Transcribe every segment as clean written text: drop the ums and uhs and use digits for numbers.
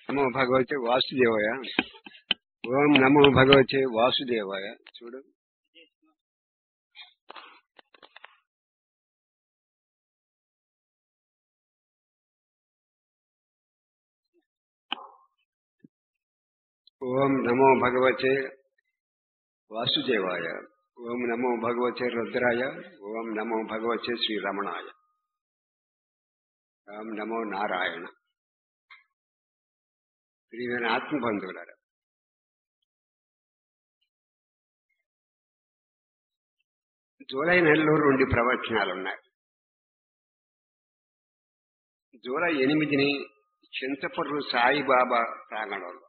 నమో భగవతే వాసుదేవాయ. ఓం నమో భగవతే వాసుదేవాయ. చూడు, ఓం నమో భగవతే వాసుదేవాయ. ఓం నమో భగవతే రుద్రాయ. ఓం నమో భగవతే శ్రీరమణాయ. ఓం నమో నారాయణ. ప్రియమైన ఆత్మబంధువులారా, జూలై నెలలో 2 ప్రవచనాలున్నాయి. జూలై 8ని చింతపర్రు సాయిబాబా ప్రాంగణంలో,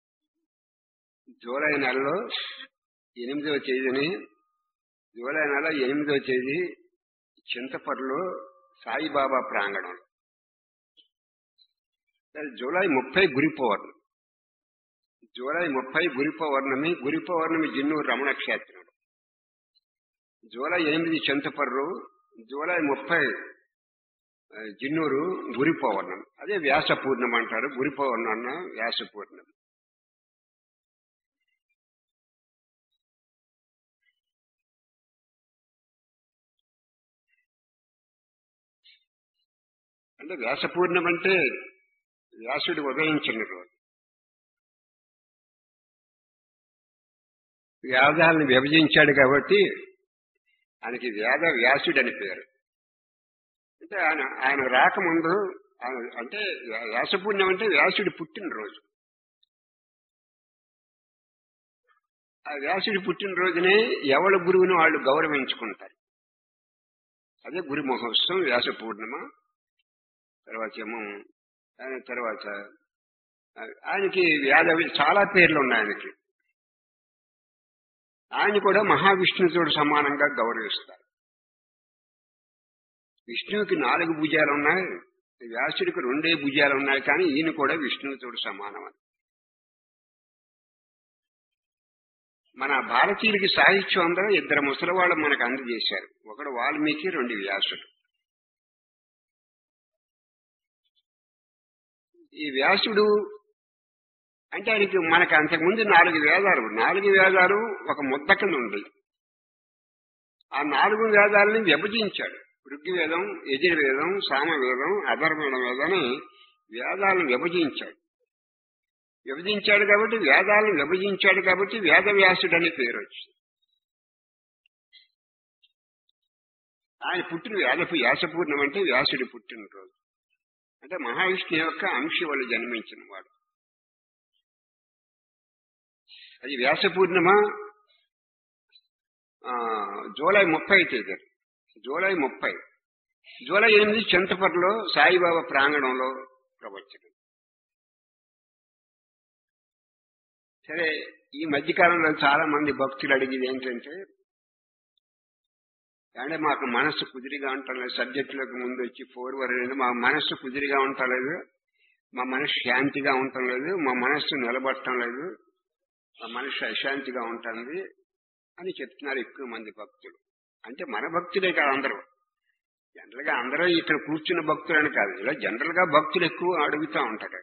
జూలై నెలలో 8వ తేదీని, జూలై నెల 8వ తేదీ చింతపర్రులో సాయిబాబా ప్రాంగణంలో. జూలై 30 గురి పౌర్ణమి. జూలై 30 గురి పౌర్ణమి. గురి పౌర్ణమి జిన్నూరు రమణ క్షేత్రం. జూలై 8 చింతపర్రు, జూలై 30 జిన్నూరు గురి పౌర్ణమి. అదే వ్యాస పూర్ణమి అంటారు. గురి పౌర్ణమి వ్యాస పూర్ణమి. అంటే వ్యాస పూర్ణమి అంటే వ్యాసుడు ఉదయించిన రోజు. వేదాలను విభజించాడు కాబట్టి ఆయనకి వేద వ్యాసుడు అని పేరు. అంటే ఆయన రాకముందు అంటే వ్యాసపూర్ణం అంటే వ్యాసుడి పుట్టినరోజు. ఆ వ్యాసుడి పుట్టినరోజునే ఎవరి గురువుని వాళ్ళు గౌరవించుకుంటారు. అదే గురు మహోత్సవం, వ్యాస పూర్ణిమ. తర్వాత ఆయనకి చాలా పేర్లు ఉన్నాయి. ఆయన కూడా మహావిష్ణువుతో సమానంగా గౌరవిస్తారు. విష్ణువుకి 4 భుజాలు ఉన్నాయి, వ్యాసుడికి 2 భుజాలు ఉన్నాయి. కానీ ఈయన కూడా విష్ణువుతో సమానం అని. మన భారతీయులకి సాహిత్యం అందరూ 2 ముసలివాళ్ళు మనకు అందజేశారు. ఒకడు వాల్మీకి, 2 వ్యాసుడు. ఈ వ్యాసుడు అంటే ఆయనకి మనకు అంతకుముందు 4 వేదాలు. 4 వేదాలు ఒక ముద్ద కింద ఉంది. ఆ 4 వేదాలని విభజించాడు. ఋగ్వేదం, యజుర్వేదం, సామవేదం, అధర్వణ వేదం అని వేదాలను విభజించాడు కాబట్టి వేదాలను విభజించాడు కాబట్టి వేదవ్యాసుడు అనే పేరు వచ్చింది. ఆయన పుట్టిన వ్యాసపూర్ణం అంటే వ్యాసుడి పుట్టినరోజు. అంటే మహావిష్ణువు యొక్క అంశ వాళ్ళు జన్మించిన వాడు. అది వ్యాస పూర్ణిమ. జూలై 30 తేదీ. జూలై 30. జూలై 8 చింతపర్రులో సాయిబాబా ప్రాంగణంలో ప్రవచనం. సరే, ఈ మధ్యకాలంలో చాలా మంది భక్తులు అడిగేది ఏంటంటే, అంటే మాకు మనస్సు కుదిరిగా ఉండలేదు, సబ్జెక్టులకు ముందు వచ్చి ఫోర్వర్డ్, మా మనస్సు కుదిరిగా ఉండలేదు, మా మనస్సు శాంతిగా ఉండటం లేదు, మా మనస్సు నిలబడటం లేదు, మా మనస్సు అశాంతిగా ఉంటుంది అని చెప్తున్నారు ఎక్కువ మంది భక్తులు. అంటే మన భక్తులే కాదు, అందరూ జనరల్ గా అందరూ ఇక్కడ కూర్చున్న భక్తులని కాదు, ఇలా జనరల్ గా భక్తులు ఎక్కువ అడుగుతూ ఉంటారు.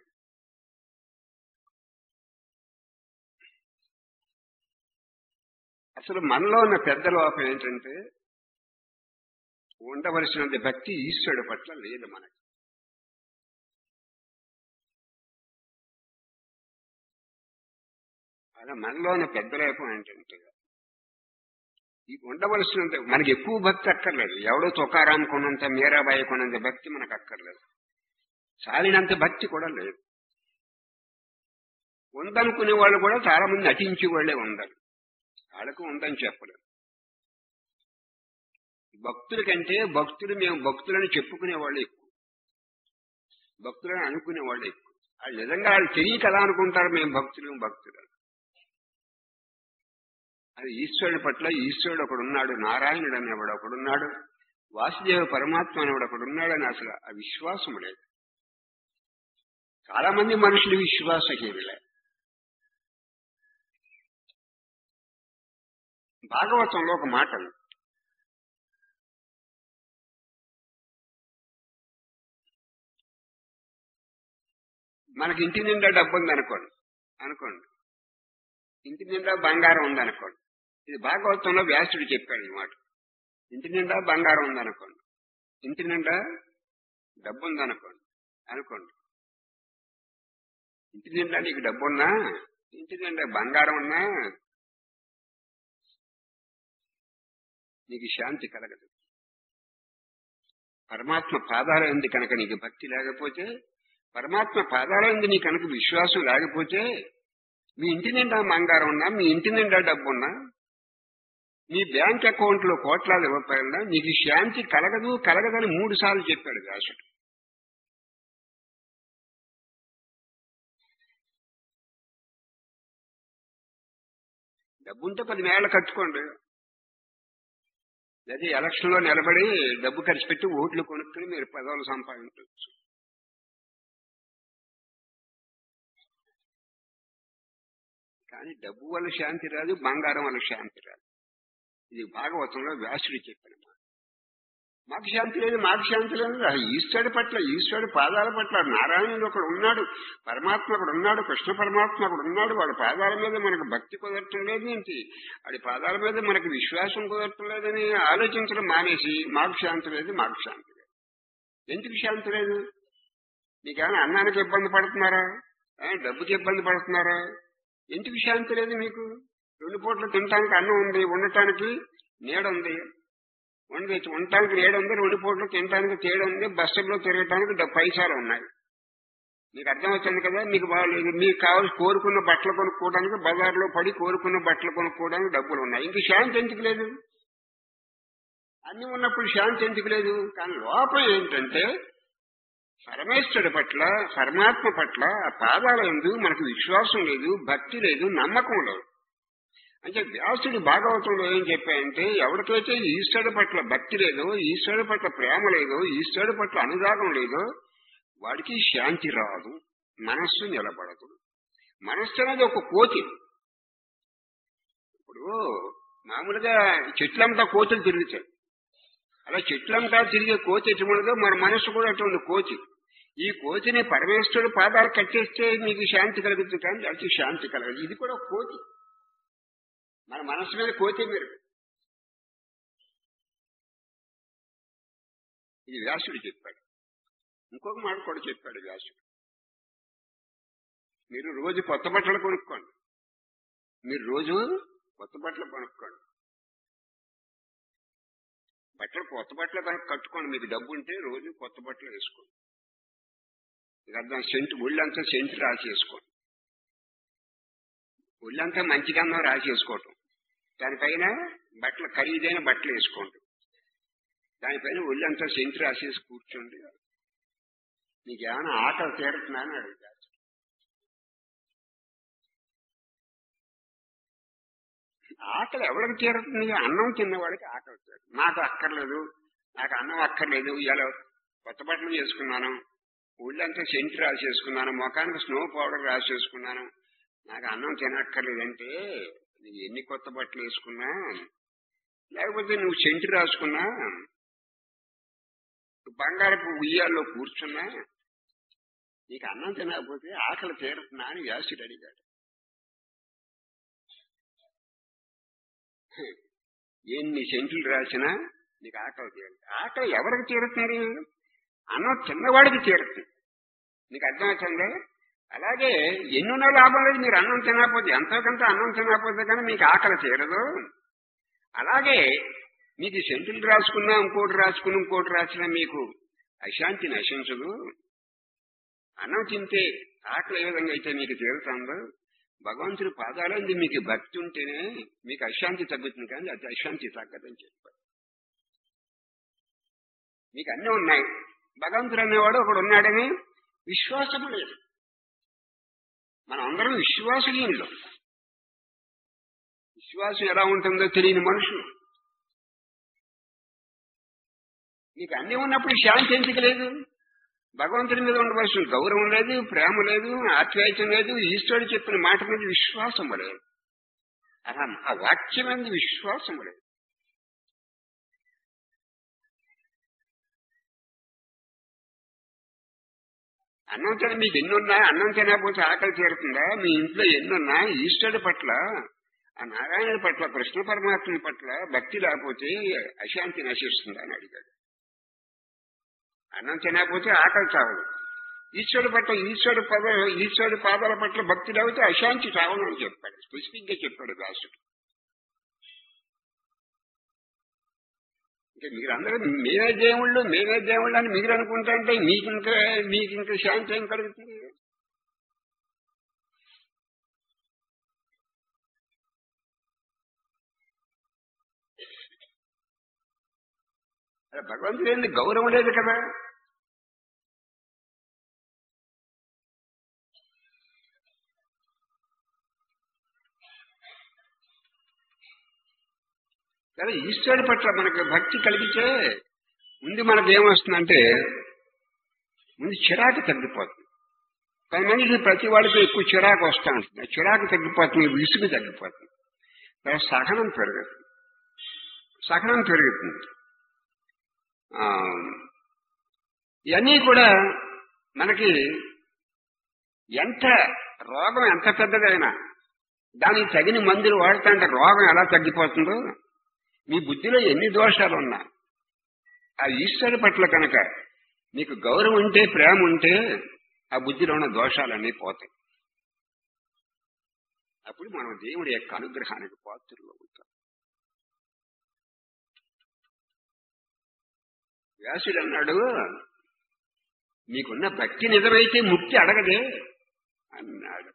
అసలు మనలో ఉన్న పెద్ద లోపం ఏంటంటే, ఉండవలసినంత భక్తి ఈశ్వరుడు పట్ల లేదు మనకి. అలా మనలో ఉన్న పెద్ద లోపం ఏంటంటే, ఉండవలసినంత మనకి ఎక్కువ భక్తి అక్కర్లేదు. ఎవడో తుకారాం కొన్నంత, మీరాబాయి కొన్నంత భక్తి మనకు అక్కర్లేదు. చాలినంత భక్తి కూడా లేదు. ఉందనుకునే వాళ్ళు కూడా చాలా మంది నటించే వాళ్ళే ఉండాలి. వాళ్ళకు ఉందని చెప్పలేదు. భక్తుల కంటే మేము భక్తులని చెప్పుకునే వాళ్ళు ఎక్కువ, భక్తులని అనుకునే వాళ్ళు ఎక్కువ. వాళ్ళు నిజంగా వాళ్ళు తెలియక ఎలా అనుకుంటారు మేము భక్తులు. అది ఈశ్వరుడి పట్ల ఈశ్వరుడు ఒకడున్నాడు, నారాయణుడు అనేవాడు ఒకడున్నాడు, వాసుదేవ పరమాత్మ అనేవాడు ఒకడున్నాడని అసలు ఆ విశ్వాసం లేదు. చాలా మంది మనుషులు విశ్వాసహీనులే. భాగవతంలో ఒక మాట ఉంది, మనకి ఇంటి నిండా డబ్బు ఉంది అనుకోండి అనుకోండి ఇంటి నిండా బంగారం ఉంది అనుకోండి. ఇది భాగవతంలో వ్యాసుడు చెప్పాడు ఈ మాట. ఇంటి నిండా బంగారం ఉంది అనుకోండి, ఇంటి నిండా డబ్బు ఉంది అనుకోండి అనుకోండి ఇంటి నిండా నీకు డబ్బున్నా, ఇంటి నిండా బంగారం ఉన్నా నీకు శాంతి కలగదు. పరమాత్మ పాదాల ఎందు కనుక నీకు భక్తి లేకపోతే, పరమాత్మ పాదాల ఎందు నీ కనుక విశ్వాసం లేకపోతే, మీ ఇంటి నిండా బంగారం ఉన్నా, మీ ఇంటి నిండా డబ్బున్నా, మీ బ్యాంక్ అకౌంట్ లో కోట్లాది రూపాయలున్నా నీకు శాంతి కలగదు కలగదని 3 సార్లు చెప్పాడు వ్యాసుడు. డబ్బుంటే 10 మేళ్లు కట్టుకోండి, లేదా ఎలక్షన్ లో నిలబడి డబ్బు ఖర్చు పెట్టి ఓట్లు కొనుక్కుని మీరు పదవులు సంపాదించవచ్చు. కానీ డబ్బు వల్ల శాంతి రాదు, బంగారం వల్ల శాంతి రాదు. ఇది భాగవతంలో వ్యాసుడు చెప్పిన మాట. మాకు శాంతి లేదు, మాకు శాంతి లేదు. ఈశ్వరుడి పట్ల, ఈశ్వరుడి పాదాల పట్ల నారాయణుడు ఒకడు ఉన్నాడు, పరమాత్మ ఒకడు ఉన్నాడు, కృష్ణ పరమాత్మ ఒకడు ఉన్నాడు. వాడి పాదాల మీద మనకు భక్తి కుదరటం లేదు ఏంటి, వాడి పాదాల మీద మనకు విశ్వాసం కుదరటం లేదని ఆలోచించడం మానేసి మాకు శాంతి లేదు, మాకు శాంతి లేదు. ఎందుకు శాంతి లేదు? మీకేమైనా అన్నానికి ఇబ్బంది పడుతున్నారా, డబ్బుకి ఇబ్బంది పడుతున్నారా? ఎందుకు శాంతి లేదు మీకు? 2 పూటలు తినటానికి అన్నం ఉంది, ఉండటానికి నీడ ఉంది, ఉండటానికి నీడ ఉంది, 2 పూటలు తినటానికి తేడ ఉంది, బస్సుల్లో తిరగటానికి పైసలు ఉన్నాయి. మీకు అర్థమవుతుంది కదా. మీకు బాగాలేదు, మీకు కావాలి కోరుకున్న బట్టలు కొనుక్కోవడానికి బజార్లో పడి కోరుకున్న బట్టలు కొనుక్కోవడానికి డబ్బులు ఉన్నాయి. ఇంక శాంతి ఎందుకు లేదు? అన్ని ఉన్నప్పుడు శాంతి ఎందుకు లేదు? కానీ లోపం ఏంటంటే పరమేశ్వరుడి పట్ల, పరమాత్మ పట్ల ఆ పాదాల యందు మనకు విశ్వాసం లేదు, భక్తి లేదు, నమ్మకం లేదు. అంటే వ్యాసుడి భాగవతంలో ఏం చెప్పాయంటే, ఎవరికైతే ఈశ్వరుడి పట్ల భక్తి లేదో, ఈశ్వరుడి పట్ల ప్రేమ లేదో, ఈశ్వరుడి పట్ల అనురాగం లేదో వాడికి శాంతి రాదు, మనస్సు నిలబడదు. మనస్సు అనేది ఒక కోతి. ఇప్పుడు మామూలుగా చెట్లంతా కోతులు తిరుగుతాయి, అలా చెట్లంతా తిరిగే కోతి ఎటువంటిదో మన మనస్సు కూడా అటువంటి కోతి. ఈ కోతిని పరమేశ్వరుడు పాదాలు కట్టేస్తే మీకు శాంతి కలుగుతుంది, కానీ అది శాంతి కలగదు. ఇది కూడా ఒక కోతి, మన మనస్సు మీద కోతి మీరు. ఇది వ్యాసుడు చెప్పాడు. ఇంకొక మాట కూడా చెప్పాడు వ్యాసుడు. మీరు రోజు కొత్త బట్టలు కొనుక్కోండి, మీరు రోజు కొత్త బట్టలు కొనుక్కోండి, కొత్త బట్టలు కనుక కట్టుకోండి. మీకు డబ్బు ఉంటే రోజు కొత్త బట్టలు వేసుకోండి. మీకు అర్థం, సెంటు ఒళ్ళంతా సెంటు రాసేసుకోండి, ఒళ్ళంతా మంచి గంధం రాసేసుకోవటం, దానిపైన బట్టలు ఖరీదైన బట్టలు వేసుకోండి, దానిపైన ఒళ్ళంతా సెంటు రాసేసి కూర్చోండి. మీకేమైనా ఆకలి తీరుతున్నా అని అడుగుతారు. ఆకలి ఎవరికి తీరుతుంది? అన్నం తిన్నవాడికి ఆకలి తీరదు. నాకు అక్కర్లేదు, నాకు అన్నం అక్కర్లేదు, ఇలా కొత్త బట్టలు చేసుకున్నాను, ఊళ్ళంతా సెంటు రాసేసుకున్నాను, ముఖానికి స్నో పౌడర్ రాసేసుకున్నాను, నాకు అన్నం తినక్కర్లేదంటే నువ్వు ఎన్ని కొత్త బట్టలు వేసుకున్నా, లేకపోతే నువ్వు సెంటు రాసుకున్నా, బంగారపు ఉయ్యాల్లో కూర్చున్నా, నీకు అన్నం తినకపోతే ఆకలి తీరుతున్నా అని వ్యాసుడు అడిగాడు. ఎన్ని సెంట్లు రాసినా నీకు ఆకలి తీరదు. ఆకలి ఎవరికి తీరుతుంది? అన్నం తిన్నవాడికి తీరుతుంది. నీకు అర్థమవుతుంది? అలాగే ఎన్నున్న లాభం లేదు మీరు అన్నం తినకపోతే, ఎంతో కొంత అన్నం తినకపోతే కానీ మీకు ఆకలి తీరదు. అలాగే మీకు సెంట్లు రాసుకున్నా, ఇంకోటి రాసినా మీకు అశాంతి నశించదు. అన్నం తింటే ఆకలి ఏ విధంగా అయితే మీకు తీరుతుందో, భగవంతుడి పాదాలంది మీకు భక్తి ఉంటేనే మీకు అశాంతి తగ్గుతుంది, కానీ అది అశాంతి తగ్గదని చెప్పారు. మీకు అన్నీ ఉన్నాయి, భగవంతుడు అనేవాడు ఒకడు ఉన్నాడని విశ్వాసం లేదు. మనం అందరం విశ్వాసహీనులు. విశ్వాసం ఎలా ఉంటుందో తెలియని మనుషులు. మీకు అన్నీ ఉన్నప్పుడు శాంతి ఎందుకు లేదు? భగవంతుడి మీద ఉండవలసిన గౌరవం లేదు, ప్రేమ లేదు, ఆత్మీయత లేదు, ఈశ్వరుడు చెప్పిన మాట మీద విశ్వాసం లేదు, అలా ఆ వాక్యం మీద విశ్వాసం లేదు. అన్నం తిన మీకు ఎన్నున్నా, అన్నం తినకపోతే ఆకలి తీరుతుందా? మీ ఇంట్లో ఎన్నున్నా ఈశ్వరుడి పట్ల, ఆ నారాయణుడి పట్ల, కృష్ణ పరమాత్మ పట్ల భక్తి లేకపోతే అశాంతి నశిస్తుంది అని అడిగాడు. అన్నం తినకపోతే ఆకలి చావదు. ఈశ్వరుడి పట్ల, ఈశ్వరుడి పాదాల పట్ల భక్తి లేకపోతే అశాంతి చావను అని చెప్పాడు. స్పెసిఫిక్ గా చెప్పాడు వ్యాసుడు. ఇంకా మీరందరూ మేమే దేవుళ్ళు అని మీరు అనుకుంటా అంటే మీకు ఇంకా శాంతి ఏం కలుగుతుంది? భగవంతుడు ఏంది గౌరవం లేదు కదా. కానీ ఈశ్వరుడి పట్ల మనకు భక్తి కలిగితే ముందు మనకు ఏమొస్తుందంటే ముందు చిరాకు తగ్గిపోతుంది. 10 మందికి ప్రతి వాడికి ఎక్కువ చిరాకు వస్తూ ఉంటుంది. చిరాకు తగ్గిపోతుంది, విసుగు తగ్గిపోతుంది, సహనం పెరుగుతుంది. ఇవన్నీ కూడా మనకి రోగం ఎంత పెద్దదైనా దానికి తగిన మందులు వాడుతుంటే రోగం ఎలా తగ్గిపోతుందో, మీ బుద్ధిలో ఎన్ని దోషాలు ఉన్నా ఆ ఈశ్వరుడి పట్ల కనుక మీకు గౌరవం ఉంటే, ప్రేమ ఉంటే ఆ బుద్ధిలో ఉన్న దోషాలన్నీ పోతాయి. అప్పుడు మనం దేవుడి యొక్క అనుగ్రహానికి పాత్రలు అవుతాం. వ్యాసుడు అన్నాడు, మీకున్న భక్తి నిజమైతే ముక్తి అడగదే అన్నాడు.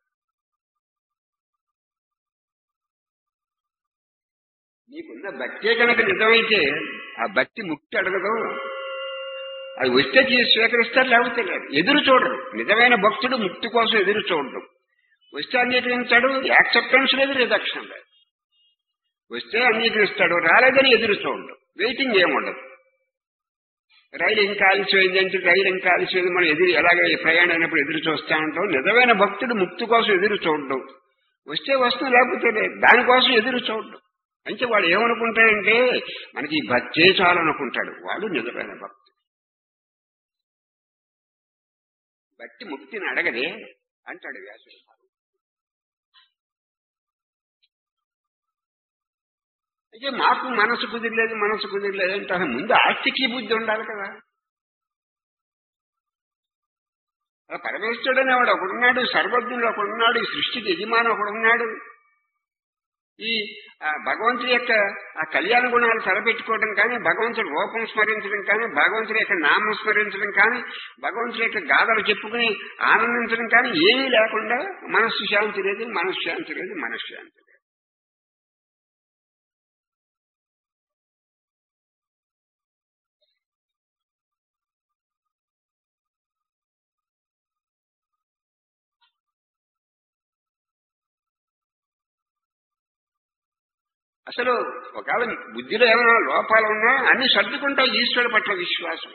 నీకున్న భక్తే కనుక నిజమైతే ఆ భక్తి ముక్తి అడగదు. అది వస్తే స్వీకరిస్తారు, లేకపోతే లేదు. ఎదురు చూడరు. నిజమైన భక్తుడు ముక్తి కోసం ఎదురు చూడడం. వస్తే అంగీకరించాడు, యాక్సెప్టెన్స్ లేదు, రిజెక్షన్ లేదు. వస్తే అంగీకరిస్తాడు, రాలేదని ఎదురు చూడడం. వెయిటింగ్ ఏముండదు. రైలు ఇంకా ఆలస్యమైందంటే రైలు ఇంకా ఆలస్యమైంది మనం ఎలాగే ప్రయాణం అయినప్పుడు ఎదురు చూస్తూ ఉంటాం. నిజమైన భక్తుడు ముక్తి కోసం ఎదురు చూడడం. వస్తే వస్తుంది, లేకపోతే లేదు. దానికోసం ఎదురు చూడడం. అంటే వాడు ఏమనుకుంటాడంటే మనకి ఈ భక్తే చాలనుకుంటాడు. వాడు నిజమైన భక్తుడు. భక్తి ముక్తిని అడగదే అంటాడు వ్యాసుడు. అయితే మాకు మనసు కుదిరలేదు అంటే ముందు ఆస్తికి బుద్ధి ఉండాలి కదా. పరమేశ్వరుడు అనేవాడు ఒకడున్నాడు, సర్వజ్ఞుడు ఒకడున్నాడు, ఈ సృష్టికి యజమాని ఒకడున్నాడు. ఈ భగవంతుడి యొక్క ఆ కళ్యాణ గుణాలు తలపెట్టుకోవడం కానీ, భగవంతుడి రూపం స్మరించడం కానీ, భగవంతుడి యొక్క నామం స్మరించడం కానీ, భగవంతుడి యొక్క గాథలు చెప్పుకుని ఆనందించడం కానీ ఏమీ లేకుండా మనస్సు శాంతి లేదు. అసలు ఒకవేళ బుద్ధిలో ఏమైనా లోపాలు ఉన్నా అన్ని సర్దుకుంటావు ఈశ్వరుడు పట్ల విశ్వాసం.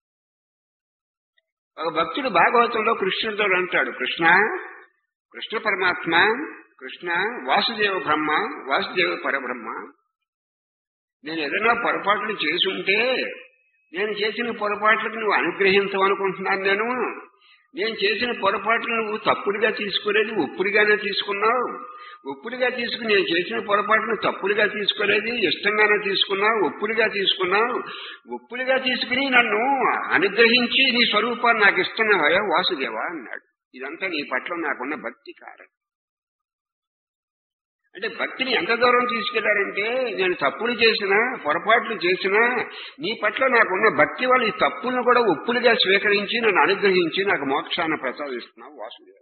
ఒక భక్తుడు భాగవతంలో కృష్ణుడితో అంటాడు, కృష్ణ పరమాత్మ, కృష్ణ వాసుదేవ బ్రహ్మ, వాసుదేవ పరబ్రహ్మ, నేను ఏదైనా పొరపాట్లు చేసుంటే నేను చేసిన పొరపాట్లకు నువ్వు అనుగ్రహించవనుకుంటున్నాను. నేను చేసిన పొరపాట్లు నువ్వు తప్పుడుగా తీసుకోలేదు, ఒప్పుడుగానే తీసుకున్నావు. ఒప్పుడుగా తీసుకుని నేను చేసిన పొరపాటును తప్పుడుగా తీసుకోలేదు, ఇష్టంగానే తీసుకున్నావు, ఒప్పుడుగా తీసుకుని నన్ను అనుగ్రహించి నీ స్వరూపాన్ని నాకు ఇస్తున్నావయ్యా వాసుదేవ అన్నాడు. ఇదంతా నీ పట్ల నాకున్న భక్తి కారణం. అంటే భక్తిని ఎంత దూరం తీసుకెళ్లారంటే నేను తప్పులు చేసినా, పొరపాట్లు చేసినా నీ పట్ల నాకున్న భక్తి వల్ల ఈ తప్పులను కూడా ఒప్పులుగా స్వీకరించి నన్ను అనుగ్రహించి నాకు మోక్షాన్ని ప్రసాదిస్తున్నావు వాసుదేవ.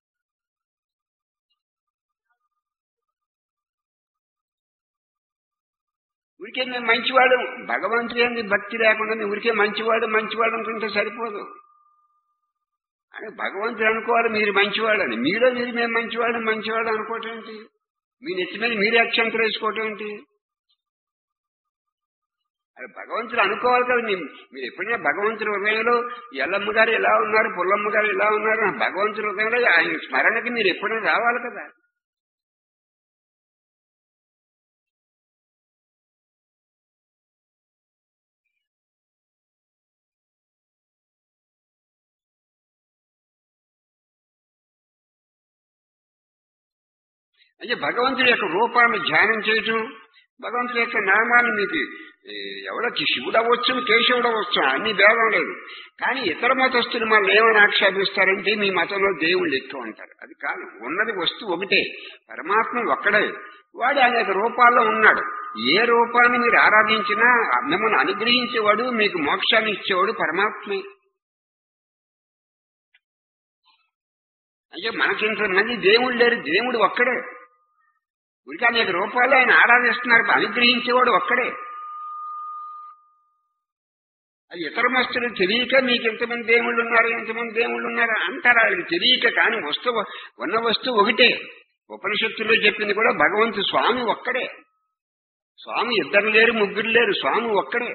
ఊరికే నేను మంచివాడు, భగవంతుడు ఏంది భక్తి లేకుండా ఊరికే మంచివాడు అనుకుంటే సరిపోదు అని భగవంతుడు అనుకోవాలి. మీరు మంచివాడని మీరు మేము మంచివాడు అనుకోవటం ఏంటి? మీ నెత్తి మీద మీరే అక్షంతలు వేసుకోవటం ఏంటి? అది భగవంతుడు అనుకోవాలి కదా. మీరు ఎప్పుడైనా భగవంతుడి హృదయంలో ఎల్లమ్మ గారు ఎలా ఉన్నారు, పుల్లమ్మ గారు ఎలా ఉన్నారు, భగవంతుడి హృదయంలో ఆయన స్మరణకి మీరు ఎప్పుడైనా రావాలి కదా. అంటే భగవంతుడి యొక్క రూపాన్ని ధ్యానం చేయటం, భగవంతుడి యొక్క నామాన్ని మీకు ఎవడొచ్చి శివుడు అవ్వచ్చు, కేశవుడు అవ్వచ్చు, అన్ని భేదం లేదు. కానీ ఇతర మతస్థులు మనల్ని ఏమని ఆక్షేపిస్తారంటే మీ మతంలో దేవుళ్ళు ఎక్కువ అంటారు. అది కాదు, ఉన్నది వస్తువు ఒకటే, పరమాత్మ ఒక్కడే. వాడు అనేక రూపాల్లో ఉన్నాడు. ఏ రూపాన్ని మీరు ఆరాధించినా మిమ్మల్ని అనుగ్రహించేవాడు, మీకు మోక్షాన్ని ఇచ్చేవాడు పరమాత్మే. అంటే మనకింతమంది దేవుళ్ళు లేరు, దేవుడు ఒక్కడే. ఉరికి అనేక రూపాల్లో ఆయన ఆరాధిస్తున్నారు, అనుగ్రహించేవాడు ఒక్కడే. అది ఇతర మస్తులు తెలియక మీకు ఎంతమంది దేవుళ్ళు ఉన్నారు, ఎంతమంది దేవుళ్ళు ఉన్నారు అంటారు. వాళ్ళకి తెలియక. కానీ ఉన్న వస్తువు ఒకటే. ఉపనిషత్తుల్లో చెప్పింది కూడా భగవంతు స్వామి ఒక్కడే. స్వామి ఇద్దరు లేరు, ముగ్గురు లేరు, స్వామి ఒక్కడే.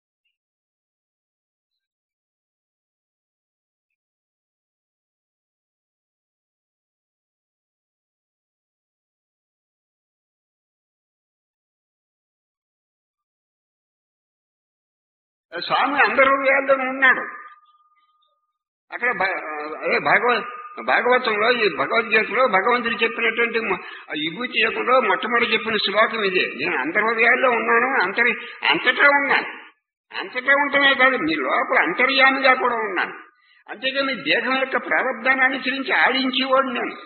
స్వామి అందరి హృదయాల్లోనూ ఉన్నాడు. అక్కడ అదే భాగవతంలో, ఈ భగవద్గీతలో భగవంతుడు చెప్పినటువంటి విభూతి యోగంలో మొట్టమొదటి చెప్పిన శ్లోకం ఇదే. నేను అందరి హృదయాల్లో ఉన్నాను, అంతటా ఉన్నాను. అంతటా ఉండటమే కాదు, మీ లోపల అంతర్యామిగా కూడా ఉన్నాను. అంతేగా మీ దేహం యొక్క ప్రారంధాన్ని అనుసరించి ఆడించేవాడు నేను.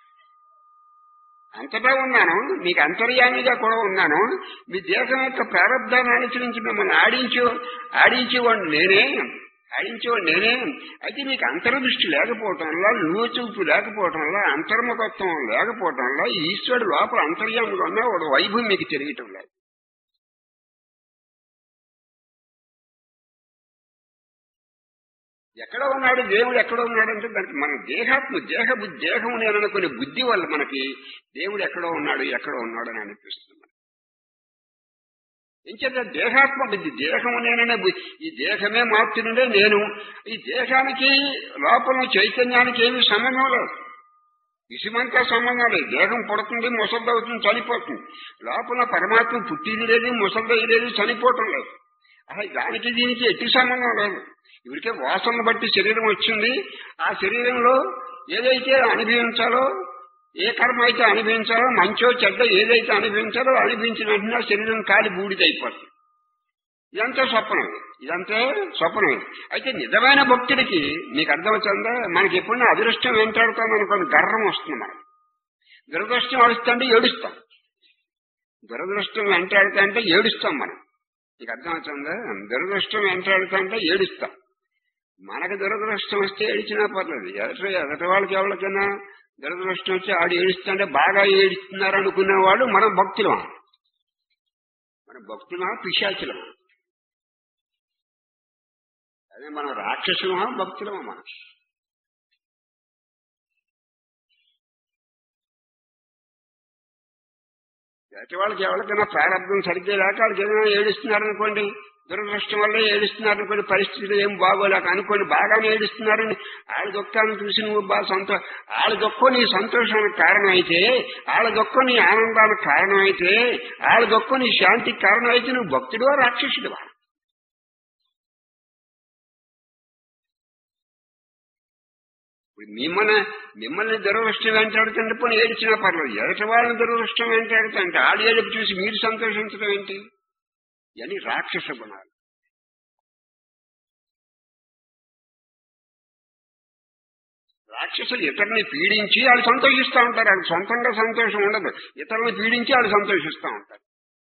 అంతటా ఉన్నాను, మీకు అంతర్యామిగా కూడా ఉన్నాను. మీ దేహం యొక్క ప్రారంధాన్ని అనుసరించి మిమ్మల్ని ఆడించేవాడు నేనే. అయితే మీకు అంతర్దృష్టి లేకపోవటం వల్ల, లోచూపు లేకపోవటం వల్ల, అంతర్ముఖత్వం లేకపోవటం వల్ల ఈశ్వరుడు లోపల అంతర్యామిగా ఉన్న వాడు వైభవం మీకు తెలియటం లేదు. ఎక్కడ ఉన్నాడు దేవుడు, ఎక్కడ ఉన్నాడంటే దానికి మన దేహము నేననుకునే బుద్ధి వల్ల మనకి దేవుడు ఎక్కడో ఉన్నాడు అని అనిపిస్తుంది. ఇంకేత దేహాత్మ బుద్ధి, దేహము నేననే ఈ దేహమే మాత్రమే నేను. ఈ దేహానికి లోపల చైతన్యానికి ఏమీ సంబంధం లేదు, ఇసుమంతా సంబంధం లేదు. దేహం పుడుతుంది, ముసలిదవుతుంది, చనిపోతుంది. లోపల పరమాత్మ పుట్టిది లేదు, ముసలిదయ్యి లేదు, చనిపోవటం లేదు. అసలు దానికి దీనికి ఎట్టి సంబంధం లేదు. ఇవిడికే వాసనను బట్టి శరీరం వచ్చింది. ఆ శరీరంలో ఏదైతే అనుభవించాలో, ఏ కర్మ అయితే అనుభవించాలో, మంచో చెడ్డ ఏదైతే అనుభవించాలో అనుభవించిన వెంటనే శరీరం కాలి బూడిదైపోతుంది. ఇదంతా స్వప్నం. అయితే నిజమైన భక్తుడికి మీకు అర్థమవుతుందా, మనకి ఎప్పుడైనా అదృష్టం వెంటాడుతాం అనుకోండి, గర్వం వస్తుంది. మనకి దురదృష్టం వస్తుంటే ఏడుస్తాం. దురదృష్టం వెంటాడుతుంటే ఏడుస్తాం. మనం మీకు అర్థమవుతుందా, దురదృష్టం వెంటాడుతుంటే ఏడుస్తాం. మనకు దురదృష్టం వస్తే ఏడిచినా పర్లేదు. ఎదటి వాళ్ళకి ఎవరికైనా దురదృష్టం వచ్చి ఆడు ఏడుస్తుంటే బాగా ఏడుస్తున్నారు అనుకునే వాళ్ళు మనం భక్తులమా, పిశాచులమా? అదే మనం రాక్షసులమా, భక్తులమా? మనం ఎదటి వాళ్ళకి ఎవరికైనా ప్రారంభం సరిగ్గా లేక వాళ్ళకి ఏదైనా ఏడుస్తున్నారనుకోండి, దురదృష్టం వల్ల ఏడుస్తున్నారనుకోండి, పరిస్థితులు ఏం బాగోలేక అనుకోండి, బాగానే ఏడుస్తున్నారని వాళ్ళ దుఃఖాన్ని చూసి నువ్వు బాగా వాళ్ళ దుఃఖం నీ సంతోషానికి కారణం అయితే, వాళ్ళ దుఃఖం నీ ఆనందానికి కారణం అయితే, వాళ్ళ దుఃఖం నీ శాంతికి కారణం అయితే నువ్వు భక్తుడువా, రాక్షసుడువా? మిమ్మల్ని దురదృష్టం వెంటాడుతుంటే పోనీ ఏడిచినా పర్లేదు. ఎదటి వాళ్ళని దురదృష్టం వెంటాడుతుంటే ఆడి ఏడుపు చూసి మీరు సంతోషించడం ఏంటి? అని రాక్షస గుణాలు. రాక్షసులు ఇతరుని పీడించి వాళ్ళు సంతోషిస్తూ ఉంటారు. వాళ్ళు సొంతంగా సంతోషం ఉండదు, ఇతరులను పీడించి వాళ్ళు సంతోషిస్తూ ఉంటారు.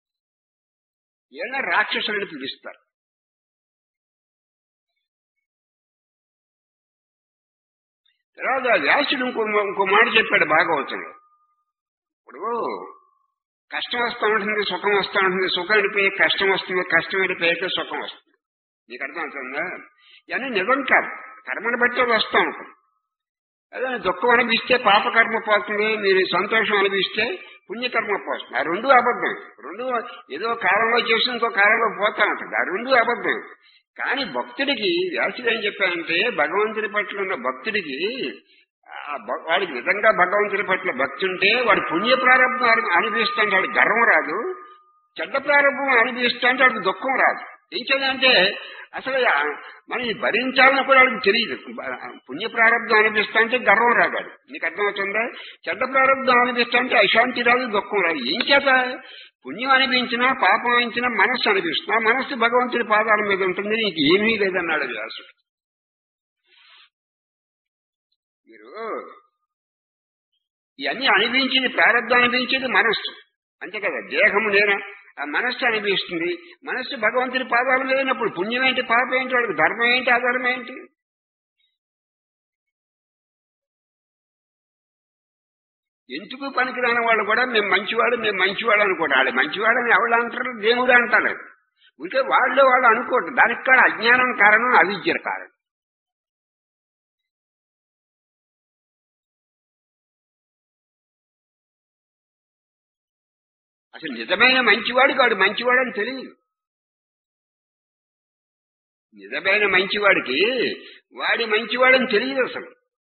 ఏదైనా రాక్షసులను పిలుస్తారు. తర్వాత వ్యాసుడు ఇంకో మాట చెప్పాడు భాగవతంలో. ఇప్పుడు కష్టం వస్తూ ఉంటుంది, సుఖం వస్తూ ఉంటుంది, సుఖం వెళ్ళిపోయి కష్టం వస్తుంది, కష్టం వెళ్ళిపోయాక సుఖం వస్తుంది. మీకు అర్థం అవుతుందా? ఇవన్నీ నిజం కాదు, కర్మను బట్టి వస్తూ ఉంటుంది. అదే దుఃఖం అనిపిస్తే పాపకర్మ పోతుంది, మీరు సంతోషం అనిపిస్తే పుణ్యకర్మ పోతుంది. ఆ రెండు అబద్ధం. రెండు ఏదో కాలంలో చేసి ఇంకో కాలంలో పోతా ఉంటుంది. ఆ రెండు అబద్ధం. కానీ భక్తుడికి వ్యాసుడు ఏం చెప్పారంటే, భగవంతుడి పట్ల ఉన్న భక్తుడికి వాడికి నిజంగా భగవంతుడి పట్ల భక్తి ఉంటే వాడు పుణ్య ప్రారంభం అనుభవిస్తుంటే వాడికి గర్వం రాదు, చెడ్డ ప్రారంభం అనుభవిస్తుంటే వాడికి దుఃఖం రాదు. ఏం చేయాలంటే అసలు మనం ఇది భరించాలని కూడా వాళ్ళకి తెలియదు. పుణ్య ప్రారంభం అనిపిస్తా అంటే గర్వం రాగాడు. నీకు అర్థమవుతుందా? చెడ్డ ప్రారంభం అనిపిస్తా అంటే అశాంతి రాదు, దుఃఖం రాదు. ఏం చేత? పుణ్యం అనిపించినా పాపం అనిపించినా మనస్సు అనిపిస్తున్నా, మనస్సు భగవంతుడి పాదాల మీద ఉంటుంది, నీకు ఏమీ లేదన్నాడు వ్యాసుడు. మీరు ఇవన్నీ అనిపించింది, ప్రారంభం అనిపించేది మనస్సు అంతే కదా. దేహము నేనా, ఆ మనస్సు అనిపిస్తుంది. మనస్సు భగవంతుడి పాదాల మీద ఉన్నప్పుడు పుణ్యం ఏంటి, పాపం ఏంటి, వాడికి ధర్మం ఏంటి, అధర్మం ఏంటి? ఎందుకు పనికిరాని వాళ్ళు కూడా మేము మంచివాడు అనుకోండి. వాళ్ళు మంచివాడని ఎవరు అంటారు? దేవుడు అంటారు. ఉంటే వాళ్ళు అనుకోరు. దానికి కూడా అజ్ఞానం కారణం, అవిద్య కారణం. అసలు నిజమైన మంచివాడికి వాడు మంచివాడని తెలియదు. నిజమైన మంచివాడికి వాడి మంచివాడని తెలియదు అసలు.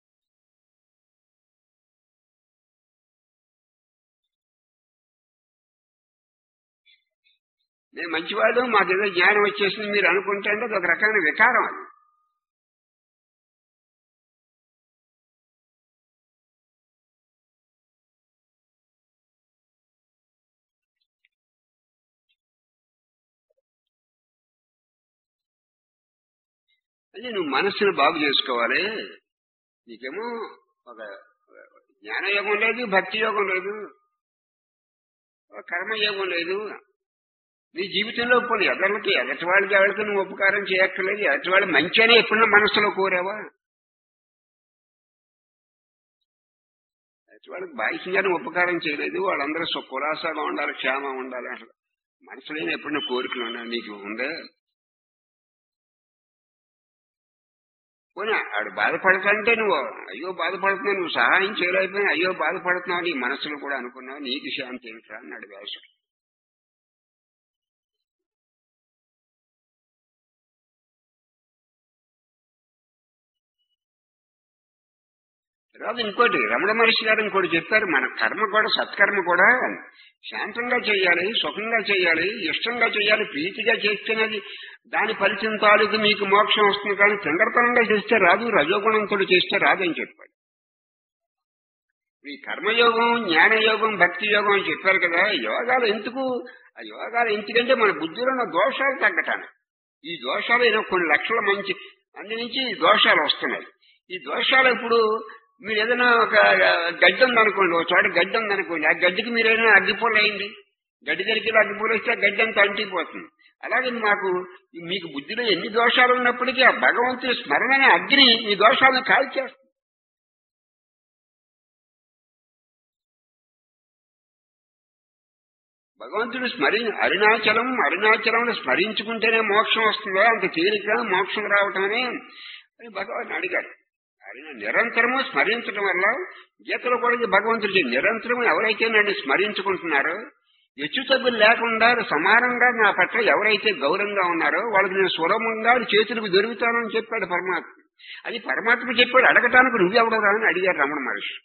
నేను మంచివాడు, మాకేదో జ్ఞానం వచ్చేసింది మీరు అనుకుంటే అంటే అది ఒక రకమైన వికారం. అది అంటే నువ్వు మనస్సును బాగు చేసుకోవాలి. నీకేమో ఒక జ్ఞానయోగం లేదు, భక్తి యోగం లేదు, కర్మయోగం లేదు. నీ జీవితంలో పోనీ ఎదటి వాళ్ళకి ఎవరికి నువ్వు ఉపకారం చేయక్కర్లేదు. ఎదటి వాళ్ళు మంచి అని ఎప్పుడన్నా మనసులో కోరావా? ఎదటి వాళ్ళకి బాహ్యంగానే ఉపకారం చేయలేదు. వాళ్ళందరూ కులాసాగా ఉండాలి, క్షేమం ఉండాలి. అసలు మనసులో ఎప్పుడన్నా కోరికలు ఉన్నా నీకు ఉందే? పోనీ ఆడు బాధపడతాంటే నువ్వు అయ్యో బాధపడుతున్నావు, నువ్వు సహాయం చేయలేకపోయినా అయ్యో బాధపడుతున్నావు, నీ మనసులో కూడా అనుకున్నావు, నీకు శాంతి ఏంట్రా అన్నాడు వ్యాసుడు. తర్వాత ఇంకోటి రమణ మహర్షి గారు ఇంకోటి చెప్పారు. మన కర్మ కూడా, సత్కర్మ కూడా శాంతంగా చేయాలి, సుఖంగా చేయాలి, ఇష్టంగా చేయాలి, ప్రీతిగా చేస్తేనేది దాని ఫలితం తాలూకు మీకు మోక్షం వస్తుంది. కానీ తొందరతనంగా చేస్తే రాదు, రజోగుణంతో చేస్తే రాదని చెప్పాడు. ఈ కర్మయోగం, జ్ఞానయోగం, భక్తి యోగం అని చెప్పారు కదా. యోగాలు ఎందుకు? ఆ యోగాలు ఎందుకంటే మన బుద్ధిలో ఉన్న దోషాలు తగ్గటాను. ఈ దోషాలు ఏదో కొన్ని లక్షల మంచి అందు నుంచి ఈ దోషాలు వస్తున్నాయి. ఈ దోషాలు ఇప్పుడు మీరు ఏదైనా ఒక గడ్డి ఉందనుకోండి, ఒక చోట గడ్డి ఉందనుకోండి, ఆ గడ్డికి మీరు ఏదైనా అగ్గిపూలు అయింది, గడ్డి దగ్గరికి అగ్గిపూలు వస్తే ఆ గడ్డి అంతా అంటిపోతుంది. అలాగే మీకు బుద్ధిలో ఎన్ని దోషాలు ఉన్నప్పటికీ ఆ భగవంతుడి స్మరణనే అగ్ని ఈ దోషాలను కాల్చేస్తుంది. భగవంతుడు అరుణాచలం స్మరించుకుంటేనే మోక్షం వస్తుందా? అంత తేలిక మోక్షం రావటమని భగవాన్ అడిగాడు. ఆయన నిరంతరము స్మరించడం వల్ల గీతలో కూడా భగవంతుడికి నిరంతరము ఎవరైతే నన్ను స్మరించుకుంటున్నారో, హెచ్చు తగ్గులు లేకుండా సమానంగా నా పట్ల ఎవరైతే గౌరవంగా ఉన్నారో వాళ్ళకి నేను సులభంగా చేతులకు దొరుకుతానని చెప్పాడు పరమాత్మ. అది పరమాత్మ చెప్పాడు. అడగటానికి నువ్వెవడరా అని అడిగారు రమణ మహర్షి.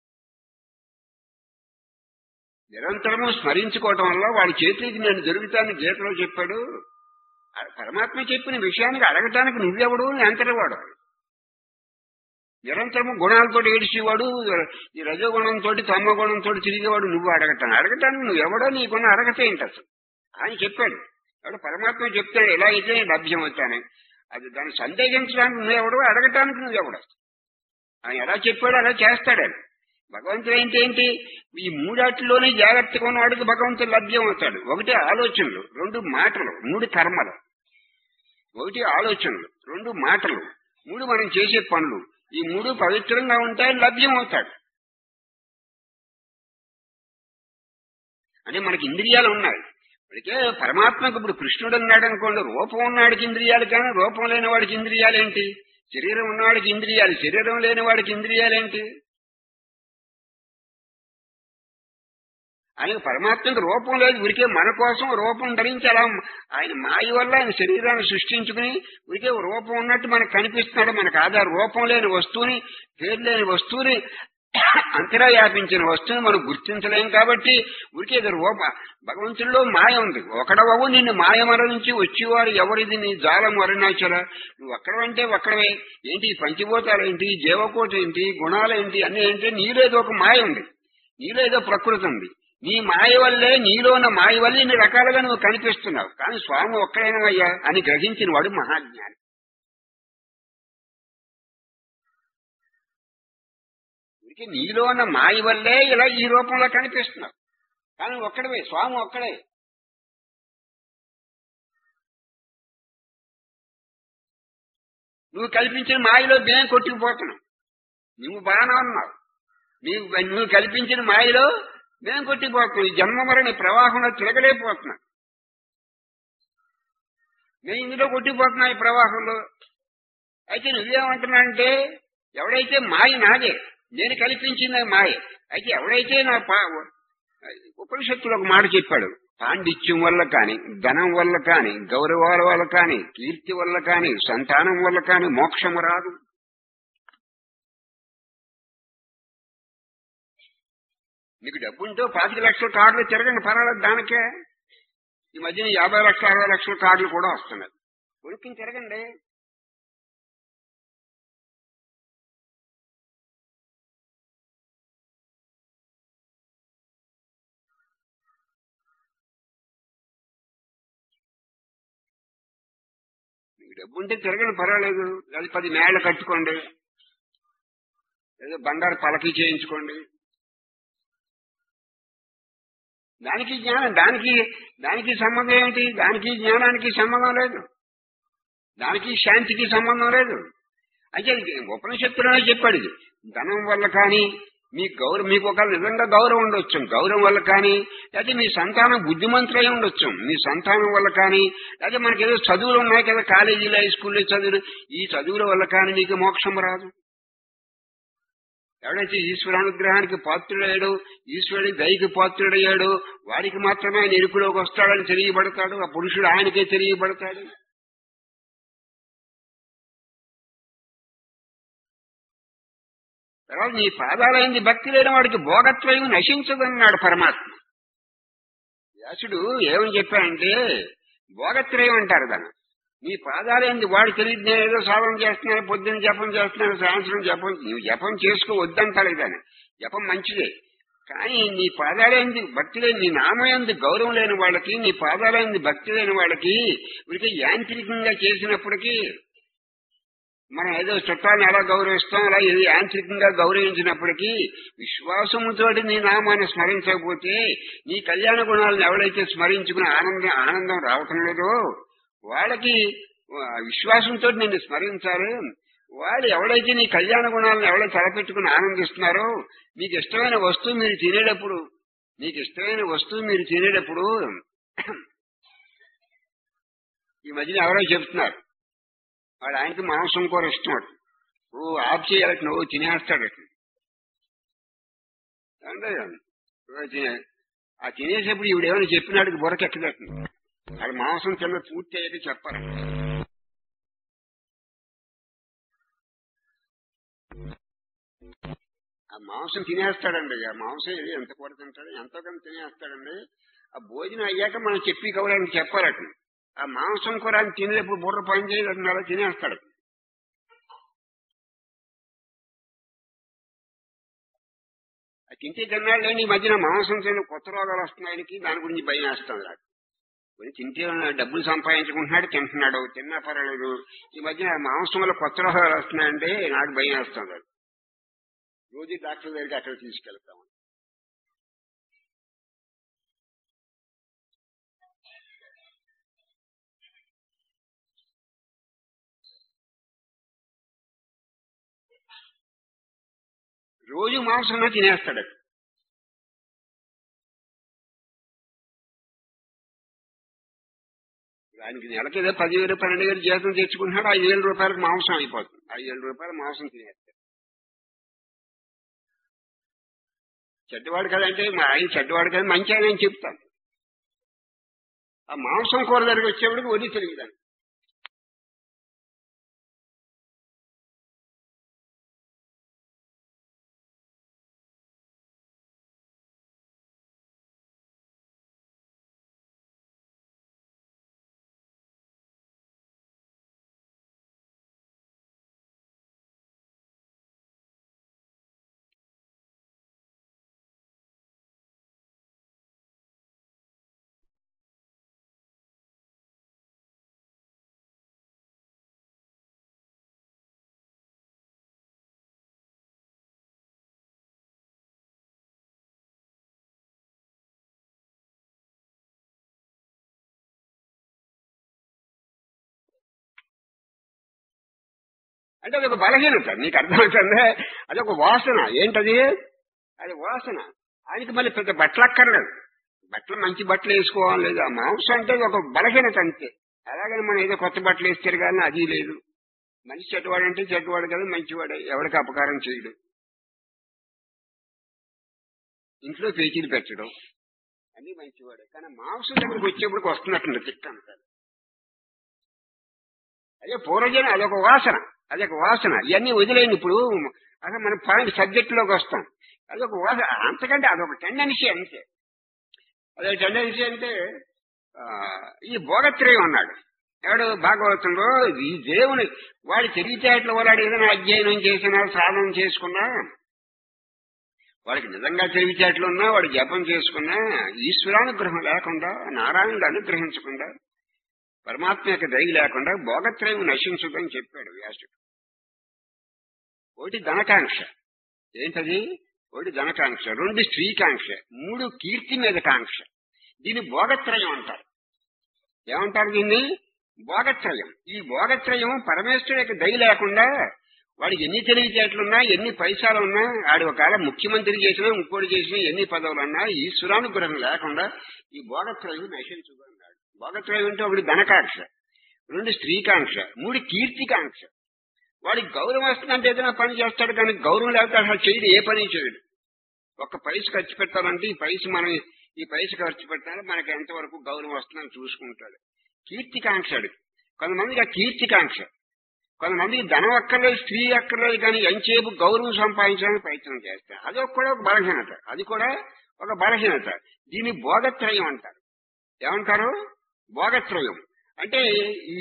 నిరంతరము స్మరించుకోవటం వల్ల వాళ్ళ చేతికి నేను దొరుకుతానని గీతలో చెప్పాడు. పరమాత్మ చెప్పిన విషయానికి అడగటానికి నువ్వెవడు, ఎంతటివాడు? నిరంతరము గుణాలతో ఏడిచేవాడు, ఈ రజోగుణంతో తమ గుణంతో తిరిగేవాడు నువ్వు అడగటానికి నువ్వెవడో, నీకున్న అర్హత ఏంటి అసలు? ఆయన చెప్పాడు. ఎవడో పరమాత్మ చెప్తాడు ఎలా అయితే లభ్యం అవుతానే. అది దాన్ని సందేహించడానికి నువ్వెవడో, అడగటానికి నువ్వెవడు? ఆయన ఎలా చెప్పాడు అలా చేస్తాడు. భగవంతుడు ఏంటి? ఈ మూడాటిలోనే జాగ్రత్తగా ఉన్నవాడికి భగవంతుడు లభ్యం అవుతాడు. ఒకటి ఆలోచనలు, రెండు మాటలు, మూడు కర్మలు. ఒకటి ఆలోచనలు, రెండు మాటలు, మూడు మనం చేసే పనులు. ఈ మూడు పవిత్రంగా ఉంటాయని లభ్యం అవుతాడు. అంటే మనకి ఇంద్రియాలు ఉన్నాయి. ఇప్పటికే పరమాత్మకు ఇప్పుడు కృష్ణుడు ఉన్నాడు అనుకోండి, రూపం ఉన్నవాడికి ఇంద్రియాలు, కానీ రూపం లేని వాడికి ఇంద్రియాలేంటి? శరీరం ఉన్నవాడికి ఇంద్రియాలు, శరీరం లేని వాడికి ఇంద్రియాలేంటి? ఆయన పరమాత్మకు రూపం లేదు, ఉరికే మన కోసం రూపం ధరించి అలా ఆయన మాయ వల్ల ఆయన శరీరాన్ని సృష్టించుకుని ఉరికే రూపం ఉన్నట్టు మనకు కనిపిస్తున్నాడు. మనకు ఆధార రూపం లేని వస్తువుని, పేరు లేని వస్తువుని అంతరా వ్యాపించిన వస్తువుని మనం గుర్తించలేం కాబట్టి ఉరికేది రూప భగవంతుల్లో మాయ ఉంది. ఒకడవవు నిన్ను మాయమర నుంచి వచ్చేవారు ఎవరిది నీ జాలం అరుణాచల. నువ్వు ఒక్కడవంటే ఒక్కడవే. ఏంటి ఈ పంచభూతాలేంటి, జీవకోటి ఏంటి, గుణాలేంటి, అన్నీ ఏంటి, నీలేదో ఒక మాయ ఉంది, నీలేదో ప్రకృతి ఉంది. నీ మాయ వల్లే, నీలోన మాయ వల్లే ఇన్ని రకాలుగా నువ్వు కనిపిస్తున్నావు. కానీ స్వామి ఒక్కడేనయ్యా అని గ్రహించిన వాడు మహాజ్ఞాని. నీలో ఉన్న మాయ వల్లే ఇలా ఈ రూపంలో కనిపిస్తున్నావు. కానీ ఒక్కడవే, స్వామి ఒక్కడే. నువ్వు కల్పించిన మాయలో మేము కొట్టుకుపోతున్నావు. నువ్వు బాగానే ఉన్నావు. నువ్వు కల్పించిన మాయలో మేము కొట్టుకుపోతున్నావు. ఈ జన్మ మరణి ప్రవాహంలో తిరగలేకపోతున్నావు. మేము ఇందులో కొట్టుకుపోతున్నా ఈ ప్రవాహంలో. అయితే నువ్వేమంటున్నావంటే ఎవడైతే మాయ నాదే, నేను కల్పించింది మాయ. అయితే ఎవడైతే నా ఉపనిషత్తులు ఒక మాట చెప్పాడు, పాండిత్యం వల్ల కాని, ధనం వల్ల కాని, గౌరవాల వల్ల కాని, కీర్తి వల్ల కాని, సంతానం వల్ల కాని మోక్షము రాదు. నీకు డబ్బుంటూ 25 లక్షల కార్డులు తిరగండి, పర్వాలేదు. దానికే ఈ మధ్యన 50 లక్షల 60 లక్షల కార్డులు కూడా వస్తున్నాయి. కొనుక్కుని తిరగండి. డబ్బుంటే తిరగండి, పర్వాలేదు. అది 10 మేళ్లు కట్టుకోండి, ఏదో బంగారు పలకి చేయించుకోండి. దానికి జ్ఞానం, దానికి సంబంధం ఏమిటి? దానికి జ్ఞానానికి సంబంధం లేదు, దానికి శాంతికి సంబంధం లేదు. అయితే ఉపనిషత్తులోనే చెప్పాడు, ఇది ధనం వల్ల కానీ మీకు ఒక నిజంగా గౌరవం ఉండొచ్చు, గౌరవం వల్ల కానీ, లేకపోతే మీ సంతానం బుద్ధిమంతులై ఉండొచ్చు, మీ సంతానం వల్ల కానీ, లేకపోతే మనకి ఏదో చదువులు ఉన్నాయి కదా, కాలేజీలో హై స్కూల్లో చదువులు, ఈ చదువుల వల్ల కానీ నీకు మోక్షం రాదు. ఎవడైతే ఈశ్వరానుగ్రహానికి పాత్రుడయ్యాడు, ఈశ్వరుడి దయకి పాత్రుడయ్యాడు, వాడికి మాత్రమే ఆయన ఎరుకులోకి వస్తాడని తెలియబడతాడు. ఆ పురుషుడు ఆయనకే తెలియబడతాడు. తర్వాత నీ పాదాలైంది భక్తి లేని వాడికి భోగత్వయం నశించదన్నాడు పరమాత్మ. వ్యాసుడు ఏమని చెప్పాడంటే, భోగత్రయం అంటారు దాన్ని. నీ పాదాలైంది వాడు తెలియదు, నేను ఏదో సాధన చేస్తున్నాను, పొద్దున్న జపం చేస్తున్నాను, సాయంత్రం జపం. నువ్వు జపం చేసుకోవద్దంటారు దాన్ని. జపం మంచిదే, కానీ నీ పాదాలైంది భక్తి లేని, నీ నామయంది గౌరవం లేని వాళ్ళకి, నీ పాదాలైంది భక్తి లేని వాళ్ళకి వీరికి యాంత్రికంగా చేసినప్పటికీ, మనం ఏదో చుట్టాన్ని ఎలా గౌరవిస్తాం అలా ఏదో యాంత్రికంగా గౌరవించినప్పటికీ విశ్వాసముతోటి నీ నామాన్ని స్మరించకపోతే, నీ కళ్యాణ గుణాలను ఎవరైతే స్మరించుకుని ఆనందం రావటం లేదో వాళ్ళకి విశ్వాసంతో నిన్ను స్మరించాలి. వాళ్ళు ఎవడైతే నీ కళ్యాణ గుణాలను ఎవరైతే తలపెట్టుకుని ఆనందిస్తున్నారో, మీకు ఇష్టమైన వస్తువు మీరు తినేటప్పుడు ఈ మధ్యన ఎవరో చెప్తున్నారు, వాడు ఆయనకి మాంసం కూర ఇష్టం అటు, ఆఫ్ చేయాలట, నువ్వు తినేస్తాడట. అంటే ఆ తినేసేప్పుడు ఈవిడేమైనా చెప్పినాడికి బుర్రకెక్కదట. అది మాంసం తిన్న పూర్తి అయ్యేది చెప్పాలి. ఆ మాంసం తినేస్తాడండి. ఆ మాంసం ఎంత కూర తింటాడు, ఎంతో కొంత తినేస్తాడండి. ఆ భోజనం అయ్యాక మనం చెప్పి కవడానికి చెప్పాలట. ఆ మాంసం కూర అని తినేటప్పుడు బుర్ర పని చేయదు, అలా తినేస్తాడు. అది తింటే తిన్నాళ్ళేండి, ఈ మధ్యన మాంసం తిన్న కొత్త రోగాలు వస్తున్నాయనికి, దాని గురించి భయం వేస్తాం. కొంచెం తింటే డబ్బులు సంపాదించుకుంటున్నాడు, తింటున్నాడు, తిన్నా పర్వాలేదు. ఈ మధ్య మాంసం వల్ల కొత్త రోగాలు వస్తున్నాయంటే నాకు భయం వేస్తుంది. రోజు డాక్టర్ దగ్గరికి అక్కడ తీసుకెళ్తాము. రోజు మాంసంలో తినేస్తాడు. దానికి నెలకి ఏదో 10,000 12,000 జీతం తెచ్చుకుంటున్నాడు, 5,000 రూపాయలకు మాంసం అయిపోతుంది. 5,000 రూపాయల మాంసం తినేస్తాడు. చెడ్డవాడు కదంటే ఆయన చెడ్డవాడు కదా, మంచి ఆయన అని చెప్తాను. ఆ మాంసం కూర దగ్గరికి వచ్చేప్పటికి వదిలి తిరిగిదాన్ని. అంటే అదొక బలహీనత. నీకు అర్థమవుతుందే? అదొక వాసన. ఏంటది? అది వాసన. ఆయనకి మళ్ళీ పెద్ద బట్టలు అక్కర్లేదు. బట్టలు మంచి బట్టలు వేసుకోవాలి లేదు. ఆ మాంసం అంటే ఒక బలహీనత అంతే. అలాగని మనం ఏదో కొత్త బట్టలు వేసి తిరగాలని అది లేదు. మనిషి చెడ్డవాడంటే చెడ్డవాడు కదా, మంచివాడే, ఎవరికి అపకారం చేయడు, ఇంట్లో పేచీలు పెట్టడం అన్ని మంచివాడే. కానీ మాంసం దగ్గరికి వచ్చేప్పటికి వస్తున్నట్టుంది తిట్టంటారు. అదే పూర్వజనం, అదొక వాసన, అదొక వాసన. ఇవన్నీ వదిలేయండి. ఇప్పుడు అసలు మన పాయింట్ సబ్జెక్టులోకి వస్తాం. అదొక వాసన. అంతకంటే అదొక టెండెన్సీ అంతే. అదొక టెండెన్సీ అంటే ఈ భోగత్రయం అన్నాడు ఎవడు భాగవతంలో. ఈ దేవుని వాడి తెలివితేటల వాడు ఏదైనా అధ్యయనం చేసినా, సాధన చేసుకున్నా, వాడికి నిజంగా తెలివితేటలు ఉన్నా, వాడు జపం చేసుకున్నా, ఈశ్వరానుగ్రహం లేకుండా, నారాయణుడు అనుగ్రహించకుండా, పరమాత్మ యొక్క దయ లేకుండా భోగత్రయం నశించుదని చెప్పాడు వ్యాసుడు. ఒకటి ధనకాంక్ష. ఏంటది? ఒకటి ధనకాంక్ష, రెండు స్త్రీకాంక్ష, మూడు కీర్తి మీద కాంక్ష. దీన్ని భోగత్రయం అంటారు. ఏమంటారు దీన్ని? భోగత్రయం. ఈ భోగత్రయం పరమేశ్వరుడి యొక్క దయ లేకుండా వాడికి ఎన్ని తెలివితేటలున్నా, ఎన్ని పైసలున్నా, ఆడు ఒకవేళ ముఖ్యమంత్రి చేసినా, ఇంకోటి చేసినా, ఎన్ని పదవులున్నా, ఈశ్వరానుగ్రహం లేకుండా ఈ భోగత్రయం నశించుకున్నాడు. భోగత్రయం అంటే ఒకటి ధనకాంక్ష, రెండు స్త్రీకాంక్ష, మూడు కీర్తికాంక్ష. వాడికి గౌరవం వస్తుందంటే ఏదైనా పని చేస్తాడు, కానీ గౌరవం లేకపోతే అసలు చేయడు, ఏ పని చేయడు. ఒక్క పైస ఖర్చు పెట్టాలంటే ఈ పైస ఖర్చు పెట్టాలి, మనకి ఎంతవరకు గౌరవం వస్తుందని చూసుకుంటాడు. కీర్తికాంక్షడు. కొంతమందికి ఆ కీర్తికాంక్ష, కొంతమందికి ధనం అక్కర్లేదు, స్త్రీ అక్కర్లేదు, కానీ ఎంతసేపు గౌరవం సంపాదించడానికి ప్రయత్నం చేస్తారు. అది కూడా ఒక బలహీనత. అది కూడా ఒక బలహీనత. దీన్ని భోగత్రయం అంటారు. ఏమంటారు? భోగత్రయం. అంటే ఈ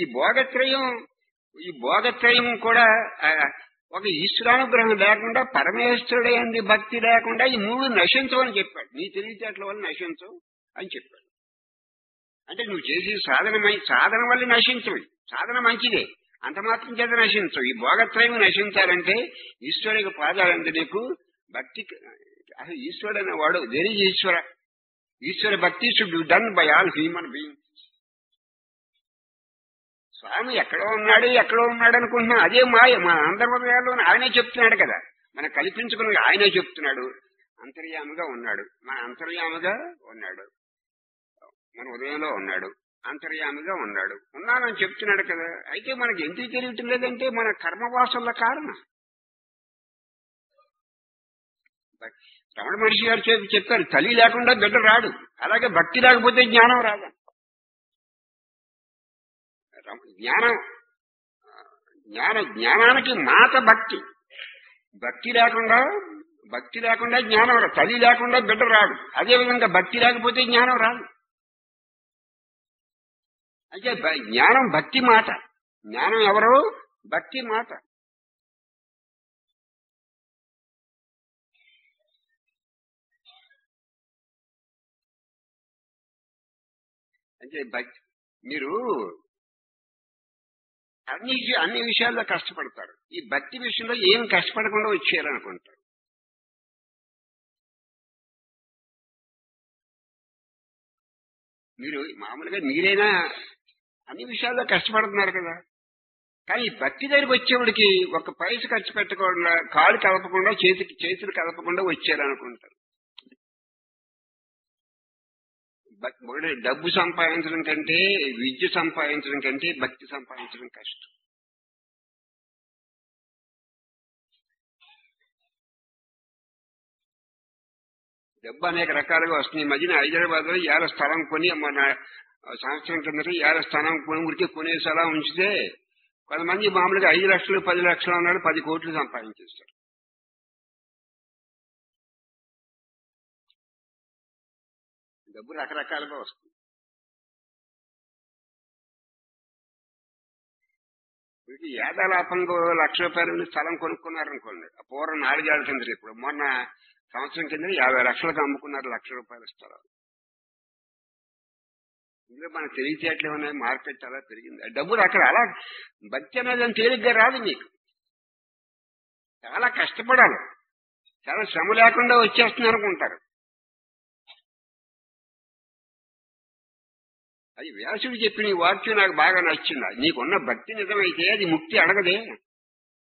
భోగత్రయం కూడా ఒక ఈశ్వరానుగ్రహం లేకుండా, పరమేశ్వరుడే అంది భక్తి లేకుండా ఈ మూడు నశించవని చెప్పాడు. నీ తెలివితేటల వల్ల నశించవు అని చెప్పాడు. అంటే నువ్వు చేసే సాధన వల్ల నశించవు. సాధన మంచిదే, అంత మాత్రం చేత నశించవు. ఈ భోగత్రయం నశించాలంటే ఈశ్వరుడికి పాదాలంటే నీకు భక్తి. అసలు ఈశ్వరుడు అనేవాడు వెరీ ఈశ్వర భక్తి should be done by all human beings. స్వామి ఎక్కడో ఉన్నాడు అనుకుంటున్నాం, అదే మాయ. మన అంతర్హృదయాల్లో ఆయనే చెప్తున్నాడు కదా, మనం కల్పించుకుని ఆయనే చెప్తున్నాడు. అంతర్యామిగా ఉన్నాడు, మన అంతర్యామిగా ఉన్నాడు, మన ఉదయంలో ఉన్నాడు, అంతర్యామిగా ఉన్నానని చెప్తున్నాడు కదా. అయితే మనకి ఎందుకు తెలియటం లేదంటే మన కర్మవాసుల కారణం. రమణ మహర్షి గారు చెప్పారు, తల్లి లేకుండా బిడ్డ రాడు, అలాగే భక్తి లేకపోతే జ్ఞానం రాదు. జ్ఞానానికి మాత భక్తి. భక్తి లేకుండా జ్ఞానం రాదు. తల్లి లేకుండా బిడ్డ రాడు, అదేవిధంగా భక్తి లేకపోతే జ్ఞానం రాదు. అయితే జ్ఞానం భక్తి మాట. జ్ఞానం ఎవరు? భక్తి మాట. అంటే మీరు అన్ని విషయాల్లో కష్టపడతారు, ఈ భక్తి విషయంలో ఏం కష్టపడకుండా వచ్చేయాలనుకుంటారు. మీరు మామూలుగా మీరైనా అన్ని విషయాల్లో కష్టపడుతున్నారు కదా, కానీ ఈ భక్తి దగ్గరికి వచ్చేవాడికి ఒక పైస ఖర్చు పెట్టకుండా, కాలు కలపకుండా, చేతులు కలపకుండా వచ్చారనుకుంటారు. డబ్బు సంపాదించడం కంటే, విద్య సంపాదించడం కంటే భక్తి సంపాదించడం కష్టం. డబ్బు అనేక రకాలుగా వస్తుంది. ఈ మధ్యన హైదరాబాద్ లో ఏళ్ళ స్థలం కొని, మన సంవత్సరం కిందట ఏళ్ళ స్థలం కొని ఉడికి కొనేసేలా ఉంచితే, కొంతమంది మామూలుగా 5 లక్షలు 10 లక్షలు అన్నాడు, 10 కోట్లు సంపాదించేస్తారు. డబ్బు రకరకాలుగా వస్తుంది. వీటికి ఏదాలాపంగా ₹1,00,000 స్థలం కొనుక్కున్నారనుకోండి. పూర్వం 4 ఏళ్ల కింద, ఇప్పుడు మొన్న సంవత్సరం కింద 50 లక్షలకు అమ్ముకున్నారు ₹1,00,000 స్థలం. ఇందులో మన తెలివితేటలు ఉన్నాయి, మార్కెట్ అలా పెరిగింది. డబ్బులు అక్కడ అలా. భక్తి అనేది తేలిగ్గా రాదు, మీకు చాలా కష్టపడాలి, చాలా శ్రమ లేకుండా వచ్చేస్తుంది అనుకుంటారు. అది వ్యాసుడు చెప్పిన ఈ వాక్యం నాకు బాగా నచ్చింది. నీకున్న భక్తి నిజమైతే అది ముక్తి అడగదే.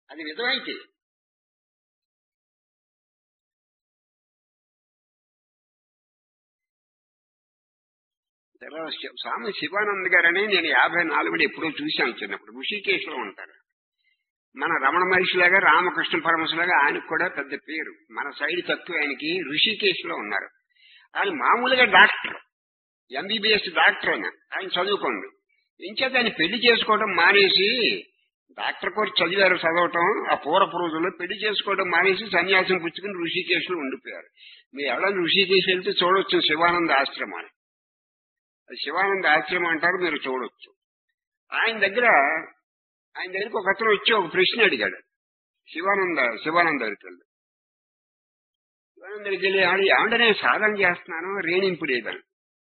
అది నిజమైతే. స్వామి శివానంద్ గారని నేను 54 ఎప్పుడో చూశాను చిన్నప్పుడు. ఋషికేశ్ లో ఉంటారు. మన రమణ మహర్షిలాగా రామకృష్ణ పరమశలాగా ఆయనకు కూడా పెద్ద పేరు. మన సైడ్ తక్కువ ఆయనకి. ఋషికేశ్ లో ఉన్నారు. ఆయన మామూలుగా డాక్టర్, ఎంబీబీఎస్ డాక్టర్. ఆయన చదువుకోండి. ఇంచేత ఆయన పెళ్లి చేసుకోవడం మానేసి, డాక్టర్ కోర్సు చదవటం ఆ పూర్వపు రోజుల్లో పెళ్లి చేసుకోవడం మానేసి సన్యాసం పుచ్చుకుని ఋషికేశ్ లో ఉండిపోయారు. మీరు ఎవరైనా ఋషికేశ్ వెళ్తే చూడొచ్చు శివానంద ఆశ్రమాన్ని. శివానంద ఆశ్రమం అంటారు, మీరు చూడొచ్చు. ఆయన దగ్గరికి ఒక అతను వచ్చి ఒక ప్రశ్న అడిగాడు. శివానంద దగ్గరికి వెళ్ళి ఏమంటే నేను సాధన చేస్తున్నాను, రేణింపు లేదని.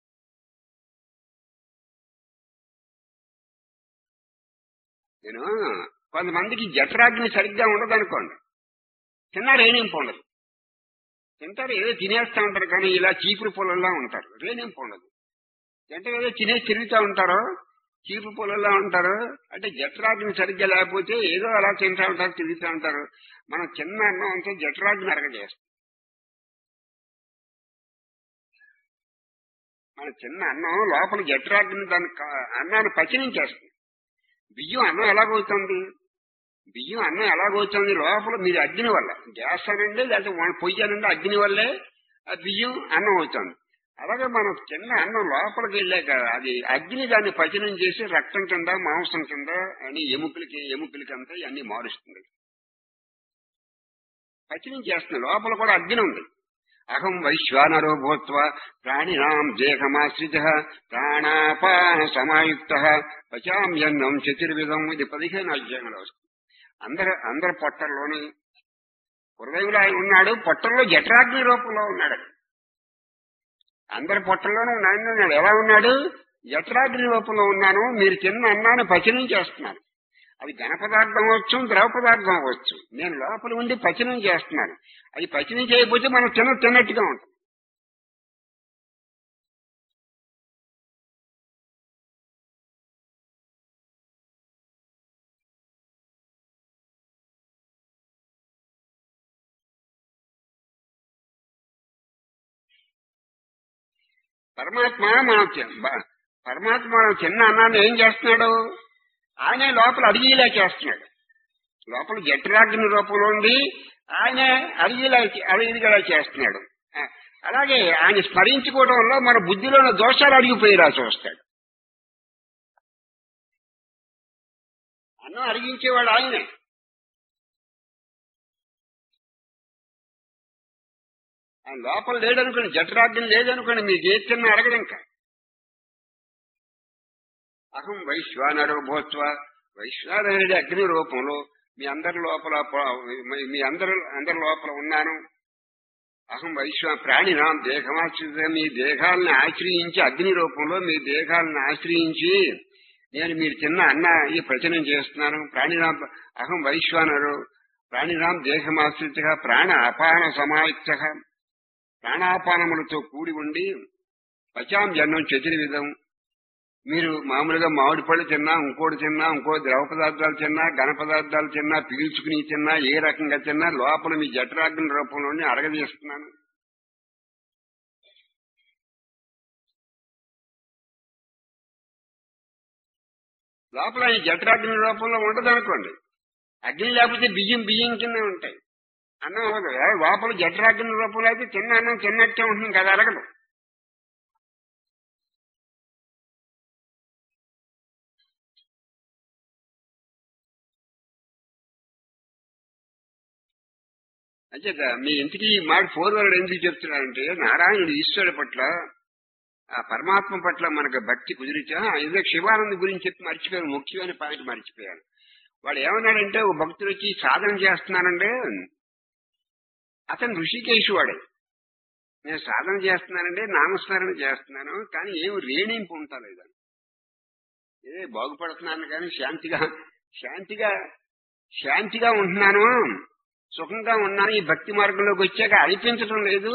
నేను కొంతమందికి జఠరాగ్ని సరిగ్గా ఉండదు అనుకోండి, తిన్నా రేణింపు ఉండదు. తింటారు, ఏదో తినేస్తా ఉంటారు, కానీ ఇలా చీపురు పొలంలా ఉంటారు, రేణింపు ఉండదు. అంటే ఏదో తినేసి తిరుగుతూ ఉంటారు, చీపు పొలంలో ఉంటారు. అంటే జఠరాగ్ని సరిగ్గా లేకపోతే ఏదో అలా తింటూ ఉంటారు, తిరుగుతూ ఉంటారు. మనం చిన్న అన్నం అంతా జఠరాగ్ని అరగజేస్తాం. మన చిన్న అన్నం లోపల జఠరాగ్ని దాని అన్నాన్ని పచనించేస్తుంది. బియ్యం అన్నం ఎలాగవుతుంది లోపల మీరు అగ్ని వల్ల, గ్యాస్ అనండి లేకపోతే పొయ్యి అనండి, అగ్ని వల్లే ఆ బియ్యం అన్నం అవుతుంది. అలాగే మనం చిన్న అన్నం లోపలికి వెళ్ళాక అది అగ్ని దాన్ని పచనం చేసి రక్తం కింద మాంసం కింద అని ఎముకలకి అంతా అన్ని మారుస్తుంది, పచనం చేస్తుంది. లోపల కూడా అగ్ని ఉంది. అహం వైశ్వానరో భూత్వ ప్రాణినాం దేహమాశ్రిత ప్రాణాపాన సమాయుక్త పచామ్యన్నం చతుర్విధం. ఇది 15 అధ్యాయంలో వస్తుంది. అందరి పొట్టల్లోని హృదయంలో ఆయన ఉన్నాడు, పొట్టల్లో జఠరాగ్ని రూపంలో ఉన్నాడు. అందరి పొట్టల్లోనూ నాయన ఉన్నాడు. ఎలా ఉన్నాడు? జఠరాగ్ని రూపంలో ఉన్నాను. మీరు తిన్న అన్నాన్ని పచనం చేస్తున్నారు. అది ఘన పదార్థం అవ్వచ్చు, ద్రవ పదార్థం అవ్వచ్చు. నేను లోపల ఉండి పచనం చేస్తున్నాను. అది పచనం చేయకపోతే మనం తిన్నట్టుగా ఉంటుంది. పరమాత్మ మనం చిన్న అన్నాన్ని ఏం చేస్తున్నాడు? ఆయనే లోపల అడిగిలా చేస్తున్నాడు. లోపల జఠరాగ్ని రూపంలో ఉండి ఆయనే అడిగిలా చేస్తున్నాడు. అలాగే ఆయన స్మరించుకోవడం వల్ల మన బుద్ధిలో ఉన్న దోషాలు అడిగిపోయేలా చూస్తాడు. అన్నం అడిగించేవాడు ఆయనే. ఆయన లోపల లేడనుకోండి, జఠరాగ్ని లేదనుకోండి, మీకు ఏ చిన్న అడగడు. ఇంకా అహం వైశ్వానరో భూత్వ, వైశ్వానరుడి అగ్ని రూపంలో మీ అందరి లోపల ఉన్నాను. అహం ప్రాణినాం దేహమాశ్రిత, మీ దేహాలను ఆశ్రయించి అగ్ని రూపంలో మీ దేహాలను ఆశ్రయించి నేను మీరు చిన్న అన్న ఈ ప్రచనం చేస్తున్నాను. అహం వైశ్వానరు ప్రాణినాం దేహమాశ్రిత ప్రాణ అపాన సమాయుక్త, ప్రాణాపానములతో కూడి ఉండి పచాం జన్నం చతుర్విధం. మీరు మామూలుగా మామిడి పళ్ళు తిన్నా, ఇంకోటి తిన్నా, ఇంకో ద్రవ పదార్థాలు తిన్నా, ఘన పదార్థాలు తిన్నా, పీల్చుకుని తిన్నా, ఏ రకంగా తిన్నా లోపల మీ జఠరాగ్ని రూపంలోనే అరగదీస్తున్నాను. లోపల ఈ జఠరాగ్ని రూపంలో ఉండదనుకోండి, అగ్ని లేకపోతే బియ్యం కింద ఉంటాయి, అన్నం అవ్వదు. లోపల జఠరాగ్ని రూపంలో అయితే తిన్న అన్నం తిన్నట్టే ఉంటుంది కదా, అరగదు. అంచేత మీ ఇంటికి మాట పూర్వరుడు ఎందుకు చెప్తున్నాడంటే, నారాయణుడు ఈశ్వరుడు పట్ల, ఆ పరమాత్మ పట్ల మనకు భక్తి కుదిరిచా. ఏదో శివానంద గురించి చెప్పి మర్చిపోయాను, ముఖ్యమైన పాయింట్ మర్చిపోయాను. వాడు ఏమన్నాడంటే, ఓ భక్తుడు వచ్చి సాధన చేస్తున్నానంటే, అతను ఋషికేశ్ వాడే. నేను సాధన చేస్తున్నానంటే నామస్మరణ చేస్తున్నాను, కానీ ఏమి రేణింపు ఉంటలేదని. బాగుపడుతున్నాను కానీ శాంతిగా ఉంటున్నాను, సుఖంగా ఉన్నాను. ఈ భక్తి మార్గంలోకి వచ్చాక అనిపించడం లేదు.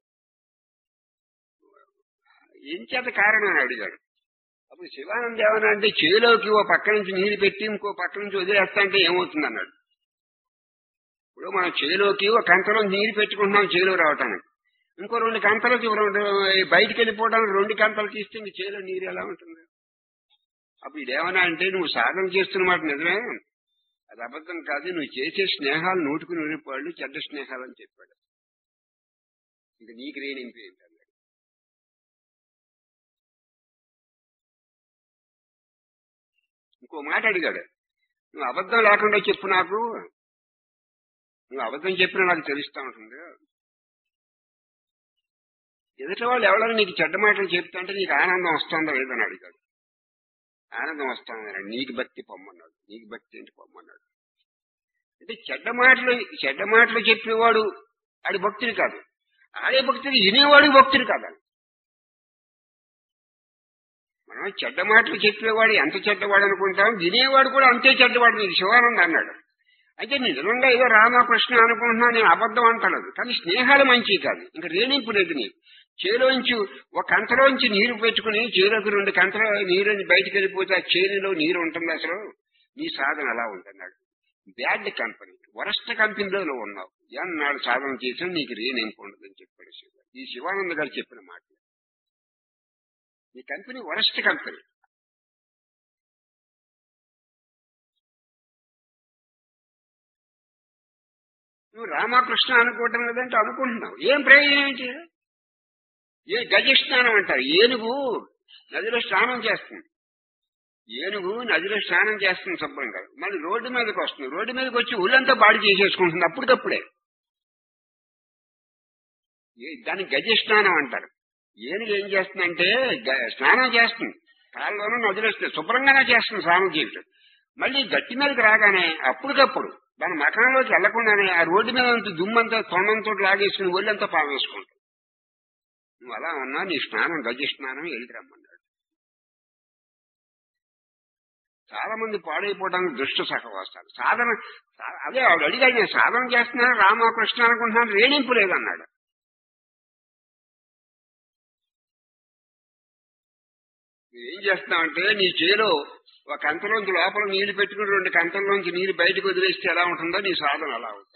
ఏం చేత కారణం అని అడిగాడు. అప్పుడు శివానంద ఏమన్నా అంటే, చేలోకి ఓ పక్క నుంచి నీరు పెట్టి ఇంకో పక్క నుంచి వదిలేస్తా అంటే ఏమవుతుంది అన్నాడు. ఇప్పుడు మనం చేలోకి ఒక కంతలో నీరు పెట్టుకుంటున్నాం చేలో రావటానికి, ఇంకో 2 కంతలకి బయటికి వెళ్ళిపోవడానికి 2 కంతలు తీస్తే ఇంక చేలో నీరు ఎలా ఉంటుంది? అప్పుడు ఇదేమన్నా అంటే నువ్వు సాధన చేస్తున్నమాట నిజమే, అది అబద్ధం కాదు, నువ్వు చేసే స్నేహాలు 100కు 100 పాళ్ళు చెడ్డ స్నేహాలు అని చెప్పాడు. ఇక నీకు రేణింపు ఏంటన్నాడు. ఇంకో మాట అడిగాడు, నువ్వు అబద్ధం లేకుండా చెప్పు నాకు, నువ్వు అబద్ధం చెప్పినా నాకు తెలుస్తా ఉంటుంది, ఎదుటి వాళ్ళు ఎవరైనా నీకు చెడ్డ మాటలు చెప్తా అంటే నీకు ఆనందం వస్తుందో లేదని అడిగాడు. ఆనందం వస్తుందన్నాడు. నీకు భక్తి పొమ్మన్నాడు. నీకు భక్తి ఏంటి పొమ్మన్నాడు అంటే చెడ్డ మాటలు చెప్పేవాడు ఆడి భక్తుడు కాదు, ఆడే భక్తుడు వినేవాడు భక్తుడు కాదు. మనం చెడ్డ మాటలు చెప్పేవాడు ఎంత చెడ్డవాడు అనుకుంటాం, వినేవాడు కూడా అంతే చెడ్డవాడు. నీకు శివానంద అన్నాడు. అయితే నిజంగా ఏదో రామకృష్ణ అనుకుంటున్నా, నేను అబద్ధం అంటలేదు, కానీ స్నేహాలు మంచివి కాదు. ఇంకా రేణింపు లేదు నీకు. చేలోంచి ఒక కంతలోంచి నీరు పెట్టుకుని చేలోకి 2 కంతల నీరు బయటకు వెళ్ళిపోతే ఆ చేనులో నీరు ఉంటుంది. అసలు నీ సాధన అలా ఉంటున్నాడు. బ్యాడ్ కంపెనీ, వరస్ట్ కంపెనీలో నువ్వు ఉన్నావు. ఎన్నాడు సాధన చేసినా నీకు రేణింపు ఉండదని చెప్పాడు శివ. ఈ శివానంద గారు చెప్పిన మాట. నీ కంపెనీ వరస్ట్ కంపెనీ. నువ్వు రామకృష్ణ అనుకోవటం లేదంటే అనుకుంటున్నావు, ఏం ప్రయోజనం ఏంటి? ఏ గజ స్నానం అంటారు. ఏనుగు నదిలో స్నానం చేస్తుంది, ఏనుగు నదిలో స్నానం చేస్తుంది శుభ్రంగా, మళ్ళీ రోడ్డు మీదకి వస్తుంది, రోడ్డు మీదకి వచ్చి ఊళ్ళంతా బాడి చేసేసుకుంటుంది అప్పటికప్పుడే. దాన్ని గజ స్నానం అంటారు. ఏనుగు ఏం చేస్తుందంటే స్నానం చేస్తుంది, కాళ్ళలోనూ నదిలో శుభ్రంగానే చేస్తుంది స్నానం చేయటం. మళ్ళీ గట్టి మీదకి రాగానే అప్పటికప్పుడు దాని మకాంలోకి వెళ్లకుండానే ఆ రోడ్డు మీద దుమ్మంతా తొండంతో లాగేసుకుని ఒళ్ళంతా పావేసుకుంటాం. నువ్వు అలా ఉన్నా నీ స్నానం గజ స్నానం వెళ్ళి రమ్మన్నాడు. చాలా మంది పాడైపోవడానికి దుష్ట సహవాసాలు. సాధన అదే ఆవిడ అడిగాడు, నేను సాధన చేస్తున్నాను రామకృష్ణ అనుకుంటున్నాను, రేణింపు లేదన్నాడు. నువ్వేం చేస్తున్నావంటే నీ చేలో ఒక కంతలోంచి లోపల నీళ్లు పెట్టుకుని 2 కంతల్లోంచి నీరు బయటకు వదిలేస్తే ఎలా ఉంటుందో నీ సాధన అలా ఉంటుంది.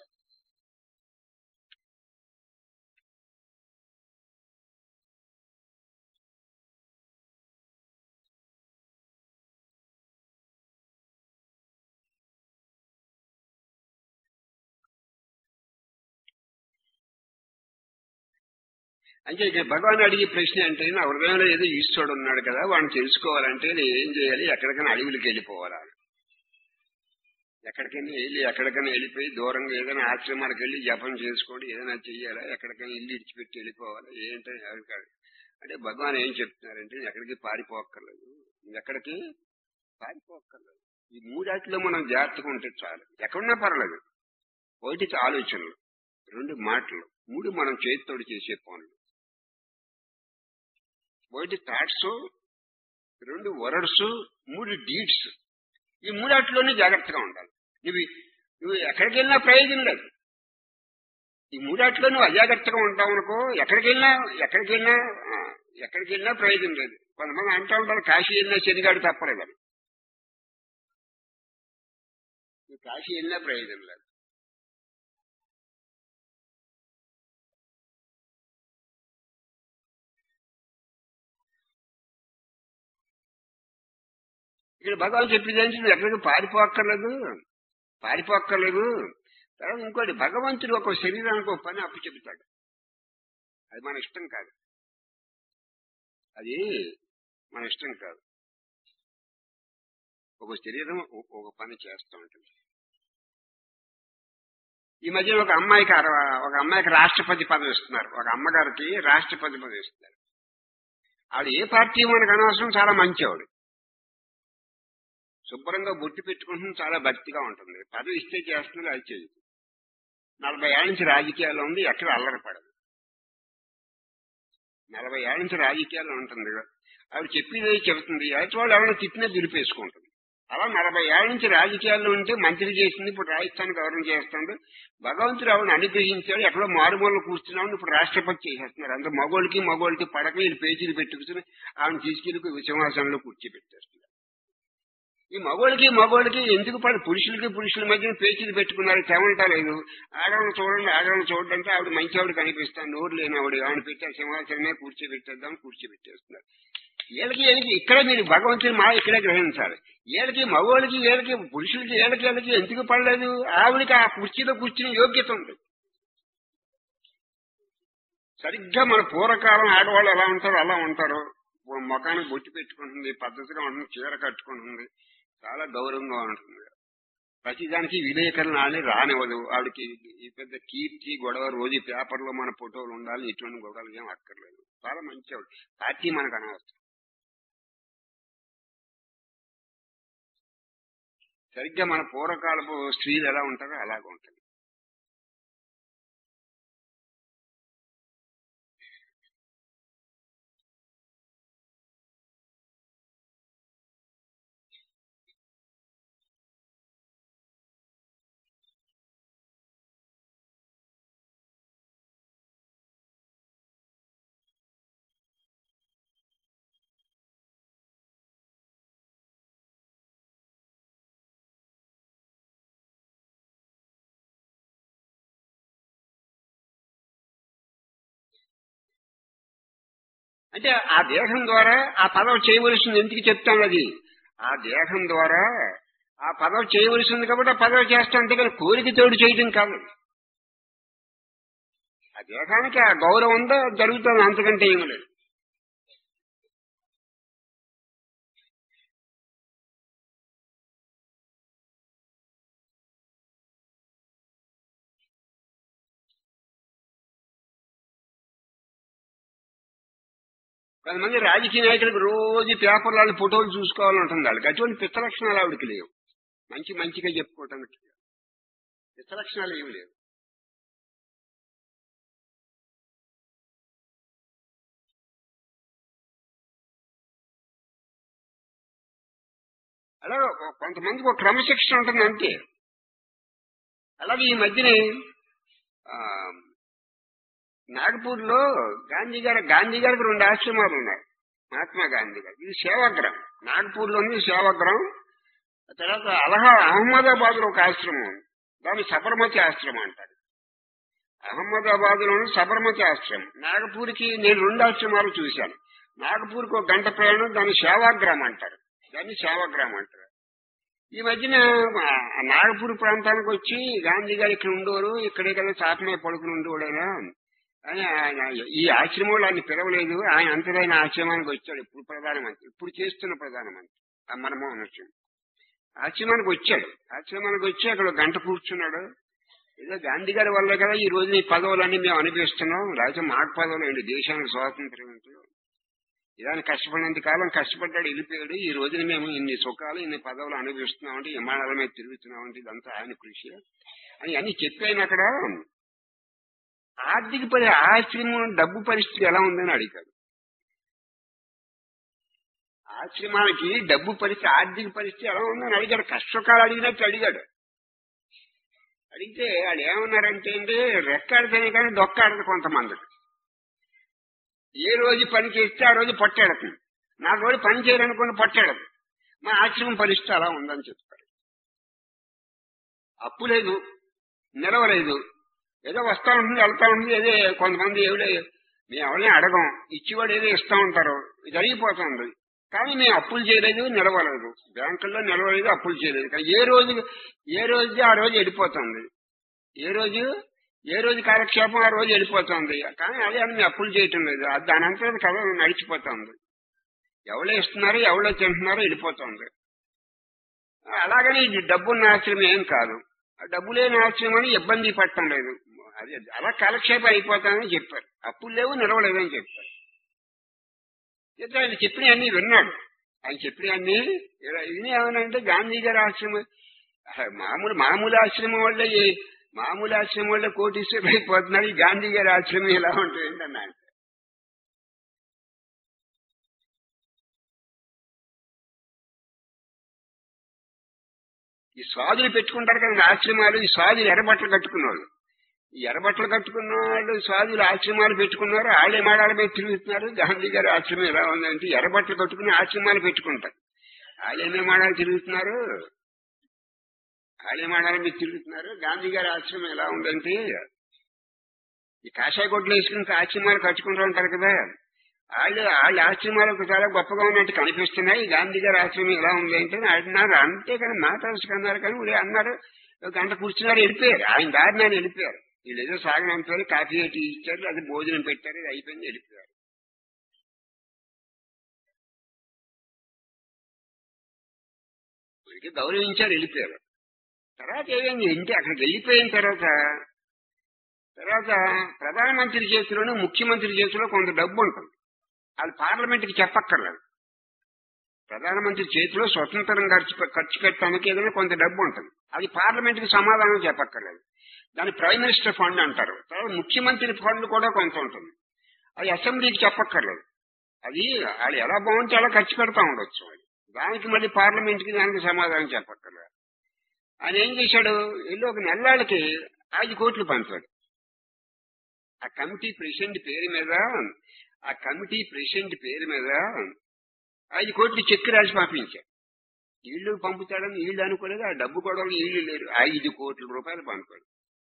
అంటే ఇక్కడ భగవాన్ అడిగే ప్రశ్న అంటే, నా హృదయంలో ఏదో ఈశ్వరుడు ఉన్నాడు కదా, వాడిని తెలుసుకోవాలంటే నేను ఏం చేయాలి, ఎక్కడికైనా అడవులకి వెళ్ళిపోవాలా, ఎక్కడికైనా వెళ్ళిపోయి దూరంగా ఏదైనా ఆశ్రమాలకు వెళ్ళి జపం చేసుకోండి, ఏదైనా చెయ్యాలా, ఎక్కడికైనా ఇల్లు ఇడిచిపెట్టి వెళ్ళిపోవాలా ఏంటని అది కాదు. అంటే భగవాన్ ఏం చెప్తున్నారంటే, ఎక్కడికి పారిపోక్కర్లేదు, ఎక్కడికి పారిపోక్కర్లేదు. ఈ 3 మనం జాగ్రత్తగా ఉంటే చాలు, ఎక్కడున్నా పర్లేదు. 1 ఆలోచనలు, 2 మాటలు, 3 మనం చేతితోటి చేసే పనులు. 1 థాట్స్, 2 వర్డ్స్, 3 డీడ్స్. ఈ 3 జాగ్రత్తగా ఉండాలి. నువ్వు ఎక్కడికి వెళ్ళినా ప్రయోజనం లేదు. ఈ 3 నువ్వు అజాగ్రత్తగా ఉంటావు అనుకో, ఎక్కడికి వెళ్ళినా ప్రయోజనం లేదు. కొంతమంది అంటూ ఉంటారు, కాశీ వెళ్ళినా శనిగాడు తప్పలేదని. నువ్వు కాశీ వెళ్ళినా ప్రయోజనం లేదు. ఇక్కడ భగవాన్ చెప్పింది నువ్వు ఎక్కడికి పారిపోక్కర్లేదు. తర్వాత ఇంకోటి, భగవంతుడు ఒక శరీరానికి ఒక పని అప్పు చెబుతాడు, అది మన ఇష్టం కాదు. ఒక శరీరం ఒక పని చేస్తూ ఉంటుంది. ఈ మధ్య ఒక అమ్మాయికి రాష్ట్రపతి పదవి ఇస్తున్నారు, ఒక అమ్మగారికి రాష్ట్రపతి పదవి ఇస్తున్నారు. ఆవిడ ఏ పార్టీ మనకు అనవసరం, చాలా మంచి ఆవిడ, శుభ్రంగా బొట్టు పెట్టుకుంటుంది, చాలా భక్తిగా ఉంటుంది. పదవి ఇస్తే చేస్తున్నారు, అది చేయదు. 40 ఏళ్ల నుంచి రాజకీయాల్లో ఉంది, ఎక్కడ అల్లరపడదు. 40 ఏళ్ల నుంచి రాజకీయాల్లో ఉంటుంది. ఆవిడ చెప్పేది చెబుతుంది, అయితే వాళ్ళు ఎవరైనా తిట్టినా దులిపేసుకుంటుంది. అలా 40 ఏళ్ల నుంచి రాజకీయాల్లో ఉంటే మంత్రి చేసింది, ఇప్పుడు రాజస్థాన్ గవర్నర్ చేస్తుంది. భగవంతుడు ఆవిడని అనుగ్రహించాడు, ఎక్కడో మారుమూలలో కూర్చున్నామని ఇప్పుడు రాష్ట్రపతి చేసేస్తున్నారు. అంత మగోళ్ళకి పడక వీళ్ళు పేజీలు పెట్టుకుని ఆవిడని తీసుకెళ్లి సింహాసనంలో కూర్చోబెట్టేస్తున్నారు. ఈ మగోళ్ళకి ఎందుకు పడి పురుషుల మధ్యన పేచీలు పెట్టుకున్నారు, తెమంటా లేదు. ఆడవాళ్ళని చూడండి, ఆడవాళ్ళని చూడంటే ఆవిడ మంచి ఆవిడ కనిపిస్తాను, నోరు లేని ఆవిడ ఆవిడ పెట్టే సింహాసనమే కూర్చోబెట్టేద్దాం, కూర్చోబెట్టేస్తున్నారు. వీళ్ళకి ఇక్కడే మీరు భగవంతుని మా ఇక్కడే గ్రహించాలి. వీళ్ళకి పురుషులకి వీళ్ళకి ఎందుకు పడలేదు, ఆవిడకి ఆ కుర్చీలో కూర్చుని యోగ్యత ఉంది. సరిగ్గా మన పూర్వకాలం ఆడవాళ్ళు ఎలా ఉంటారో అలా ఉంటారు. ముఖానికి బొట్టు పెట్టుకుంటుంది, పద్ధతిగా ఉంటుంది, చీర కట్టుకుంటుంది, చాలా గౌరవంగా ఉంటుంది. ప్రతిదానికి విలేకరణ ఆడి రానివ్వదు. ఆవిడకి ఈ పెద్ద కీర్తి గొడవ, రోజు పేపర్లో మన ఫోటోలు ఉండాలి, ఇటువంటి గొడవలు ఏం అక్కర్లేదు. చాలా మంచి ఆవిడ. పార్టీ మనకు అనవసరం. సరిగ్గా మన పూర్వకాలపు స్త్రీలు ఎలా ఉంటారో అలాగ ఉంటుంది. అంటే ఆ దేహం ద్వారా ఆ పదవి చేయవలసింది ఎందుకు చెప్తాను, అది ఆ దేహం ద్వారా ఆ పదవి చేయవలసింది కాబట్టి ఆ పదవి చేస్తాం, అంతేకాని కోరిక తోడు చేయడం కాదు. ఆ దేహానికి ఆ గౌరవం ఉందో జరుగుతుంది, అంతకంటే ఏమి లేదు. కొంతమంది రాజకీయ నాయకులకు రోజు పేపర్లలో ఫోటోలు చూసుకోవాలంటుంది. వాళ్ళకి అటువంటి పిచ్చ లక్షణాలు ఆవిడకి లేవు. మంచిగా చెప్పుకోవటానికి పిచ్చ లక్షణాలు ఏమి లేవు. అలా కొంతమందికి ఒక క్రమశిక్షణ ఉంటుంది అంతే. అలాగే ఈ మధ్యనే నాగపూర్ లో గాంధీ గారికి 2 ఆశ్రమాలు ఉన్నాయి. మహాత్మా గాంధీ గారు ఇది సేవాగ్రహం. నాగపూర్ లోని సేవాగ్రహం. తర్వాత అహ్మదాబాద్ లో ఒక ఆశ్రమం ఉంది, దాన్ని సబర్మతి ఆశ్రమం అంటారు. అహ్మదాబాద్ లోని సబర్మతి ఆశ్రమం. నాగపూర్కి నేను 2 ఆశ్రమాలు చూశాను. నాగపూర్కి 1 గంట ప్రయాణం, దాన్ని సేవాగ్రహం అంటారు. ఈ మధ్యన నాగపూర్ ప్రాంతానికి వచ్చి గాంధీ గారు ఇక్కడ ఉండేవారు, ఇక్కడే కదా చాపమే పడుకుని ఉండేవాడైనా అని ఆయన ఈ ఆశ్రమంలో ఆయన పిలవలేదు. ఆయన అంతదైన ఆశ్రమానికి వచ్చాడు. ఇప్పుడు ప్రధానమంత్రి, ఇప్పుడు చేస్తున్న ప్రధానమంత్రి మన్మోహన్ సింగ్ ఆశ్రమానికి వచ్చి అక్కడ 1 గంట కూర్చున్నాడు. ఏదో గాంధీ గారి వల్లే కదా ఈ రోజు ఈ పదవులన్నీ మేము అనిపిస్తున్నాం, లేకపోతే మాకు పదవులు ఏంటి, దేశానికి స్వాతంత్ర్యం ఏంటి, ఇదాన్ని కష్టపడినంత కాలం కష్టపడ్డాడు, వెళ్ళిపోయాడు. ఈ రోజున మేము ఇన్ని సుఖాలు ఇన్ని పదవులు అనుభవిస్తున్నామంటే, విమానాల మీద తిరుగుతున్నామంటే ఇదంతా ఆయన కృషి అని అన్ని చెప్పాను. అక్కడ ఆశ్రమం డబ్బు పరిస్థితి ఎలా ఉందని అడిగాడు. ఆశ్రమానికి డబ్బు పరిస్థితి, ఆర్థిక పరిస్థితి ఎలా ఉందని అడిగాడు. కష్టకాలు అడిగినట్టు అడిగాడు. అడిగితే వాళ్ళు ఏమన్నారంటే అండి, రెక్కాడితేనే కానీ దొక్కాడదు కొంతమంది. ఏ రోజు పని చేస్తే ఆ రోజు పొట్టాడుతుంది, 4 రోజులు పని చేయాలనుకుని పొట్టాడదు. మా ఆశ్రమం పరిస్థితి అలా ఉందని చెప్తారు. అప్పు లేదు, నిలవలేదు, ఏదో వస్తా ఉంటుంది వెళ్తా ఉంటుంది. ఏదో కొంతమంది మేము ఎవరిని అడగం, ఇచ్చివాడు ఏదో ఇస్తా ఉంటారు, జరిగిపోతుంది. కానీ మేము అప్పులు చేయలేదు, నిలవలేదు, బ్యాంకుల్లో నిలవలేదు, అప్పులు చేయలేదు. కానీ ఏ రోజు ఆ రోజు వెళ్ళిపోతుంది. ఏ రోజు కాలక్షేపం ఆ రోజు వెళ్ళిపోతుంది. కానీ అదే అని మేము అప్పులు చేయటం లేదు. దాని అంతా కథ నడిచిపోతుంది. ఎవరో ఇస్తున్నారు, ఎవరో తింటున్నారో వెళ్ళిపోతుంది. అలాగని డబ్బున్న ఆశ్రమం ఏం కాదు. డబ్బు లేని ఆశ్రమం అని ఇబ్బంది పడటం లేదు. అది అలా కాలక్షేపం అయిపోతానని చెప్పారు. అప్పులు లేవు, నిలవలేదని చెప్పారు. ఆయన చెప్పినవన్నీ విన్నాడు. ఆయన చెప్పినవన్నీ ఇది ఏమనంటే గాంధీ గారి ఆశ్రమం మామూలు ఆశ్రమం వల్ల కోటీశ్వరులు అయిపోతున్నారు. ఈ గాంధీ గారి ఆశ్రమం ఎలా ఉంటుంది అన్నాడు. ఈ స్వాదులు పెట్టుకుంటారు కదా ఆశ్రమాలు, ఈ స్వాదులు ఎర్రబట్టలు కట్టుకున్నవాళ్ళు, స్వాదులు ఆశ్రమాలు పెట్టుకున్నారు. ఆళ్ళే మాడాల మీద తిరుగుతున్నారు. గాంధీ గారి ఆశ్రమం ఎలా ఉందంటే ఎర్రబట్టలు కట్టుకుని ఆశ్రమాలు పెట్టుకుంటారు. ఆలయమే మాడాలు తిరుగుతున్నారు, ఆలయ మాడాలు మీరు తిరుగుతున్నారు. గాంధీ గారి ఆశ్రమం ఎలా ఉందంటే, ఈ కాషాయ గుడ్లు వేసుకుని ఆశ్రమాలు కట్టుకుంటూ ఉంటారు కదా, వాళ్ళ ఆశ్రమాలకు చాలా గొప్పగా ఉన్నట్టు కనిపిస్తున్నాయి. గాంధీ గారి ఆశ్రమం ఎలా ఉంది అంటే అన్నారు. అంతేకాని మాట్లాడుతున్నారు కానీ వీళ్ళు అన్నారు, ఒక గంట కూర్చున్నారు, వెళ్ళిపోయారు. ఆయన దారిని ఆయన వెళ్ళిపోయారు. వీళ్ళు ఏదో సాగనంపారు, కాఫీ టీ ఇచ్చారు, అది భోజనం పెట్టారు, ఇది అయిపోయింది, వెళ్ళిపోయారు. వీళ్ళకి గౌరవించారు, వెళ్ళిపోయారు. తర్వాత ఏమైంది అంటే అక్కడికి వెళ్ళిపోయిన తర్వాత ప్రధానమంత్రి చేతిలోనూ ముఖ్యమంత్రి చేతిలో కొంత డబ్బు ఉంటుంది. అది పార్లమెంట్కి చెప్పక్కర్లేదు. ప్రధానమంత్రి చేతిలో స్వతంత్రం ఖర్చు పెట్టడానికి ఏదైనా కొంత డబ్బు ఉంటుంది. అది పార్లమెంట్కి సమాధానం చెప్పక్కర్లేదు. దాన్ని ప్రైమ్ మినిస్టర్ ఫండ్ అంటారు. తర్వాత ముఖ్యమంత్రి ఫండ్ కూడా కొంత ఉంటుంది. అది అసెంబ్లీకి చెప్పక్కర్లేదు. అది వాళ్ళు ఎలా బాగుంటే అలా ఖర్చు పెడతా ఉండొచ్చు. దానికి మళ్ళీ పార్లమెంట్కి దానికి సమాధానం చెప్పక్కర్లేదు. ఆయన ఏం చేశాడు, వెళ్ళి ఒక నెలలకి 5 కోట్లు పంపాడు. ఆ కమిటీ ప్రెసిడెంట్ పేరు మీద 5 కోట్లు చెక్ రాసి పంపించారు. వీళ్ళు పంపుతాడని వీళ్ళు అనుకోలేదు, ఆ డబ్బు కూడా వీళ్ళు లేరు. 5 కోట్ల రూపాయలు పంపాడు.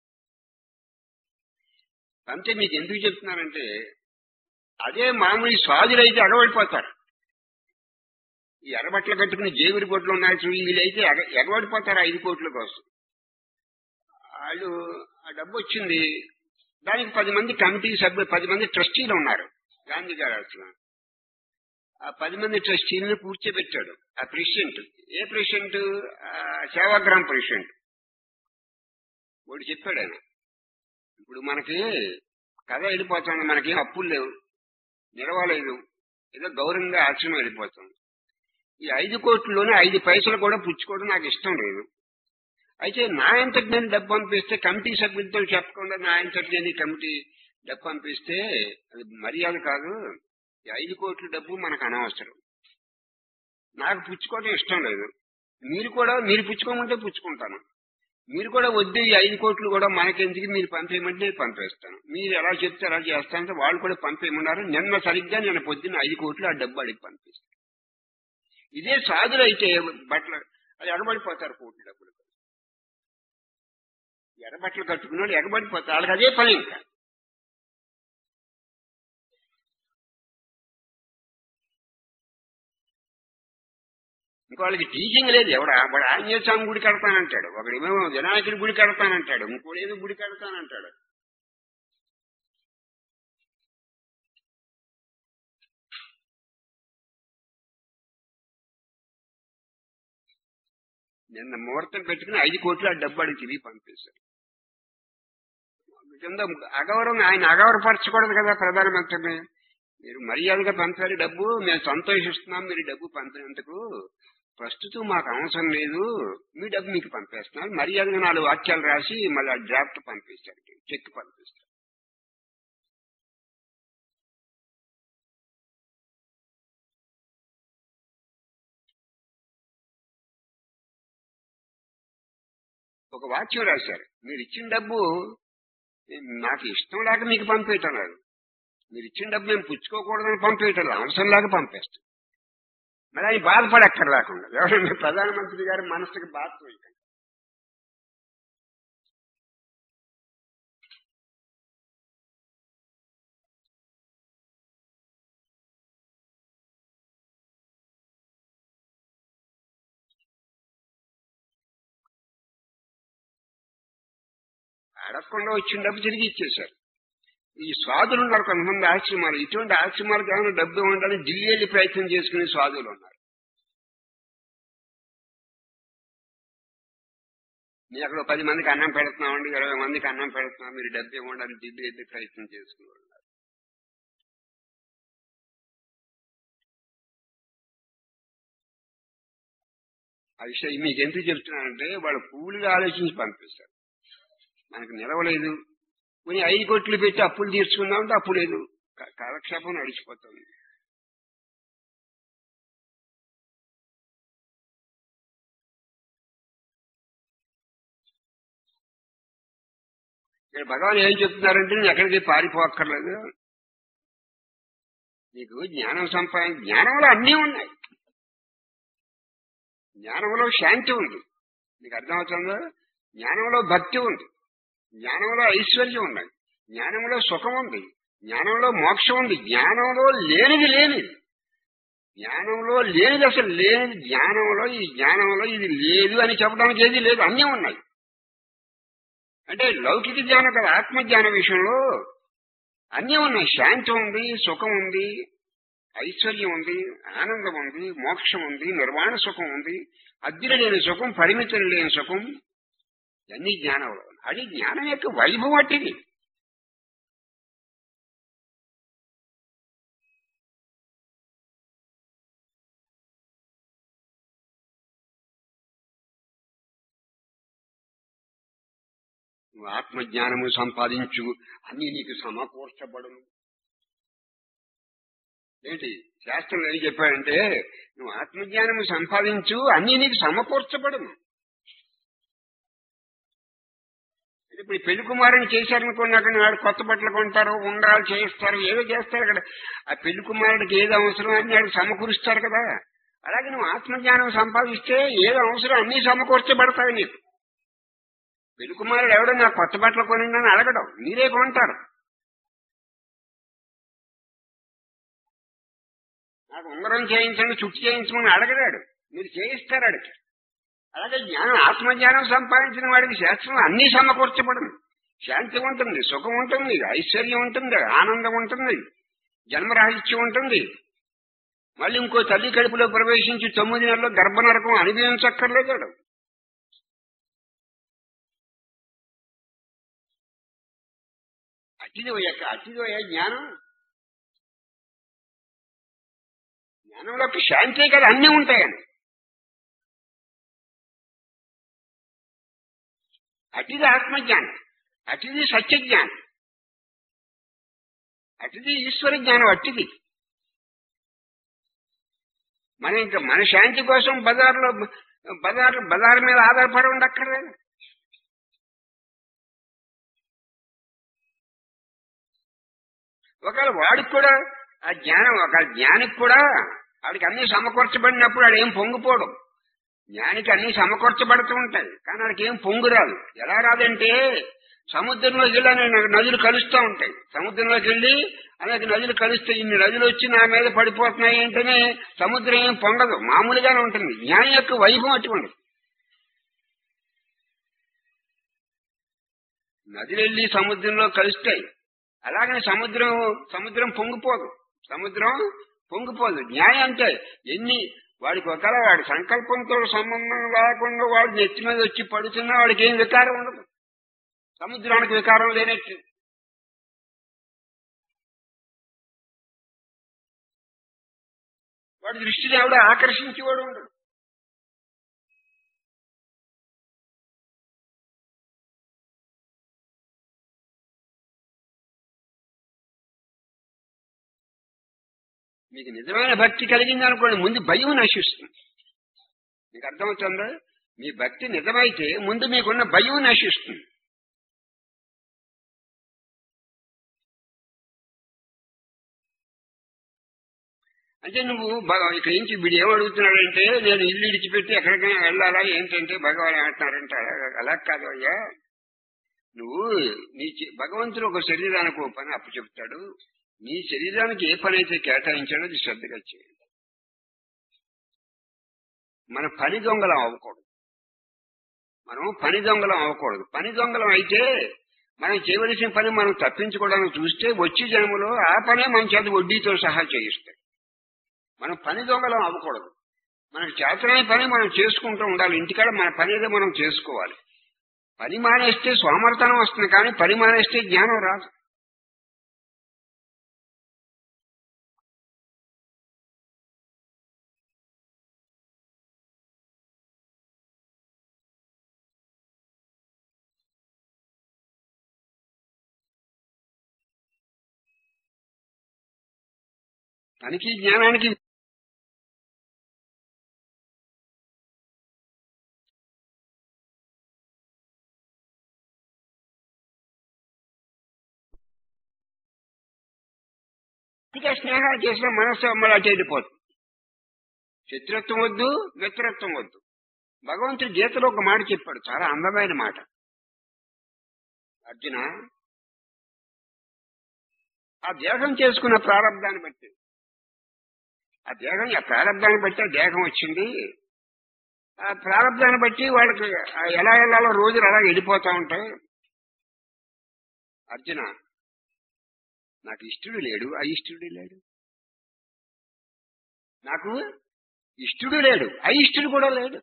అంతే. మీకు ఎందుకు చెప్తున్నానంటే, అదే మామూలు స్వాదులైతే ఎగబడిపోతారు. ఈ ఎర్రబట్టలు కట్టుకుని జేబురి బొట్లు ఉన్నాయి చూడు, వీళ్ళైతే ఎగబడిపోతారు 5 కోట్ల కోసం. వాళ్ళు ఆ డబ్బు వచ్చింది, దానికి 10 మంది కమిటీ సభ్యులు, 10 మంది ట్రస్టీలు ఉన్నారు గాంధీ గారు. అసలు ఆ 10 మంది ట్రస్టీలను కూర్చోబెట్టాడు ఆ ప్రెసిడెంట్. ఏ ప్రెసిడెంట్? సేవాగ్రామ్ ప్రెసిడెంట్. వాడు చెప్పాడు ఆయన, ఇప్పుడు మనకి కథ వెళ్ళిపోతుంది, మనకేం అప్పులు లేవు, నిలవలేదు, ఏదో గౌరవంగా ఆశ్రమం వెళ్ళిపోతుంది. ఈ 5 కోట్లలోనే 5 పైసలు కూడా పుచ్చుకోవడం నాకు ఇష్టం లేదు. అయితే నా అంతటి నేను డబ్బు పంపిస్తే, కమిటీ సభ్యులతో చెప్పకుండా నా అంతటి నేను కమిటీ డబ్బు పంపిస్తే అది మర్యాద కాదు. ఈ 5 కోట్ల డబ్బు మనకు అనవసరం, నాకు పుచ్చుకోవడం ఇష్టం లేదు. మీరు పుచ్చుకోమంటే పుచ్చుకుంటాను, మీరు కూడా వద్దు, ఈ 5 కోట్లు కూడా మనకెందుకు, మీరు పంపేయమంటే నేను పంపేస్తాను, మీరు ఎలా చెప్తే అలా చేస్తానంటే వాళ్ళు కూడా పంపేయమన్నారు. నిన్న పొద్దున్న 5 కోట్లు ఆ డబ్బు అడిగి పంపిస్తాను. ఇదే సాధులు అయితే బట్టలు అది ఎగబడిపోతారు, కోట్ల డబ్బులు. ఎర్రబట్టలు కట్టుకున్న వాళ్ళు ఎగబడిపోతారు, వాళ్ళకి అదే పని. ఇంకా వాళ్ళకి టీచింగ్ లేదు. వాడు ఆంజనేయ స్వామి గుడి కడతానంటాడు, ఒకడేమో వినాయకుడి గుడి కడతానంటాడు, ఇంకోడేమో గుడి కడతానంటాడు. నిన్న ముహూర్తం పెట్టుకుని 5 కోట్లు ఆ డబ్బు అడిగి తిరిగి పంపేశారు. కింద అగౌరవం, ఆయన అగౌరవపరచకూడదు కదా ప్రధానమంత్రిని. మీరు మర్యాదగా పంపారు డబ్బు, మేము సంతోషిస్తున్నాం, మీరు డబ్బు పంపినందుకు. ప్రస్తుతం మాకు అవసరం లేదు, మీ డబ్బు మీకు పంపేస్తున్నాం. మర్యాదగా 4 వాక్యాలు రాసి మళ్ళీ డ్రాఫ్ట్ పంపిస్తారు, చెక్ పంపిస్తారు. ఒక వాక్యం రాశారు, మీరు ఇచ్చిన డబ్బు నాకు ఇష్టం లేక మీకు పంపేయటం లేదు, మీరు ఇచ్చిన డబ్బు మేము పుచ్చుకోకూడదని పంపేయటం లేదు, అవసరం లేక పంపేస్తాం. మరి ఆయన బాధపడక్కర్ లేకుండా, ఎవరైనా ప్రధానమంత్రి గారి మనసుకి బాధ పోయింది. అడగకుండా వచ్చిన డబ్బు తిరిగి ఇచ్చేశారు. ఈ స్వాదులు ఉన్నారు కొంతమంది ఆశ్రమాలు, ఇటువంటి ఆశ్రమాలకు ఏమైనా డబ్బు ఇవ్వాలని ఢిల్లీ వెళ్ళి ప్రయత్నం చేసుకునే స్వాదులు ఉన్నారు. మీరు అక్కడ 10 మందికి అన్నం పెడుతున్నామండి, 20 మందికి అన్నం పెడుతున్నాం, మీరు డబ్బు ఇవ్వండి ఢిల్లీ వెళ్ళి ప్రయత్నం చేసుకునేవాళ్ళు. ఆ విషయం మీకు ఎందుకు చెప్తున్నానంటే, వాళ్ళు కూలిగా ఆలోచించి పంపిస్తారు. మనకు నిలవలేదు, కొన్ని 5 కోట్లు పెట్టి అప్పులు తీర్చుకుందామంటే అప్పు లేదు, కాలక్షేపం నడిచిపోతుంది. ఇక్కడ భగవాన్ ఏం చెప్తున్నారంటే, నేను ఎక్కడికి పారిపోక్కర్లేదు, నీకు జ్ఞానంలో అన్నీ ఉన్నాయి. జ్ఞానంలో శాంతి ఉంది. నీకు అర్థమవుతుందో? జ్ఞానంలో భక్తి ఉంది, జ్ఞానంలో ఐశ్వర్యం ఉన్నాయి, జ్ఞానంలో సుఖం ఉంది, జ్ఞానంలో మోక్షం ఉంది. జ్ఞానంలో లేనిది లేనిది, జ్ఞానంలో లేనిది అసలు లేనిది. జ్ఞానంలో ఈ జ్ఞానంలో ఇది లేదు అని చెప్పడానికి ఏది లేదు, అన్నీ ఉన్నాయి. అంటే లౌకిక జ్ఞానం కదా, ఆత్మజ్ఞాన విషయంలో అన్నీ ఉన్నాయి. శాంతి ఉంది, సుఖం ఉంది, ఐశ్వర్యం ఉంది, ఆనందం ఉంది, మోక్షం ఉంది, నిర్వాణ సుఖం ఉంది, అద్దిర లేని సుఖం, పరిమితులు లేని సుఖం, అన్ని జ్ఞానంలో. అది జ్ఞానం యొక్క వైభవం అట్టిది. నువ్వు ఆత్మజ్ఞానము సంపాదించు, అన్ని నీకు సమకూర్చబడును. ఏంటి శాస్త్రం ఏం చెప్పాడంటే, నువ్వు ఆత్మజ్ఞానము సంపాదించు, అన్ని నీకు సమకూర్చబడును. ఇప్పుడు పెళ్లి కుమారుని చేశారనుకోండి, అక్కడ వాడు కొత్త బట్టలు కొంటారు, ఉండాలి చేయిస్తారు, ఏదో చేస్తారు అక్కడ. ఆ పెళ్లి కుమారుడికి ఏది అవసరం అని వాడు సమకూరుస్తారు కదా. అలాగే నువ్వు ఆత్మజ్ఞానం సంపాదిస్తే ఏదో అవసరం అన్ని సమకూర్చబడతాయి నీకు. పెళ్లి కుమారుడు ఎవడో నాకు కొత్త బట్టలు కొనిందని అడగడం, మీరే కొంటారు. నాకు ఉంగరం చేయించండి, చుట్టు చేయించమని అడగడాడు, మీరు చేయిస్తారు అడిగి. అలాగే జ్ఞానం, ఆత్మజ్ఞానం సంపాదించిన వాడికి శాస్త్రం అన్ని సమకూర్చబడింది. శాంతి ఉంటుంది, సుఖం ఉంటుంది, ఐశ్వర్యం ఉంటుంది, ఆనందం ఉంటుంది, జన్మరాహిత్యం ఉంటుంది. మళ్ళీ ఇంకో తల్లి కడుపులో ప్రవేశించి 9 నెలల్లో గర్భనరకం అనుభవించక్కర్లేదు. అతిదోయ జ్ఞానం. జ్ఞానంలోకి శాంతే కదా అన్నీ ఉంటాయని. అతిది ఆత్మజ్ఞానం, అతిది సత్యజ్ఞానం, అతిది ఈశ్వర జ్ఞానం. అట్టిది మన శాంతి కోసం బజారు మీద ఆధారపడి ఉండక్కర్లేదు. ఒకవేళ వాడికి కూడా ఆ జ్ఞానం, ఒక జ్ఞానికి కూడా వాడికి అన్ని సమకూర్చబడినప్పుడు వాడు ఏం పొంగిపోవడం. జ్ఞానికి అన్ని సమకూర్చబడుతూ ఉంటాయి, కానీ వాడికి ఏం పొంగు రాదు. ఎలా రాదంటే, సముద్రంలోకి వెళ్ళి అనేక నదులు కలుస్తూ ఉంటాయి. సముద్రంలోకి వెళ్ళి అనేక నదులు కలుస్తాయి. ఇన్ని నదులు వచ్చి నా మీద పడిపోతున్నాయి అంటేనే సముద్రం ఏం పొంగదు, మామూలుగానే ఉంటుంది. జ్ఞానం యొక్క వైభవం అటువంటి. నదులు వెళ్ళి సముద్రంలో కలుస్తాయి, అలాగనే సముద్రం పొంగిపోదు. న్యాయం అంటే వాడికి ఒకవేళ వాడి సంకల్పంతో సంబంధం లేకుండా వాడి నెత్తి మీద వచ్చి పడుతున్నా వాడికి ఏం వికారం ఉండదు. సముద్రానికి వికారం లేనట్టు. వాడి దృష్టిని ఎవడో ఆకర్షించేవాడు ఉండడు. మీకు నిజమైన భక్తి కలిగింది అనుకోండి, ముందు భయం నశిస్తుంది. మీకు అర్థమవుతుందా? మీ భక్తి నిజమైతే ముందు మీకున్న భయం నశిస్తుంది. అంటే నువ్వు ఇక్కడి నుంచి వీడు ఏమడుగుతున్నాడంటే, నేను ఇల్లు ఇడిచిపెట్టి ఎక్కడికైనా వెళ్ళాలా ఏంటంటే భగవాన్ ఏమంటున్నారంటే, అలా కాదు అయ్యా, నువ్వు భగవంతుడు ఒక శరీరానికి ఒక పని అప్పు చెప్తాడు. నీ శరీరానికి ఏ పని అయితే కేటాయించాడో అది శ్రద్ధగా చేయండి. మన పని దొంగలం అవ్వకూడదు. పని దొంగలం అయితే మనం చేయవలసిన పని మనం తప్పించుకోవడానికి చూస్తే వచ్చే జన్మలో ఆ పనే మన చేత వడ్డీతో సహా చేయిస్తాయి. మనం పని దొంగలం అవ్వకూడదు. మనకు చేతనైన పని మనం చేసుకుంటూ ఉండాలి. ఇంటికాడ మన పని ఏదో మనం చేసుకోవాలి. పని మానేస్తే సోమర్తనం వస్తుంది, కానీ పని మానేస్తే జ్ఞానం రాదు. పనికి జ్ఞానానికి స్నేహాలు చేసిన మనస్సు అమ్మలా చెడిపోతుంది. శత్రుత్వం వద్దు, మిత్రత్వం వద్దు. భగవంతుడు గీతలో ఒక మాట చెప్పాడు, చాలా అందమైన మాట. అర్జున, ఆ దేహం చేసుకున్న ప్రారంధాన్ని బట్టి, ఆ ప్రారంధాన్ని బట్టి ఆ దేహం వచ్చింది. ఆ ప్రారంధాన్ని బట్టి వాళ్ళకి ఎలా వెళ్ళాలో రోజులు అలా వెళ్ళిపోతా ఉంటాయి. అర్జున, నాకు ఇష్టుడు లేడు, అయిష్టుడు లేడు. నాకు ఇష్టుడు లేడు, అయిష్టుడు కూడా లేడు.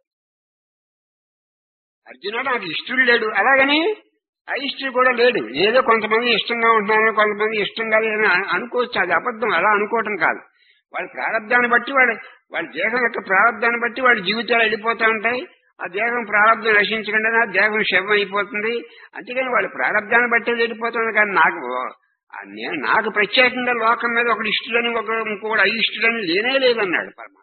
అర్జున, నాకు ఇష్టుడు లేడు, అలాగని అయిష్టుడు కూడా లేడు. ఏదో కొంతమంది ఇష్టంగా ఉంటున్నారని, కొంతమంది ఇష్టంగా లేదని అనుకోవచ్చు. అది అబద్ధం. అలా అనుకోవటం కాదు. వాళ్ళ ప్రారంధాన్ని బట్టి వాళ్ళ దేహం యొక్క ప్రారంధాన్ని బట్టి వాళ్ళ జీవితాలు వెళ్ళిపోతూ ఉంటాయి. ఆ దేహం ప్రారంధం నశించకుండా ఆ దేహం శవం అయిపోతుంది. అంతేగాని వాళ్ళ ప్రారంధాన్ని బట్టి వెళ్ళిపోతుంది. కానీ నాకు ప్రత్యేకంగా లోకం మీద ఒకటి ఇష్టడని ఇంకొకటి అయిష్టడని లేనే లేదన్నాడు పరమాత్మ.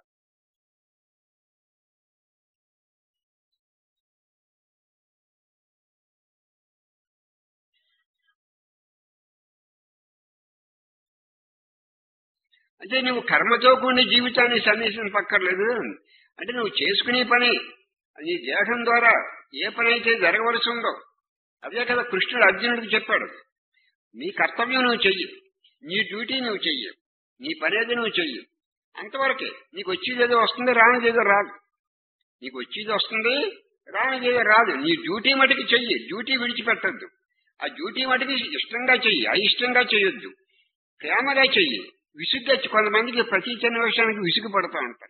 అంటే నువ్వు కర్మతో కూడిన జీవితాన్ని సన్నిహింపక్కర్లేదు. అంటే నువ్వు చేసుకునే పని, నీ దేహం ద్వారా ఏ పని అయితే జరగవలసి ఉందో అదే కదా కృష్ణుడు అర్జునుడికి చెప్పాడు. నీ కర్తవ్యం నువ్వు చెయ్యి, నీ డ్యూటీ నువ్వు చెయ్యి, నీ పనేది నువ్వు చెయ్యి. అంతవరకే. నీకు వచ్చేదేదో వస్తుంది, రానిదేదో రాదు. నీకు వచ్చేది వస్తుంది, రానిదేదో రాదు. నీ డ్యూటీ మటుకు చెయ్యి, డ్యూటీ విడిచిపెట్టద్దు. ఆ డ్యూటీ మటుకు ఇష్టంగా చెయ్యి, అయిష్టంగా చెయ్యొద్దు. ప్రేమగా చెయ్యి. విసుగ్గా, కొంతమందికి ప్రతి చిన్న విషయానికి విసుగు పడుతూ ఉంటారు.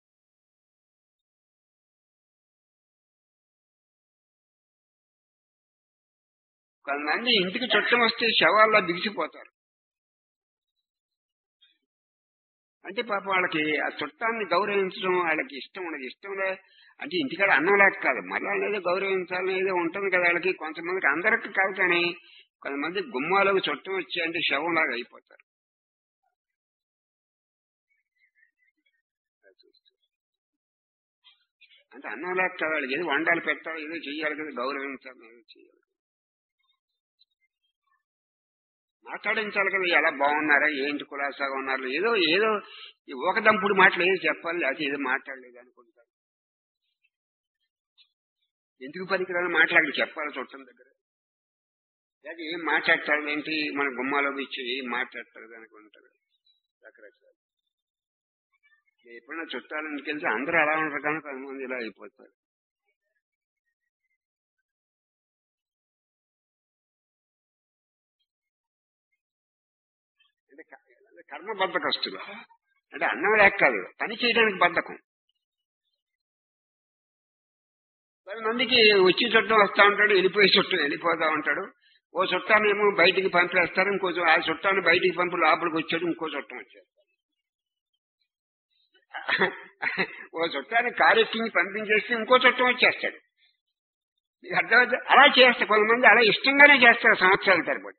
కొంతమంది ఇంటికి చుట్టం వస్తే శవాల్లో బిగిసిపోతారు. అంటే పాప వాళ్ళకి ఆ చుట్టాన్ని గౌరవించడం వాళ్ళకి ఇష్టం ఉండదు. ఇష్టంలో అంటే ఇంటికాడ అన్నం లేక కాదు, మళ్ళీ అనేది గౌరవించాలని ఏదో ఉంటుంది కదా వాళ్ళకి. కొంతమందికి అందరికి కాదు, కానీ కొంతమంది గుమ్మాలకు చుట్టం వచ్చి అంటే శవంలాగా అయిపోతారు. అంటే అన్నం లేక కాదు, వాళ్ళకి ఏదో వండాలి, పెట్టాలి, ఏదో చెయ్యాలి కదా, గౌరవించాలి, ఏదో చేయాలి, మాట్లాడించాలి కదా. ఎలా బాగున్నారా, ఏంటి కులాసాగా ఉన్నారు, ఏదో ఏదో ఒక దంపుడు మాటలు ఏదో చెప్పాలి, లేకపోతే ఏదో మాట్లాడలేదు అనుకుంటారు. ఎందుకు పనికిరాని మాట్లాడి చెప్పాలి చుట్టం దగ్గర. లేదా ఏం మాట్లాడతారు ఏంటి, మన గుమ్మాలో ఇచ్చి ఏం మాట్లాడతారు అనుకుంటారు రకరకాల. ఎప్పుడైనా చుట్టాలకి వెళ్తే అందరూ అలా ఉంటారు, కానీ కొంతమంది ఇలా అయిపోతారు. అంటే కర్మ బద్ధకస్తులు. అంటే అన్నం లేక కాదు, పని చేయడానికి బద్ధకం. 10 మందికి వచ్చి చుట్టం వస్తా ఉంటాడు, వెళ్ళిపోయే చుట్టం వెళ్ళిపోతా ఉంటాడు. ఓ చుట్టాన్ని ఏమో బయటికి పంపేస్తారు, ఆ చుట్టాన్ని బయటికి పంపి లోపలికి వచ్చాడు, ఇంకో చుట్టం వచ్చాడు. ఓ చుట్టాన్ని కారెక్కించి పంపించేస్తే ఇంకో చుట్టం వచ్చేస్తాడు. మీకు అర్థమైతే అలా చేస్తే కొంతమంది అలా ఇష్టంగానే చేస్తారు సంవత్సరాల తరబడి.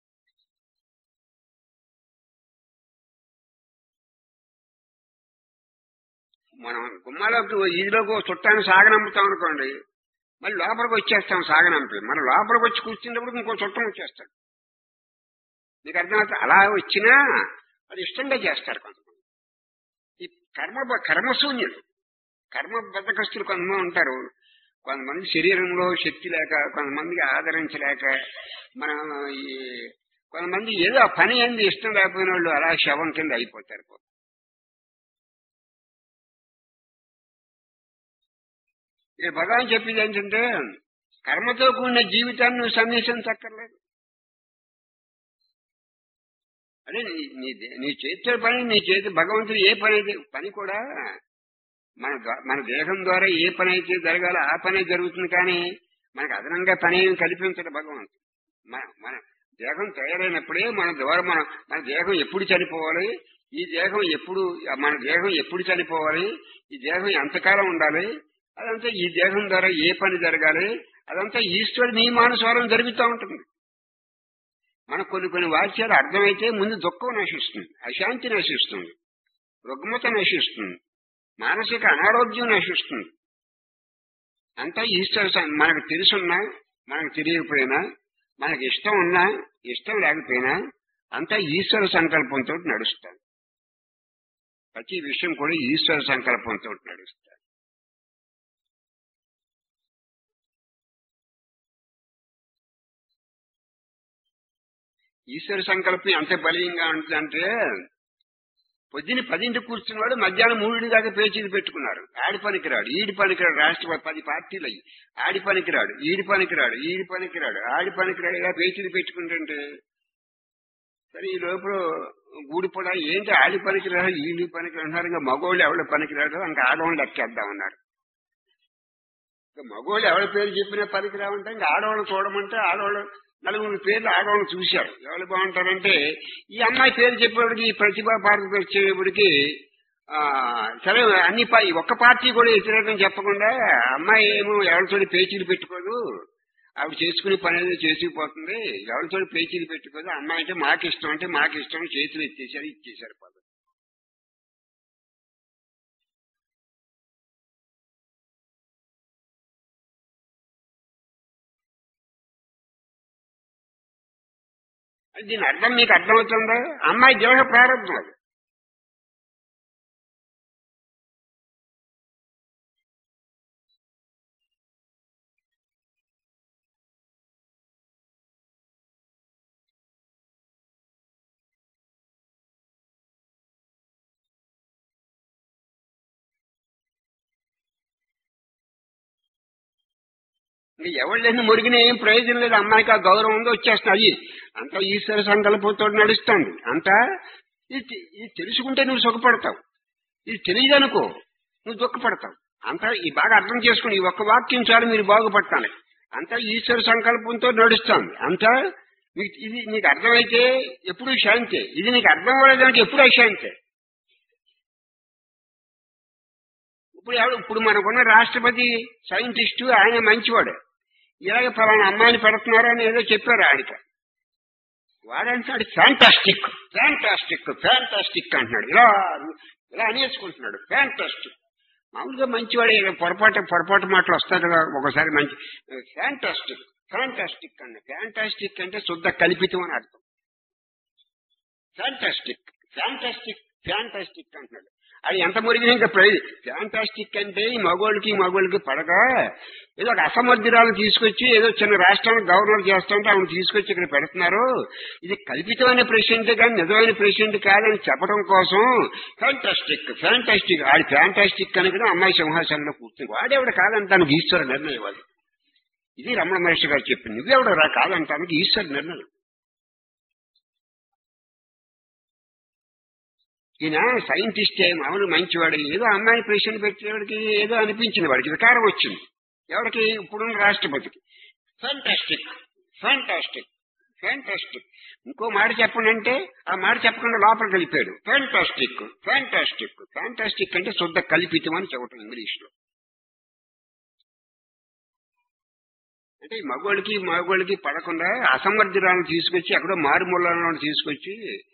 మనం గుమ్మాలోకి ఈదిలోకి చుట్టాన్ని సాగనంపుతాం అనుకోండి, మళ్ళీ లోపలికి వచ్చేస్తాం సాగనంపి. మన లోపలికి వచ్చి కూర్చున్నప్పుడు ఇంకో చుట్టం వచ్చేస్తాడు. మీకు అర్థమవుతుంది. అలా వచ్చినా అది ఇష్టంగా చేస్తారు కొంతమంది. ఈ కర్మశూన్యులు, కర్మ బద్ధకస్తులు కొంతమంది ఉంటారు. కొంతమంది శరీరంలో శక్తి లేక, కొంతమందికి ఆదరించలేక, మనం కొంతమంది ఏదో ఆ పని ఏంది ఇష్టం లేకపోయిన వాళ్ళు అలా శవం కింద అయిపోతారు. ఈ భగవాన్ చెప్పింది ఏంటంటే, కర్మతో కూడిన జీవితాన్ని నువ్వు సన్నిహించక్కర్లేదు. అదే నీ చేతితో పని, నీ చేతి భగవంతుడు ఏ పని అయితే పని కూడా మన దేహం ద్వారా ఏ పని అయితే జరగాలో ఆ పనే జరుగుతుంది. కానీ మనకు అదనంగా పని ఏమి కల్పించడు భగవంతుడు. మన దేహం తయారైనప్పుడే మన ద్వారా మన దేహం ఎప్పుడు చనిపోవాలి, ఈ దేహం ఎప్పుడు, మన దేహం ఎప్పుడు చనిపోవాలి, ఈ దేహం ఎంతకాలం ఉండాలి, అదంతా ఈ దేహం ద్వారా ఏ పని జరగాలి, అదంతా ఈశ్వరుడి నియమానుసారం జరుగుతూ ఉంటుంది. మనకు కొన్ని వాక్యాలు అర్థమైతే ముందు దుఃఖం నశిస్తుంది, అశాంతి నశిస్తుంది, రుగ్మత నశిస్తుంది, మానసిక అనారోగ్యం నశిస్తుంది. అంతా ఈశ్వర మనకు తెలుసున్నా మనకు తెలియకపోయినా, మనకి ఇష్టం ఉన్నా ఇష్టం లేకపోయినా అంతా ఈశ్వర సంకల్పంతో నడుస్తాం. ప్రతి విషయం కూడా ఈశ్వర సంకల్పంతో నడుస్తాం. ఈశ్వర సంకల్పం ఎంత బలీయంగా ఉంటుందంటే పొద్దున్న 10 కూర్చున్నవాడు మధ్యాహ్నం 3 దాకా పేచీలు పెట్టుకున్నారు. ఆడి పనికిరాడు, ఈడి పనికిరాడు, రాష్ట్రపతి 10 పార్టీలు అయ్యి ఆడి పనికిరాడు, ఈడి పనికిరాడు, ఈడి పనికిరాడు, ఆడి పనికిరాడు, ఇలా పేచీలు పెట్టుకుంటుంటే సరే ఈ లోపల గూడిపడ ఏంటి ఆడి పనికిరాడు, ఈడి పనికిరాడు అన్నారు. ఇంకా మగోళ్ళు ఎవరి పనికిరాడు, ఇంకా ఆడవాళ్ళు లెక్కేద్దామన్నారు. ఇంకా మగోళ్ళు ఎవరి పేరు చెప్పినా పనికిరావంటే ఇంకా ఆడవాళ్ళు చూడమంటే ఆడవాళ్ళు 4 పేర్లు ఆడవాళ్ళు చూశారు. ఎవరు బాగుంటారంటే ఈ అమ్మాయి పేరు చెప్పేవాడికి ఈ ప్రతిభా పార్టీ వచ్చేవాడికి సరే అన్ని ఒక్క పార్టీ కూడా వ్యతిరేకం చెప్పకుండా అమ్మాయి ఏమో ఎవరితోటి పేచీలు పెట్టుకోదు, ఆవిడ చేసుకునే పని ఏదో చేసుకుపోతుంది, ఎవరితోటి పేచీలు పెట్టుకోదు, అమ్మాయి అంటే మాకు ఇష్టం చేతులు ఇచ్చేశారు పదం. దీని అర్థం మీకు అర్థమవుతుందా? అమ్మాయి దేహ ప్రారంభం అది. ఎవరు లేని మురిగిన ఏం ప్రయోజనం లేదు. అమ్మాయికి ఆ గౌరవం ఉందో వచ్చేస్తుంది. అంతా ఈశ్వర సంకల్పంతో నడుస్తుంది. అంతా ఇది తెలుసుకుంటే నువ్వు సుఖపడతావు, ఇది తెలియదనుకో నువ్వు దుఃఖపడతావు. అంతా ఈ బాగా అర్థం చేసుకుని ఈ ఒక్క వాక్యం చాలు మీరు బాగుపడతాను. అంతా ఈశ్వర సంకల్పంతో నడుస్తుంది. అంతా ఇది నీకు అర్థమైతే ఎప్పుడూ శాంతే, ఇది నీకు అర్థం అవ్వలేదానికి ఎప్పుడూ అశాంతే. ఇప్పుడు మనకున్న రాష్ట్రపతి సైంటిస్టు ఆయన మంచివాడు, ఇలాగ ఫలానా అమ్మాయిని పెడుతున్నారు అని ఏదో చెప్పారు ఆయనకి. వాడంటాడు ఫ్యాంటాస్టిక్ ఫ్యాంటాస్టిక్ ఫ్యాంటాస్టిక్ అంటున్నాడు, ఇలా అనేసుకుంటున్నాడు ఫ్యాంటాస్టిక్. మామూలుగా మంచివాడే, పొరపాటు మాటలు వస్తాయి కదా ఒకసారి. మంచి ఫ్యాంటాస్టిక్ ఫ్యాంటాస్టిక్ అన్న ఫ్యాంటాస్టిక్ అంటే శుద్ధ కల్పితం అని అర్థం. ఫ్యాంటాస్టిక్ ఫ్యాంటాస్టిక్ ఫ్యాంటాస్టిక్ అంటున్నాడు. అది ఎంత మురిగిన ఇంకా ఫ్యాంటాస్టిక్ అంటే ఈ మగోళ్ళకి పడగా ఏదో ఒక అసమర్థురాలు తీసుకొచ్చి ఏదో చిన్న రాష్ట్రానికి గవర్నర్ చేస్తుంటే ఆవిడ తీసుకొచ్చి ఇక్కడ పెడుతున్నారు. ఇది కల్పితమైన ప్రెసిడెంట్ కానీ నిజమైన ప్రెసిడెంట్ కాదని చెప్పడం కోసం ఫ్యాంటాస్టిక్ ఆడి ఫ్యాంటాస్టిక్ కనుక అమ్మాయి సింహాసనంలో కూర్చుంది. వాడెవడ కాదంటానికి ఈశ్వర నిర్ణయం అది. ఇది రమణ మహర్షి గారు చెప్పింది. నువ్వెవడరా కాదంటానికి ఈశ్వర నిర్ణయం. ఈయన సైంటిస్టే మామూలు మంచివాడు, ఏదో అమ్మాయి ప్రెసిడెంట్ పెట్టేవాడికి ఏదో అనిపించింది, వాడికి వికారం వచ్చింది. ఎవరికి? ఇప్పుడున్న రాష్ట్రపతికి. Fantastic fantastic fantastic. ఇంకో మాట చెప్పండి అంటే ఆ మాట చెప్పకుండా లోపలికి వెళ్ళిపోయాడు. ఫ్యాంటాస్టిక్ ఫ్యాంటాస్టిక్ ఫ్యాంటాస్టిక్ అంటే శుద్ధ కల్పితం అని చెప్పటం ఇంగ్లీష్ లో. అంటే ఈ మగోళ్ళకి పడకుండా అసమర్థురాలను తీసుకొచ్చి ఎక్కడో మారుమూలను తీసుకొచ్చి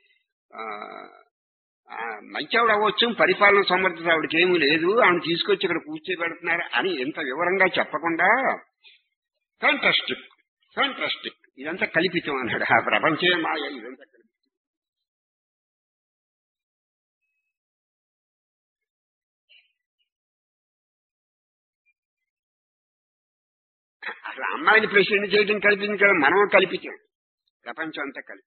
మంచివాడు అవ్వచ్చు, పరిపాలన సమర్థత ఆవిడకి ఏమీ లేదు, ఆవిడ తీసుకొచ్చి ఇక్కడ కూర్చోబెడుతున్నారు అని ఎంత వివరంగా చెప్పకుండా ఫ్యాంటాస్టిక్ ఫ్యాంటాస్టిక్ ఇదంతా కల్పితం అన్నాడు. ఆ ప్రపంచమే మాయ, ఇదంతా కల్పితం. అసలు అమ్మాయిని ప్రెసిడెంట్ చేయడం కల్పించింది కదా, మనం కల్పించాం. ప్రపంచం అంతా కల్పితం.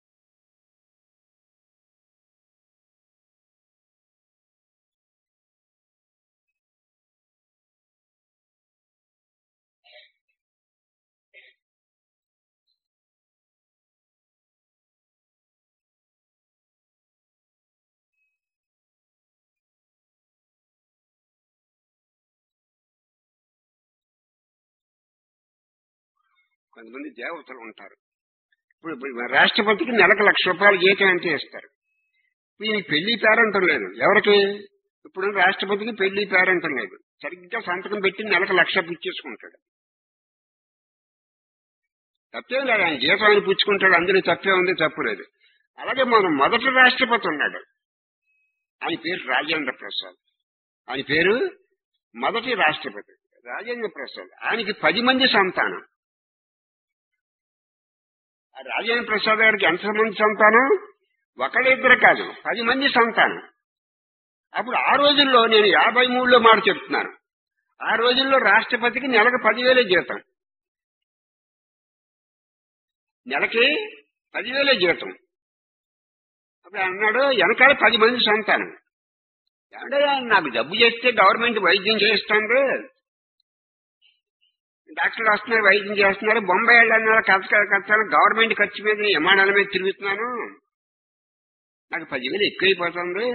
కొంతమంది దేవతలు ఉంటారు. ఇప్పుడు రాష్ట్రపతికి నెలకు ₹1,00,000 జీతం అంటే ఇస్తారు. ఈయనకి పెళ్లి పేరంటం లేదు. ఎవరికి? ఇప్పుడు రాష్ట్రపతికి పెళ్లి పేరంటం లేదు. సరిగ్గా సంతకం పెట్టి నెలకు 1,00,000 పుచ్చేసుకుంటాడు. తప్పేం లేదు, ఆయన జీతం ఆయన పుచ్చుకుంటాడు, అందులో తప్పే ఉంది, తప్పు లేదు. అలాగే మనం మొదటి రాష్ట్రపతి ఉన్నాడు, ఆయన పేరు రాజేంద్ర ప్రసాద్. ఆయన పేరు మొదటి రాష్ట్రపతి రాజేంద్ర ప్రసాద్. ఆయనకి 10 మంది సంతానం. రాజేంద్ర ప్రసాద్ గారికి ఎంతమంది సంతానం? ఒకళ్ళిద్దరు కాదు, 10 మంది సంతానం. అప్పుడు ఆ రోజుల్లో, నేను 53లో మాట చెప్తున్నాను, ఆ రోజుల్లో రాష్ట్రపతికి నెలకు 10,000 జీతం. నెలకి 10,000 జీతం. అప్పుడు అన్నాడు వెనకాల 10 మంది సంతానం. ఏమంటే నాకు జబ్బు చేస్తే గవర్నమెంట్ వైద్యం చేయిస్తాను, డాక్టర్లు వస్తున్నారు వైద్యం చేస్తున్నారు, బొంబాయి వెళ్ళన్నారు ఖర్చు గవర్నమెంట్ ఖర్చు మీద విమానాల మీద తిరుగుతున్నాను, నాకు 10,000 ఎక్కువైపోతుంది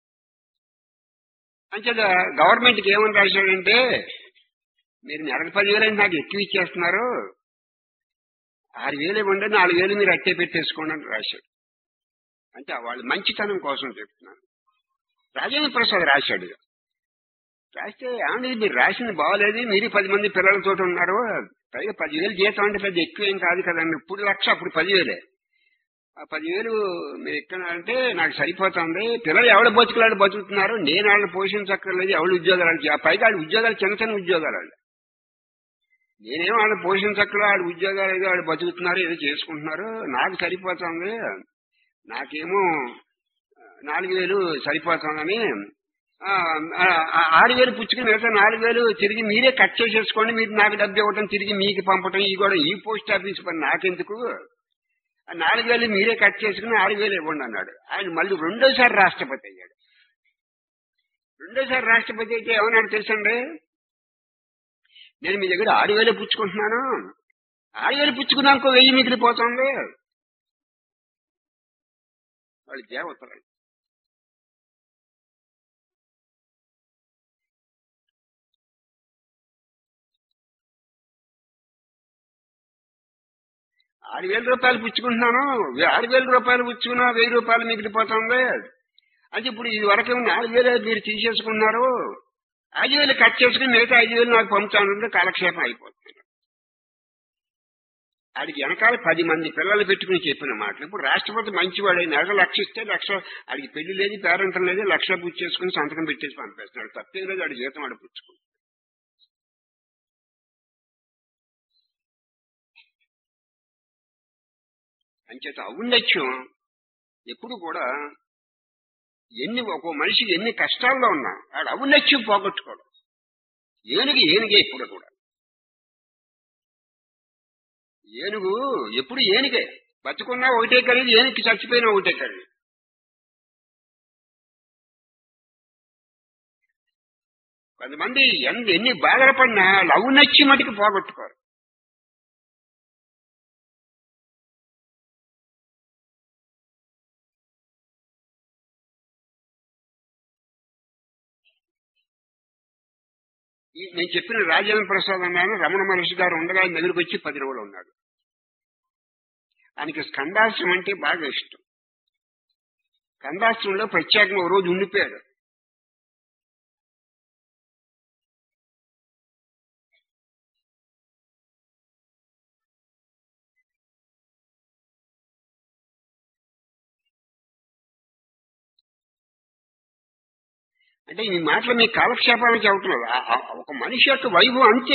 అంచేత గవర్నమెంట్కి ఏమని రాశాడంటే మీరు నెలకు 10,000 అంటే నాకు ఎక్కువ ఇచ్చేస్తున్నారు, 6,000 ఇవ్వండి, 4,000 మీరు అట్టే పెట్టేసుకోండి అని రాశాడు. అంటే వాళ్ళు మంచితనం కోసం చెప్తున్నాను. రాజేంద్ర ప్రసాద్ రాశాడు. రాస్తే ఏమండి మీరు రాసింది బాగోలేదు, మీరు 10 మంది పిల్లలతో ఉన్నారు, పైగా 10,000 జీతం అంటే పెద్ద ఎక్కువ ఏం కాదు కదండి, ఇప్పుడు 1,00,000 అప్పుడు 10,000. ఆ 10,000 మీరు ఎక్కడ అంటే నాకు సరిపోతుంది, పిల్లలు ఎవడ బతుకులాడు బతుకుతున్నారు, నేను వాళ్ళని పోషించక్కర్లేదు, ఎవరు ఉద్యోగాలు, పైగా వాళ్ళ ఉద్యోగాలు చిన్న చిన్న ఉద్యోగాలు వాళ్ళు, నేనేమో వాళ్ళని పోషించక్కర్లేదు, వాళ్ళ ఉద్యోగాలు ఏదో వాళ్ళు బతుకుతున్నారు ఏదో చేసుకుంటున్నారు, నాకు సరిపోతుంది, నాకేమో 4,000 సరిపోతుందని 6,000 పుచ్చుకుని మిగతా 4,000 తిరిగి మీరే కట్ చేసేసుకోండి, మీరు నాకు డబ్బు ఇవ్వటం తిరిగి మీకు పంపటం ఈ కూడా ఈ పోస్ట్ ఆఫీస్ పని నాకెందుకు, 4,000 మీరే కట్ చేసుకుని 6,000 ఇవ్వండి అన్నాడు. ఆయన మళ్ళీ రెండోసారి రాష్ట్రపతి అయ్యాడు. రెండోసారి రాష్ట్రపతి అయితే ఏమన్నాడు తెలుసండి, నేను మీ దగ్గర 6,000 పుచ్చుకుంటున్నాను, 6,000 పుచ్చుకున్నాక 1,000 మిగిలిపోతుంది. వాళ్ళు దేవతలు. ₹6,000 పుచ్చుకుంటున్నాను, 6,000 పుచ్చుకున్నా 1,000 రూపాయలు మిగిలిపోతుంది. అది ఇప్పుడు ఇది వరకు 4,000 మీరు తీసేసుకున్నారు, 5,000 కట్ చేసుకుని మిగతా 5,000 నాకు పంపుతానంటే కాలక్షేపం అయిపోతుంది. ఆడికి వెనకాల 10 మంది పిల్లలు పెట్టుకుని చెప్పిన మాటలు. ఇప్పుడు రాష్ట్రపతి మంచివాడు, నెలకు 1,00,000 ఇస్తే 1,00,000 ఆడికి పెళ్లి లేదు పేరెంటం లేదు, 1,00,000 పుచ్చేసుకుని సంతకం పెట్టేసి పంపేస్తున్నాడు. తప్పేం లేదు, ఆడి జీతం ఆడు పుచ్చుకుంటాడు. అంచేత ఔన్నత్యం ఎప్పుడు కూడా ఒక మనిషి ఎన్ని కష్టాల్లో ఉన్నా ఆడు ఔన్నత్యం పోగొట్టుకోడు. ఏనుగే ఇప్పుడు కూడా, ఏనుగు ఎప్పుడు ఏనుగే, బతుకున్నా ఒకటే ఖరీదు, ఏనుగుకి చచ్చిపోయినా ఒకటే ఖరీదు. కొంతమంది ఎన్ని బాధలు పడినా ఔన్నత్యం మటుకు పోగొట్టుకోరు. నేను చెప్పిన రాజేంద్ర ప్రసాద్ అన్నాను, రమణ మహర్షి గారు ఉండగా ఆయన దగ్గరికి వచ్చి 10 రోజులు ఉన్నాడు. ఆయనకి స్కందాశ్రమం అంటే బాగా ఇష్టం. స్కందాశ్రమంలో ప్రత్యేకంగా ఓ రోజు ఉండిపోయాడు. అంటే ఈ మాటలు మీ కాలక్షేపానికి చెబుతున్నారు. ఒక మనిషి యొక్క వైభవం అంతే.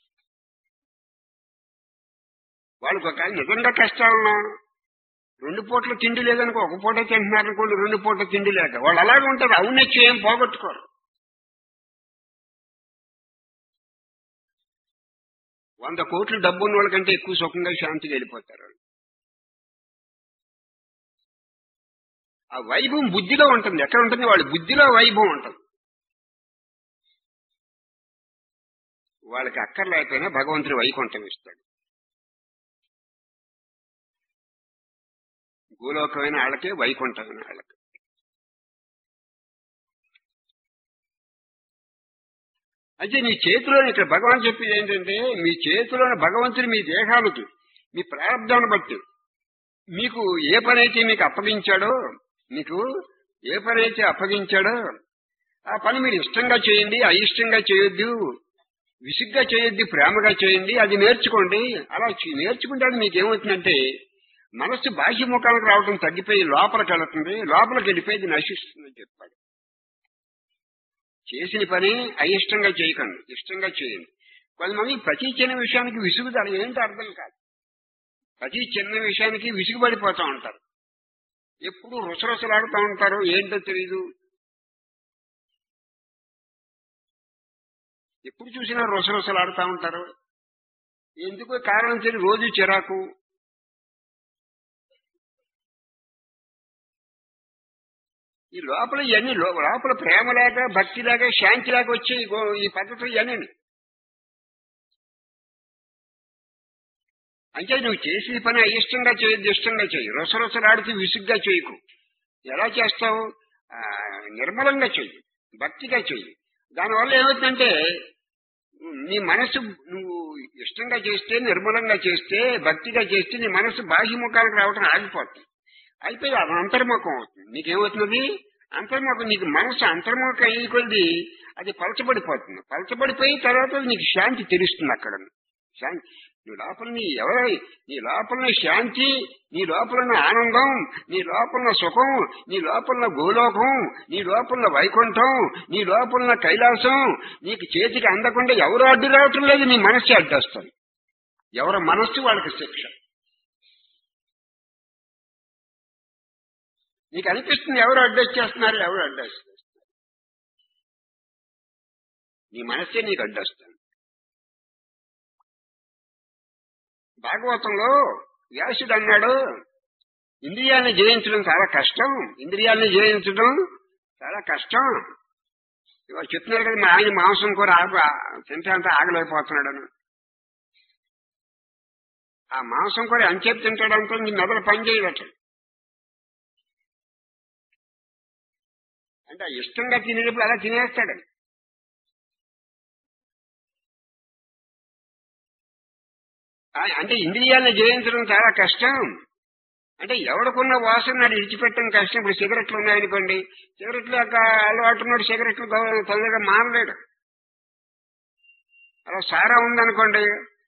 వాళ్ళకి ఒక నిజంగా కష్టాలన్నా 2 పూట్ల తిండి లేదనుకో, ఒక పూట తింటున్నారనుకోండి, 2 పూట్ల తిండి లేక వాళ్ళు అలాగే ఉంటారు. ఔన్నత్యం ఏం పోగొట్టుకోరు. 100 కోట్లు డబ్బు ఉన్న వాళ్ళకంటే ఎక్కువ సుఖంగా శాంతిగా వెళ్ళిపోతారు. ఆ వైభవం బుద్ధిలో ఉంటుంది. ఎక్కడ ఉంటుంది? వాళ్ళ బుద్ధిలో వైభవం ఉంటుంది. వాళ్ళకి అక్కర్లేకపోయినా భగవంతుడు వైకుంఠం ఇస్తాడు. భూలోకమైన వాళ్ళకే, వైకుంఠమైన వాళ్ళకి. అయితే మీ చేతిలో, ఇక్కడ భగవాన్ చెప్పేది ఏంటంటే, మీ చేతిలోని భగవంతుడు మీ దేహానికి, మీ ప్రారంధాన్ని బట్టి మీకు ఏ పని అయితే మీకు అప్పగించాడో, ఆ పని మీరు ఇష్టంగా చేయండి, అయిష్టంగా చేయొద్దు, విసుగ్గా చేయొద్దు, ప్రేమగా చేయండి, అది నేర్చుకోండి. అలా నేర్చుకుంటే మీకు ఏమవుతుందంటే మనస్సు బాహ్యముఖానికి రావడం తగ్గిపోయి లోపలికి వెళుతుంది, లోపలికి వెళ్ళిపోయి నశిస్తుందని చెప్పాడు. చేసిన పని అయిష్టంగా చేయకండి, ఇష్టంగా చేయండి. కొంతమంది ప్రతి చిన్న విషయానికి విసుగుతారు, ఏంటో అర్థం కాదు. ప్రతి చిన్న విషయానికి విసుగుపడిపోతూ ఉంటారు, ఎప్పుడు రుసరుసలాడుతూ ఉంటారు, ఏంటో తెలీదు. ఎప్పుడు చూసినా రుసరుసలాడుతూ ఉంటారు, ఎందుకో కారణం తెలియదు. రోజు చిరాకు, ఈ లోపల ఇవన్నీ లోపల ప్రేమ లేక భక్తి లేక శాంతి లేక వచ్చే ఈ పద్ధతులు ఇవన్నీ. అంటే నువ్వు చేసిన పని అయిష్టంగా చేయొద్దు, ఇష్టంగా చెయ్యి. రొసరొసలాడుతూ విసుగ్గా చేయకు. ఎలా చేస్తావు? నిర్మలంగా చెయ్యి, భక్తిగా చెయ్యి. దానివల్ల ఏమవుతుందంటే నీ మనసు నువ్వు ఇష్టంగా చేస్తే, నిర్మలంగా చేస్తే, భక్తిగా చేస్తే నీ మనసు బాహ్యముఖానికి రావటం ఆగిపోతుంది. అయిపోయి అది అంతర్ముఖం అవుతుంది. నీకేమవుతున్నది? అంతర్ముఖం. నీకు మనసు అంతర్ముఖం అయ్యి కొద్ది అది పలచబడిపోతుంది. పలచబడిపోయి తర్వాత నీకు శాంతి తెలుస్తుంది. అక్కడ శాంతి నీ లోపల నీ లోపల శాంతి, నీ లోపల ఆనందం, నీ లోపల సుఖం, నీ లోపల గోలోకం, నీ లోపల వైకుంఠం, నీ లోపల కైలాసం నీకు చేతికి అందకుండా ఎవరు అడ్డు రావటం లేదు, నీ మనస్సు అడ్డొస్తుంది. ఎవరి మనస్సు వాళ్ళకి శిక్ష. నీకు అనిపిస్తుంది ఎవరు అడ్డొచ్చేస్తున్నారు, ఎవరు అడ్డొస్తున్నారు. నీ మనస్సే నీకు అడ్డొస్తుంది. భాగవతంలో వ్యాసుడు అన్నాడు, ఇంద్రియాలను జయించడం చాలా కష్టం, ఇంద్రియాలను జయించడం చాలా కష్టం. ఇవాళ చెప్తున్నారు కదా, మా ఆయన మాంసం కూర తింటే అంతా ఆగలేకపోతున్నాడని. ఆ మాంసం కూర ఎంతసేపు తింటాడంటే నీ మెదడు పని చేయదట. అంటే ఇష్టంగా తినేటప్పుడు అలా తినేస్తాడు. అంటే ఇంద్రియాలను జయించడం చాలా కష్టం. అంటే ఎవడికున్న వాసన నాడు విడిచిపెట్టడం కష్టం. ఇప్పుడు సిగరెట్లు ఉన్నాయనుకోండి, సిగరెట్లు యొక్క అలవాటు ఉన్నాడు, సిగరెట్లు తొందరగా మానలేడు. అలా సారా ఉందనుకోండి,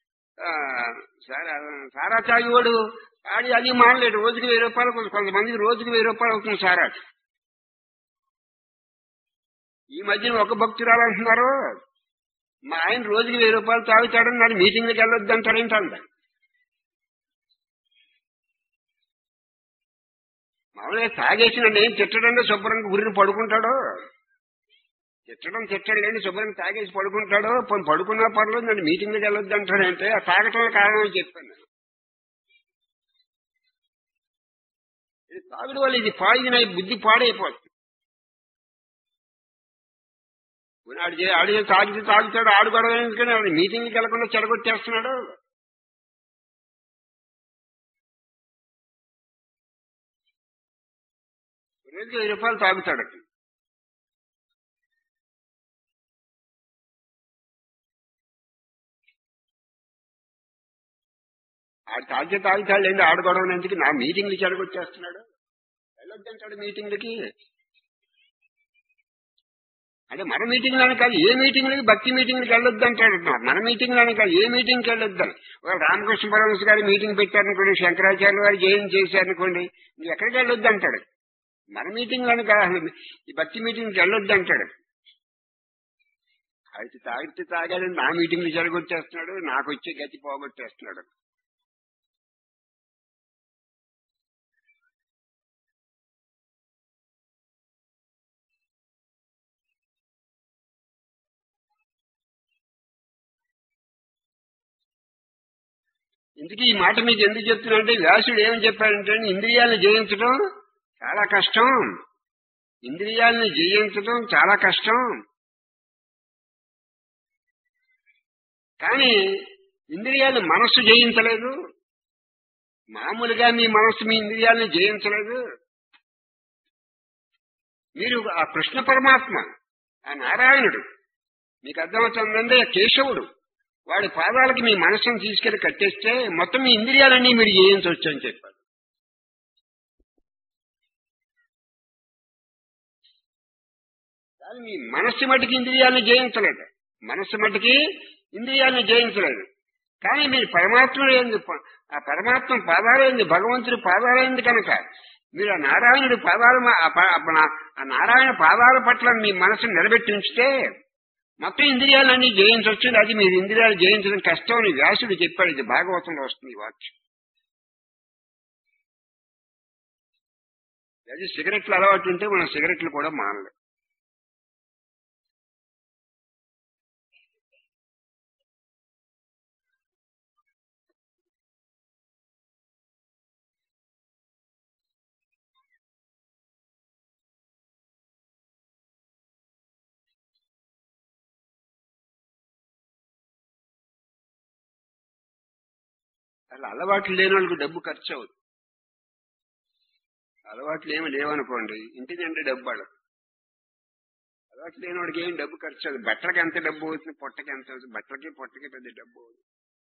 సారా తాగివాడు అది మానలేడు. రోజుకి 1000 రూపాయలు, కొంతమందికి రోజుకి 1000 రూపాయలు అవుతుంది సారా. ఈ మధ్యన ఒక భక్తురాలు అంటున్నారు, మా ఆయన రోజుకి 1000 రూపాయలు తాగుతాడని నన్ను మీటింగ్లకు వెళ్ళొద్దు అంటాడేంటండి. మామూలుగా తాగేసి నన్ను ఏం తిట్టడండి, శుభ్రంగా గురిని పడుకుంటాడు. తిట్టడం లేని శుభ్రంగా తాగేసి పడుకుంటాడు. పడుకున్నా పర్లేదు, నన్ను మీటింగ్లకు వెళ్ళొద్దు అంటాడంటే ఆ తాగటం కారణం చెప్పాను. ఇది తాగుడు వల్ల ఇది పాయిజన్ అయి బుద్ధి పాడైపోతుంది. ఆడు తాగుతాడు, ఆడు గొడవ ఎందుకని ఆడు మీటింగ్కి వెళ్లకుండా చెడగొట్టేస్తున్నాడు. రోజుకి 1000 రూపాయలు తాగుతాడు. ఆడు తాగుతాడు లేదు, ఆడు గొడవ ఎందుకు నా మీటింగ్లు చెడగొట్టేస్తున్నాడు. వెళ్ళొద్దంటాడు మీటింగ్లకి. అంటే మన మీటింగ్లోనే కాదు, ఏ మీటింగ్లకి, భక్తి మీటింగ్లకి వెళ్ళొద్దు అంటాడు. మన మీటింగ్లోనే కాదు, ఏ మీటింగ్కి వెళ్ళొద్దని. ఒక రామకృష్ణ పరమహంస గారు మీటింగ్ పెట్టారనుకోండి, శంకరాచార్య వారు జయం చేశారనుకోండి, నువ్వు ఎక్కడికి వెళ్ళొద్దు అంటాడు. మన మీటింగ్లోనే కాదు, ఈ భక్తి మీటింగ్కి వెళ్ళొద్దు అంటాడు. అయితే తాగాలని నా మీటింగ్లు జరగొచ్చేస్తున్నాడు, నాకు వచ్చే గతి పోగొట్టేస్తున్నాడు. ఇందుకే ఈ మాట మీకు ఎందుకు చెప్తున్నానంటే, వ్యాసుడు ఏమని చెప్పాడంటే, ఇంద్రియాలను జయించడం చాలా కష్టం, ఇంద్రియాలను జయించడం చాలా కష్టం. కానీ ఇంద్రియాలు మనస్సు జయించలేదు. మామూలుగా మీ మనస్సు మీ ఇంద్రియాలను జయించలేదు. మీరు ఆ కృష్ణ పరమాత్మ, ఆ నారాయణుడు మీకు అర్థమవుతుందంటే కేశవుడు, వాడి పాదాలకి మీ మనస్సును తీసుకెళ్లి కట్టేస్తే మొత్తం మీ ఇంద్రియాలన్నీ మీరు జయించవచ్చు అని చెప్పారు. కానీ మీ మనస్సు మటుకి ఇంద్రియాలను జయించలేదు, మనస్సు మటుకి ఇంద్రియాలను జయించలేదు. కానీ మీరు ఆ పరమాత్మ పాదాలైంది, భగవంతుడి పాదాలైంది కనుక మీరు ఆ నారాయణుడి పాదాలు, ఆ నారాయణ పాదాల పట్ల మీ మనసును నిలబెట్టి ఉంచితే మొత్తం ఇంద్రియాలన్నీ జయించవచ్చు. అది మీరు ఇంద్రియాలు జయించడం కష్టం అని వ్యాసుడు చెప్పాడు. ఇది భాగవతంలో వస్తుంది వాక్యం. అది సిగరెట్లు అలవాటు ఉంటే మనం సిగరెట్లు కూడా మానలేం. అసలు అలవాట్లు లేని వాళ్ళకి డబ్బు ఖర్చు అవుతుంది. అలవాట్లు ఏమి లేవనుకోండి, ఇంటి నిండా డబ్బు వాళ్ళకి. అలవాట్లు లేని వాడికి ఏం డబ్బు ఖర్చు అవుతుంది. బట్టలకి ఎంత డబ్బు అవుతుంది, పొట్టకి ఎంత అవుతుంది. బట్టలకి పొట్టకి పెద్ద డబ్బు అవుతుంది.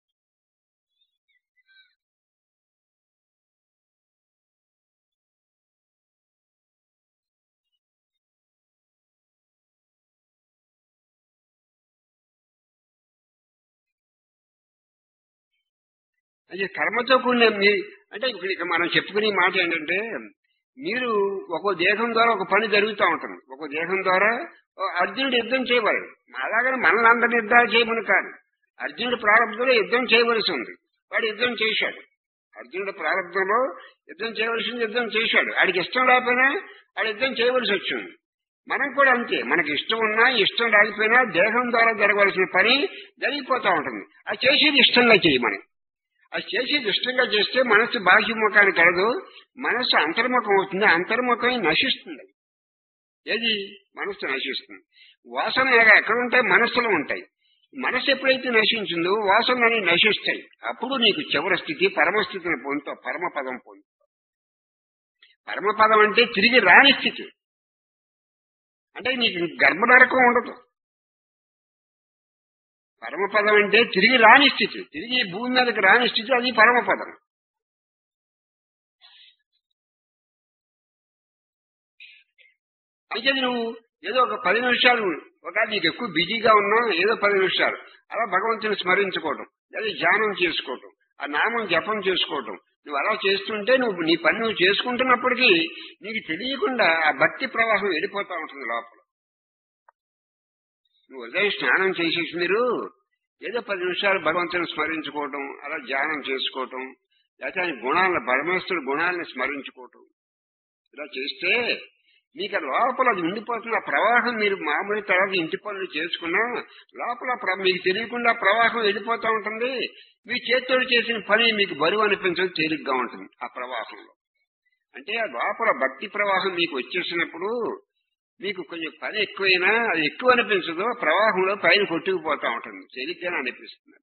అది కర్మతో కూడిన అంటే ఇప్పుడు ఇక మనం చెప్పుకునే మాట ఏంటంటే, మీరు ఒక దేహం ద్వారా ఒక పని జరుగుతూ ఉంటుంది. ఒక దేహం ద్వారా అర్జునుడు యుద్ధం చేయబడదు. అలాగని మనల్ని అందరినీ యుద్ధాలు చేయమని కాదు. అర్జునుడు ప్రారంభంలో యుద్ధం చేయవలసి ఉంది, వాడు యుద్ధం చేశాడు. అర్జునుడు ప్రారంభంలో యుద్ధం చేయవలసింది యుద్ధం చేశాడు. వాడికి ఇష్టం లేకపోయినా వాడు యుద్ధం చేయవలసి వచ్చింది. మనం కూడా అంతే, మనకి ఇష్టం ఉన్నా ఇష్టం లేకపోయినా దేహం ద్వారా జరగవలసిన పని జరిగిపోతూ ఉంటుంది. అది చేసేది ఇష్టంగా చేయమని. అది చేసేది ఇష్టంగా చేస్తే మనస్సు బాహ్యముఖానికి కలదు, మనస్సు అంతర్ముఖం అవుతుంది. అంతర్ముఖం నశిస్తుంది. ఏది మనస్సు నశిస్తుంది. వాసన ఎక్కడ ఉంటాయి? మనస్సులో ఉంటాయి. మనస్సు ఎప్పుడైతే నశించిందో వాసనని నశిస్తాయి. అప్పుడు నీకు చివరి స్థితి పరమస్థితిని పొందుతావు, పరమపదం పొందుతావు. పరమపదం అంటే తిరిగి రాని స్థితి. అంటే నీకు గర్భనరకం ఉండదు. పరమపదం అంటే తిరిగి రాని స్థితి, తిరిగి భూమి మీదకి రాని స్థితి, అది పరమపదం. అయితే నువ్వు ఏదో ఒక 10 నిమిషాలు, ఒకవేళ నీకు ఎక్కువ బిజీగా ఉన్నా ఏదో 10 నిమిషాలు అలా భగవంతుని స్మరించుకోవటం, లేదా ధ్యానం చేసుకోవటం, ఆ నామం జపం చేసుకోవటం, నువ్వు అలా చేస్తుంటే నువ్వు నీ పని నువ్వు చేసుకుంటున్నప్పటికీ నీకు తెలియకుండా ఆ భక్తి ప్రవాహం వెళ్ళిపోతా ఉంటుంది లోపల. నువ్వు ఉదయం స్నానం చేసేసి మీరు ఏదో 10 నిమిషాలు భగవంతుని స్మరించుకోవటం, అలా ధ్యానం చేసుకోవటం, లేకపోతే ఆయన గుణాలను, పరమేశ్వరుడు గుణాలను స్మరించుకోవటం, ఇలా చేస్తే మీకు లోపల అది ఉండిపోతుంది. ఆ ప్రవాహం మీరు మామూలు తర్వాత ఇంటి పనులు చేసుకున్నా లోపల మీకు తెలియకుండా ప్రవాహం వెళ్ళిపోతూ ఉంటుంది. మీ చేతితో చేసిన పని మీకు బరువు అనిపించదు, తేలిగ్గా ఉంటుంది ఆ ప్రవాహంలో. అంటే ఆ లోపల భక్తి ప్రవాహం మీకు వచ్చేసినప్పుడు మీకు కొంచెం పని ఎక్కువైనా అది ఎక్కువ అనిపించదు, ప్రవాహంలో పైన కొట్టుకుపోతా ఉంటుంది, తేలిగ్గానే అనిపిస్తుంది.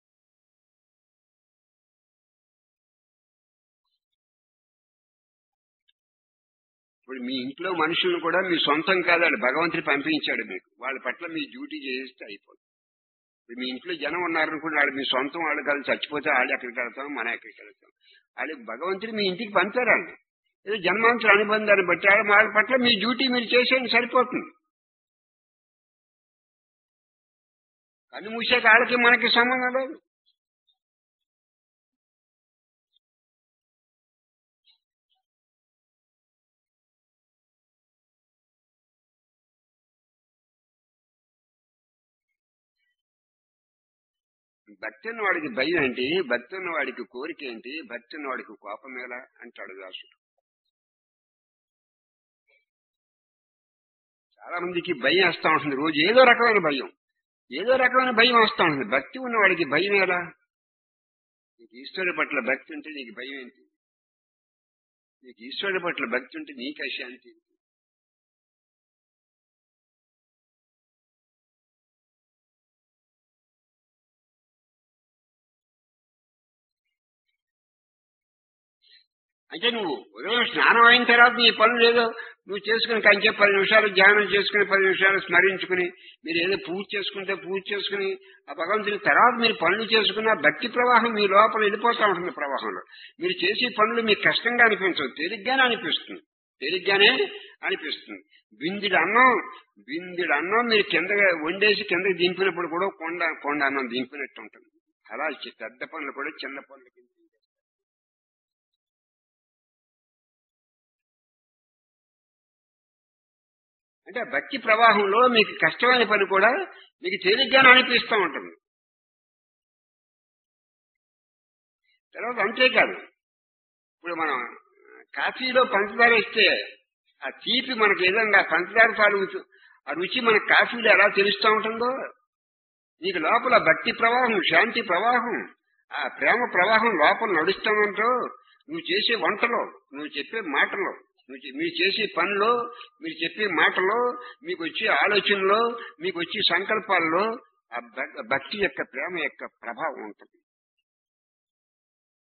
ఇప్పుడు మీ ఇంట్లో మనుషులను కూడా మీ సొంతం కాదు, వాళ్ళు భగవంతుడు పంపించాడు మీకు. వాళ్ళ పట్ల మీ డ్యూటీ చేస్తే అయిపోతుంది. ఇప్పుడు మీ ఇంట్లో జనం ఉన్నారనుకోండి, వాళ్ళు మీ సొంతం వాళ్ళు కాదు, చచ్చిపోతే వాళ్ళు ఎక్కడికి వెళ్తాం, మనం ఎక్కడికి వెళ్తాం. వాళ్ళు భగవంతుడు మీ ఇంటికి పంపారండి. ఏదో జన్మాంతర అనుబంధాన్ని బట్టి వాళ్ళ పట్ల మీ డ్యూటీ మీరు చేసేది సరిపోతుంది. కన్ను మూసాక వాళ్ళకి మనకి సంబంధం లేదు. భక్తి ఉన్న వాడికి భయం ఏంటి, భక్తి ఉన్న వాడికి కోరిక ఏంటి, భక్తి ఉన్న వాడికి కోపం ఎలా అంటాడు దాసుడు. చాలా మందికి భయం వేస్తా ఉంటుంది, రోజు ఏదో రకమైన భయం, ఏదో రకమైన భయం వస్తూ ఉంటుంది. భక్తి ఉన్న వాడికి భయం ఎలా? నీకు ఈశ్వరుడి పట్ల భక్తి ఉంటే నీకు భయం ఏంటి? నీకు ఈశ్వరుడి పట్ల భక్తి ఉంటే నీకు అశాంతి. అంటే నువ్వు ఉదయం స్నానం అయిన తర్వాత నీ పనులు ఏదో నువ్వు చేసుకుని కంచే 10 నిమిషాలు ధ్యానం చేసుకుని 10 నిమిషాలు స్మరించుకుని మీరు ఏదో పూజ చేసుకుంటే పూజ చేసుకుని ఆ భగవంతుని తర్వాత మీరు పనులు చేసుకున్న భక్తి ప్రవాహం మీ లోపల వెళ్ళిపోతూ ఉంటుంది. ప్రవాహంలో మీరు చేసే పనులు మీకు కష్టంగా అనిపించవు, తేలిగ్గానే అనిపిస్తుంది, తేలిగ్గానే అనిపిస్తుంది. బిందుడు అన్నం మీరు కిందగా వండేసి కిందకి దింపినప్పుడు కూడా కొండ అన్నం దింపినట్టు ఉంటుంది. అలా పెద్ద పనులు కూడా చిన్న పనులు. అంటే భక్తి ప్రవాహంలో మీకు కష్టమైన పని కూడా మీకు తేలిగ్గానే అనిపిస్తూ ఉంటుంది. తర్వాత అంతేకాదు, ఇప్పుడు మనం కాఫీలో పంచదార ఇస్తే ఆ తీపి మనకు ఏదైనా పంచదార తాలూకు ఆ రుచి మన కాఫీలో ఎలా తెలుస్తూ ఉంటుందో, నీకు లోపల భక్తి ప్రవాహం, శాంతి ప్రవాహం, ఆ ప్రేమ ప్రవాహం లోపల నడుస్తామంటూ నువ్వు చేసే వంటలో, నువ్వు చెప్పే మాటలో, మీరు చేసే పనిలో, మీరు చెప్పే మాటలో, మీకు వచ్చే ఆలోచనలో, మీకు వచ్చే సంకల్పాల్లో ఆ భక్తి యొక్క ప్రేమ యొక్క ప్రభావం ఉంటుంది.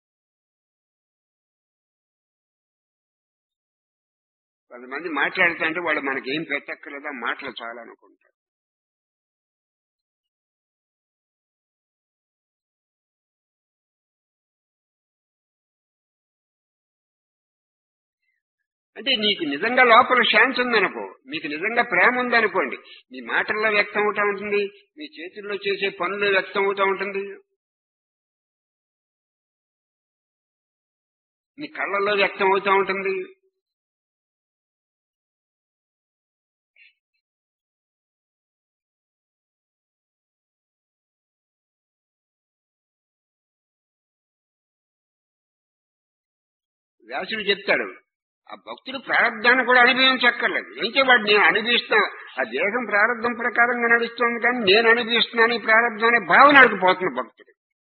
కొంతమంది మాట్లాడుతుంటే వాళ్ళు మనకేం పెట్టక్కర్లేదా మాటలు చాలనుకుంటారు. అంటే నీకు నిజంగా లోపల శాంతి ఉందనుకో, మీకు నిజంగా ప్రేమ ఉందనుకోండి, మీ మాటల్లో వ్యక్తం అవుతా ఉంటుంది, మీ చేతుల్లో చేసే పనుల్లో వ్యక్తం అవుతా ఉంటుంది, మీ కళ్ళల్లో వ్యక్తం అవుతా ఉంటుంది. వ్యాసుడు చెప్తాడు, ఆ భక్తుడు ప్రారంధాన్ని కూడా అనుభవించక్కర్లేదు. ఏంటో వాడు నేను అనుభవిస్తున్నా, ఆ దేహం ప్రారంధం ప్రకారంగా నడుస్తుంది, కానీ నేను అనుభవిస్తున్నాను ఈ ప్రారంధం అనే భావన అడిగిపోతుంది భక్తుడు.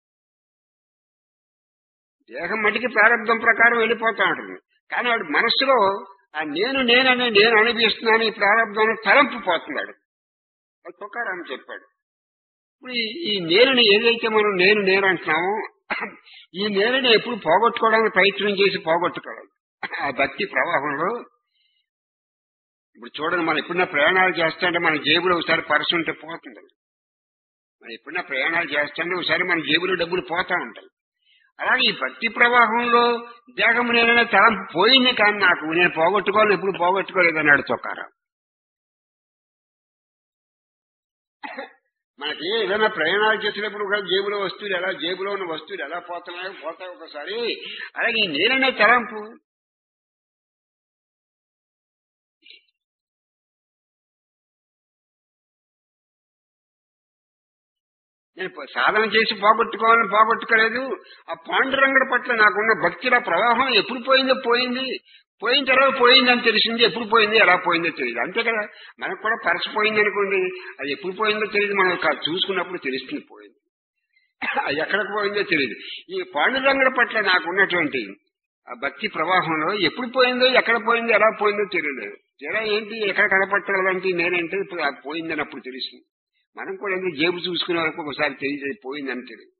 దేహం మటుకి ప్రారంధం ప్రకారం వెళ్ళిపోతా ఉంటుంది, కానీ వాడు మనస్సులో ఆ నేను అనుభవిస్తున్నాను ఈ ప్రారంధం తలంపు పోతున్నాడు. అది తుకారాం చెప్పాడు. ఇప్పుడు ఈ నేరుని ఏదైతే మనం నేను అంటున్నామో, ఈ నేరుని ఎప్పుడు పోగొట్టుకోవడానికి ప్రయత్నం చేసి పోగొట్టుకోవాలి. ఆ భక్తి ప్రవాహంలో ఇప్పుడు చూడండి, మనం ఎప్పుడన్నా ప్రయాణాలు చేస్తుంటే మన జేబులో ఒకసారి పర్సు ఉంటే పోతుంది. మనం ఎప్పుడన్నా ప్రయాణాలు చేస్తుంటే ఒకసారి మన జేబులో డబ్బులు పోతా ఉంటాయి. అలాగే ఈ భక్తి ప్రవాహంలో దేహం నేననే తలంపు పోయింది, కానీ నాకు నేను పోగొట్టుకోవాలి, ఎప్పుడు పోగొట్టుకోలేదన్నాడు తుకారాం. మనకి ఏదైనా ప్రయాణాలు చేసినప్పుడు కూడా జేబులో ఉన్న వస్తువులు ఎలా పోతాయి ఒకసారి. అలాగే ఈ నేననే తలంపు నేను సాధన చేసి పోగొట్టుకోలేదు. ఆ పాండురంగుడి పట్ల నాకున్న భక్తిల ప్రవాహం ఎప్పుడు పోయింది. పోయిన తర్వాత పోయిందని తెలిసింది, ఎప్పుడు పోయింది ఎలా పోయిందో తెలియదు. అంతే కదా, మనకు కూడా పర్సు పోయింది అనుకోండి, అది ఎప్పుడు పోయిందో తెలియదు, మనం చూసుకున్నప్పుడు తెలుస్తుంది పోయింది, అది ఎక్కడికి పోయిందో తెలియదు. ఈ పాండురంగుడి పట్ల నాకున్నటువంటి ఆ భక్తి ప్రవాహంలో ఎప్పుడు పోయిందో, ఎక్కడ పోయిందో, ఎలా పోయిందో తెలియలేదు. ఎలా ఏంటి ఎక్కడ కనపట్టాలంటే నేనంటే ఇప్పుడు పోయిందని అప్పుడు తెలుస్తుంది. మనం కూడా ఎందుకు జేబు చూసుకునే వరకు ఒకసారి తెలియదు పోయిందని తెలియదు.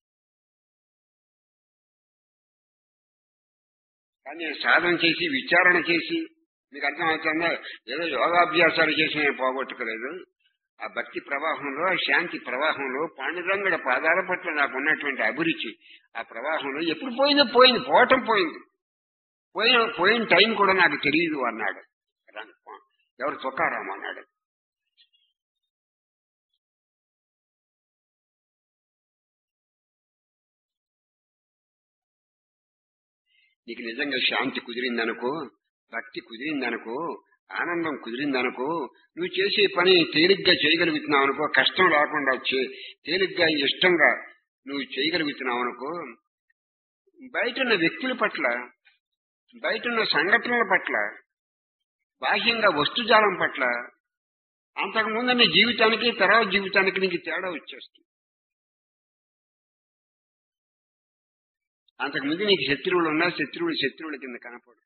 కానీ నేను సాధన చేసి విచారణ చేసి మీకు అర్థమవుతుందా, ఏదో యోగాభ్యాసాలు చేసి నేను పోగొట్టుకోలేదు. ఆ భక్తి ప్రవాహంలో, ఆ శాంతి ప్రవాహంలో, పాండురంగుడి పాదాల పట్ల నాకు ఉన్నటువంటి అభిరుచి ఆ ప్రవాహంలో ఎప్పుడు పోయింది, పోవటం పోయింది, పోయిన టైం కూడా నాకు తెలియదు అన్నాడు. ఎవరు? తుకారాం అన్నాడు. నీకు నిజంగా శాంతి కుదిరిందనుకో, భక్తి కుదిరిందనుకో, ఆనందం కుదిరిందనుకో, నువ్వు చేసే పని తేలిగ్గా చేయగలుగుతున్నావు అనుకో, కష్టం లేకుండా తేలిగ్గా ఇష్టంగా నువ్వు చేయగలుగుతున్నావు అనుకో, బయటున్న వ్యక్తుల పట్ల, బయటున్న సంఘటనల పట్ల, బాహ్యంగా వస్తుజాలం పట్ల అంతకుముందు నీ జీవితానికి తర్వాత జీవితానికి నీకు తేడా వచ్చేస్తుంది. అంతకుముందు నీకు శత్రువులు ఉన్నా శత్రువుల కింద కనపడు.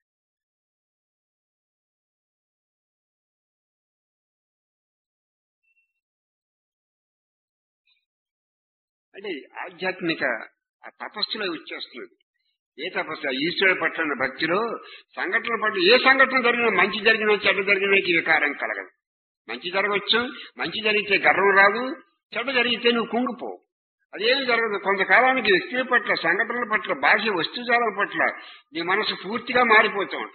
అంటే ఆధ్యాత్మిక ఆ తపస్సులో వచ్చేస్తున్నది. ఏ తపస్సు? ఈశ్వరుడి పట్ల ఉన్న భక్తిలో సంఘటనల పట్ల ఏ సంఘటన జరిగినా, మంచి జరిగినా చెడ్డ జరిగినా వికారం కలగదు. మంచి జరగవచ్చు, మంచి జరిగితే గర్వం రాదు, చెడ్డ జరిగితే నువ్వు కుంగిపోవు, అదేమి జరగదు. కొంతకాలానికి వ్యక్తుల పట్ల, సంఘటనల పట్ల, బాహ్య వస్తుజాలం పట్ల నీ మనసు పూర్తిగా మారిపోతూ ఉంటుంది.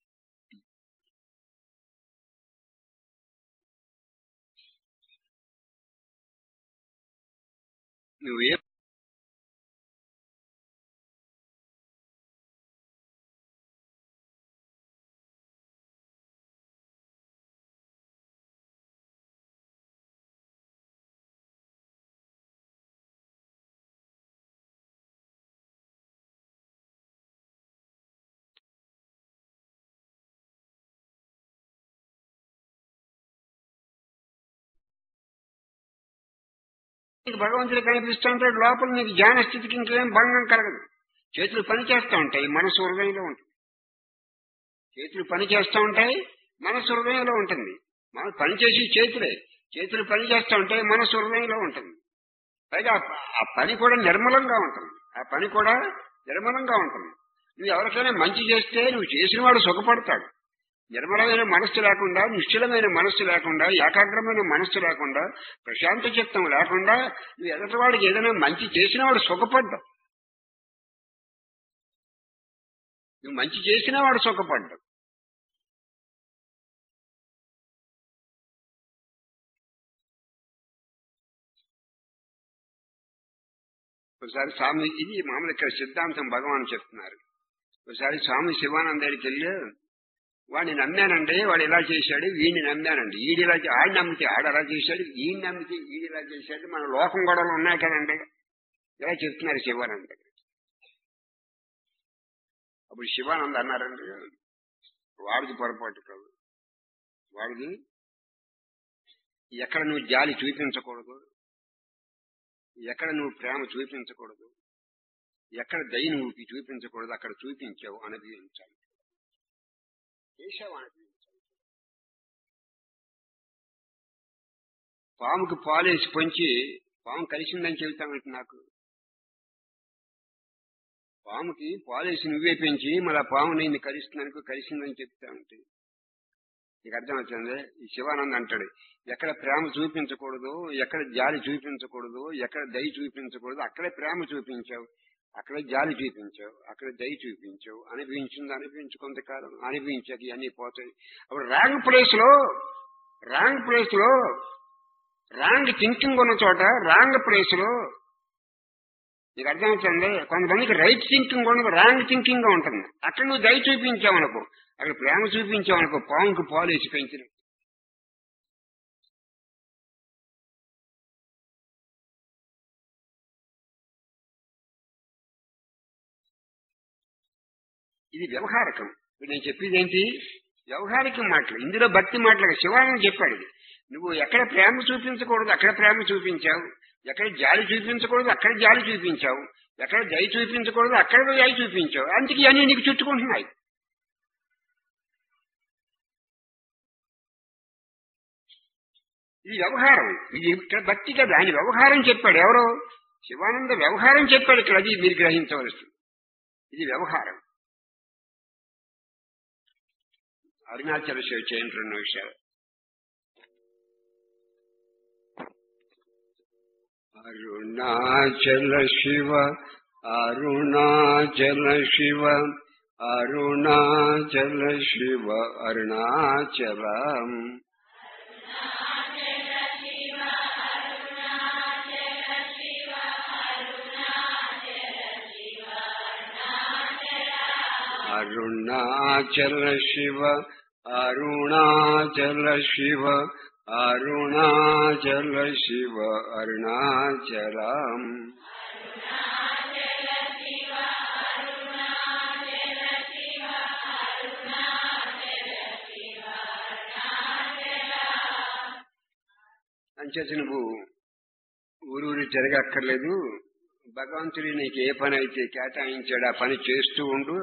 నువ్వే నీకు భగవంతుడు కనిపిస్తూ ఉంటాడు, లోపల నీకు జ్ఞాన స్థితికి ఇంకేం భంగం కలగదు. చేతులు పని చేస్తూ ఉంటాయి, మనసు హృదయంలో ఉంటుంది. చేతులు పని చేస్తూ ఉంటాయి, మనసు హృదయంలో ఉంటుంది. మనం పనిచేసి చేతులు పని చేస్తూ ఉంటాయి, మనసు హృదయంలో ఉంటుంది. పైగా ఆ పని కూడా నిర్మలంగా ఉంటుంది. నువ్వు ఎవరికైనా మంచి చేస్తే నువ్వు చేసిన వాడు సుఖపడతాడు. నిర్మలమైన మనస్సు లేకుండా, నిశ్చలమైన మనస్సు లేకుండా, ఏకాగ్రమైన మనస్సు లేకుండా, ప్రశాంత చిత్తం లేకుండా నువ్వు ఎదుటి వాడికి ఏదైనా మంచి చేసినా వాడు సుఖపడ్డావు. నువ్వు మంచి చేసినా వాడు సుఖపడ్డావు. ఒకసారి స్వామి, ఇది మామూలు ఇక్కడ సిద్ధాంతం భగవాన్ చెప్తున్నారు. ఒకసారి స్వామి శివానంద దగ్గరికి వెళ్ళి, వాడిని నమ్మానండి, వాడు ఇలా చేశాడు, వీడిని నమ్మానండి, ఈడిలా ఆడి నమ్మితే ఆడు అలా చేశాడు, ఈయన నమ్మితే ఈడు ఇలా చేశాడు, మన లోకం గొడవలు ఉన్నాయి కదండి, ఇలా చెప్తున్నారు శివానంద. అప్పుడు శివానంద అన్నారండి, వాడిది పొరపాటు కాదు, వాడిది ఎక్కడ నువ్వు జాలి చూపించకూడదు, ఎక్కడ నువ్వు ప్రేమ చూపించకూడదు, ఎక్కడ దయ నువ్వు చూపించకూడదు, అక్కడ చూపించావు, అనుభవించాలి, చేశావు, అనుభవించాలి. పాముకి పాలేసి పొంచి పాము కలిసిందని చెబుతామంటే, నాకు పాముకి పాలేసి నువ్వే పెంచి మళ్ళా పాము నేను కలిస్తుందనుకో, కలిసిందని చెప్తామంటే నీకు అర్థమవుతుంది. ఈ శివానంద అంటాడు, ఎక్కడ ప్రేమ చూపించకూడదు, ఎక్కడ జాలి చూపించకూడదు, ఎక్కడ దయ చూపించకూడదు, అక్కడే ప్రేమ చూపించావు, అక్కడే జాలి చూపించావు, అక్కడ దయ చూపించావు, అనిపించు కొంతకాలం, అనిపించాక ఇవన్నీ పోతాయి. అప్పుడు రాంగ్ ప్లేస్ లో రాంగ్ థింకింగ్ ఉన్న చోట, రాంగ్ ప్లేస్ లో నీకు అర్థమవుతుంది. కొంతమందికి రైట్ థింకింగ్ ఉండదు, రాంగ్ థింకింగ్ గా ఉంటుంది. అక్కడ నువ్వు దయ చూపించావనుకో, అక్కడ ప్రేమ చూపించావనుకో, పాముకి పాలు వేసి పెంచిన. ఇది వ్యవహారకం. నేను చెప్పేది ఏంటి? వ్యవహారిక మాటలు, ఇందులో భక్తి మాటలు. శివానంద చెప్పాడు, నువ్వు ఎక్కడ ప్రేమ చూపించకూడదు అక్కడ ప్రేమ చూపించావు, ఎక్కడ జాలి చూపించకూడదు అక్కడ జాలి చూపించావు, ఎక్కడ దయ చూపించకూడదు అక్కడ దయ చూపించావు. అందుకే అన్నీ నీకు చుట్టుకుంటున్నాయి. ఇది వ్యవహారం. ఇది ఇక్కడ భక్తి కదా, ఆయన వ్యవహారం చెప్పాడు. ఎవరో శివానంద వ్యవహారం చెప్పాడు ఇక్కడ, అది మీరు గ్రహించవలసింది. ఇది వ్యవహారం. అరుణాచల శివ చేయండి 2 నిమిషాలు. అరుణాచల శివ, అరుణాచల శివ, అరుణాచల శివ, అరుణాచలం. అరుణాచల శివ, అరుణాచల శివ, అరుణాచల శివ, అరుణాచలం. అంచేత నువ్వు ఊరూరి తిరగక్కర్లేదు. భగవంతుడి నీకు ఏ పని అయితే కేటాయించాడు ఆ పని చేస్తూ ఉండు,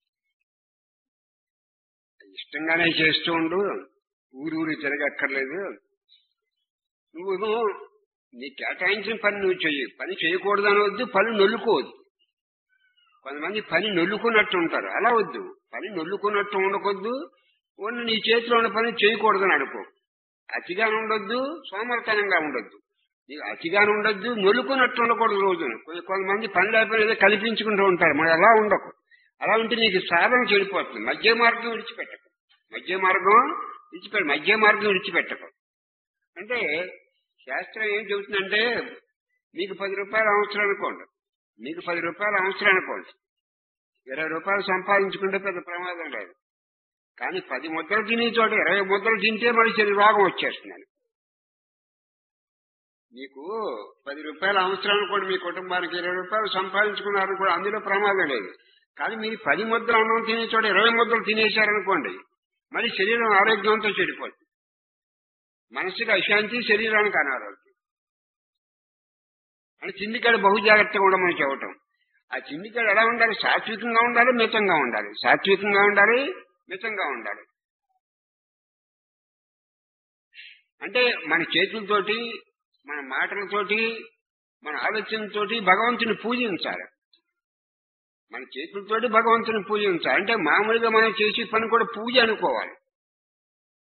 ఇష్టంగానే చేస్తూ ఉండు, ఊరూరి తిరగక్కర్లేదు. నువ్వు నీ కేటాయించిన పని నువ్వు చెయ్యి. పని చేయకూడదు అనవద్దు, పని నొల్లుకోవద్దు. కొంతమంది పని నొల్లుకున్నట్టు ఉంటారు, అలా వద్దు. పని నొల్లుకున్నట్టు ఉండకొద్దు, నీ చేతిలో ఉన్న పని చేయకూడదని అనుకో. అతిగానే ఉండొద్దు, సోమర్తనంగా ఉండొద్దు. నీకు అతిగానే ఉండొద్దు, నొల్లుకున్నట్టు ఉండకూడదు. రోజున కొంతమంది పని లేకపోతే కల్పించుకుంటూ ఉంటారు, మరి అలా ఉండకు. అలా ఉంటే నీకు సాధన చెడిపోతుంది. మధ్య మార్గం విడిచిపెట్టకు, మధ్య మార్గం విడిచిపెట్టకు. అంటే శాస్త్రం ఏం చెబుతుందంటే, మీకు 10 రూపాయలు అవసరం అనుకోండి, 20 రూపాయలు సంపాదించుకుంటే పెద్ద ప్రమాదం లేదు. కానీ 10 ముద్దలు తినే చోట 20 ముద్దలు తింటే మనిషి రోగం వచ్చేస్తుందని. మీకు 10 రూపాయలు అవసరం అనుకోండి, మీ కుటుంబానికి 20 రూపాయలు సంపాదించుకున్నారని కూడా అందులో ప్రమాదం లేదు. కానీ మీరు 10 ముద్దలు అన్నం తినే చోట 20 ముద్దలు తినేశారనుకోండి, మరి శరీరం ఆరోగ్యంతో చెడిపోతుంది. మనసుకి అశాంతి, శరీరానికి అనారోగ్యం. అంటే చిందికాడు బహు జాగ్రత్తగా ఉండమని చెప్పటం. ఆ చిందికాడు ఎలా ఉండాలి? సాత్వికంగా ఉండాలి, మితంగా ఉండాలి. సాత్వికంగా ఉండాలి, మితంగా ఉండాలి. అంటే మన చేతులతోటి, మన మాటలతోటి, మన ఆలోచనతోటి భగవంతుని పూజించాలి. మన చేతులతోటి భగవంతుని పూజించాలి. అంటే మామూలుగా మనం చేసే పని కూడా పూజ అనుకోవాలి.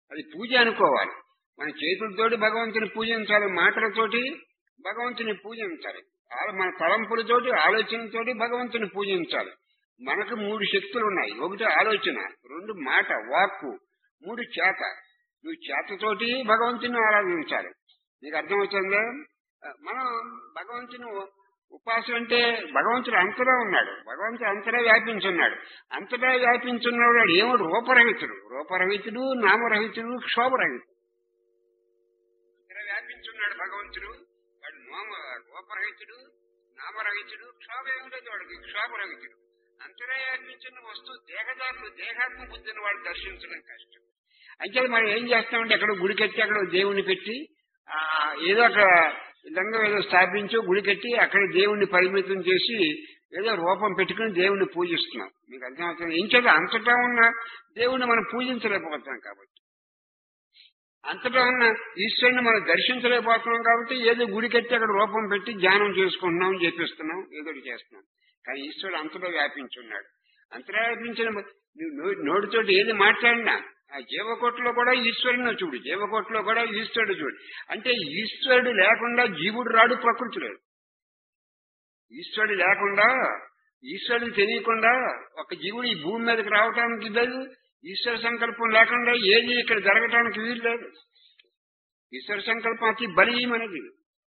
అది పూజ అనుకోవాలి. మన చేతులతోటి భగవంతుని పూజించాలి, మాటలతోటి భగవంతుని పూజించాలి, మన తలంపులతోటి ఆలోచనతోటి భగవంతుని పూజించాలి. మనకు 3 శక్తులు ఉన్నాయి. 1 ఆలోచన, 2 మాట వాక్కు, 3 చేత. నువ్వు చేతతోటి భగవంతుని ఆరాధించాలి. నీకు అర్థమవుతుందా? మనం భగవంతుని ఉపాసన అంటే భగవంతుడు అంతటా ఉన్నాడు, భగవంతుడు అంతటా వ్యాపించున్నాడు. అంతటా వ్యాపించున్నాడు ఏమిడు? రూపరహితుడు, నామరహితుడు, క్షోభరహితుడు. అంతటా వ్యాపించున్నాడు భగవంతుడు. వాడు రూపరహితుడు, నామరహితుడు, క్షోభ ఏమిటో వాడికి క్షోభరహితుడు. అంతటా వ్యాపించిన వస్తువు దేహాత్మ బుద్ధిని వాడు దర్శించడం కష్టం. అయితే మనం ఏం చేస్తామంటే అక్కడ గుడి కట్టి అక్కడ దేవుణ్ణి పెట్టి ఏదో అక్కడ లింగం ఏదో స్థాపించి గుడి కట్టి అక్కడ దేవుణ్ణి పరిమితం చేసి ఏదో రూపం పెట్టుకుని దేవుణ్ణి పూజిస్తున్నాం. మీకు అర్థమవుతుంది? ఇంకేదో అంతటా ఉన్న దేవుణ్ణి మనం పూజించలేకపోతున్నాం కాబట్టి, అంతటా ఉన్న ఈశ్వరుని మనం దర్శించలేకపోతున్నాం కాబట్టి ఏదో గుడి కట్టి అక్కడ రూపం పెట్టి ధ్యానం చేసుకుంటున్నాం, చేపిస్తున్నాం, ఏదో చేస్తున్నాం. కానీ ఈశ్వరుడు అంతటా వ్యాపించున్నాడు. అంతటా వ్యాపించిన నోటితోటి ఏది మాట్లాడినా ఆ జీవకోట్లో కూడా ఈశ్వరుని చూడు, జీవకోట్లో కూడా ఈశ్వరుడు చూడు. అంటే ఈశ్వరుడు లేకుండా జీవుడు రాడు, ప్రకృతి లేదు. ఈశ్వరుడు లేకుండా, ఈశ్వరుడికి తెలియకుండా ఒక జీవుడు ఈ భూమి మీదకి రావటానికి లేదు. ఈశ్వర సంకల్పం లేకుండా ఏది ఇక్కడ జరగటానికి వీలు లేదు. ఈశ్వర సంకల్పం అతి బలీయమైనది.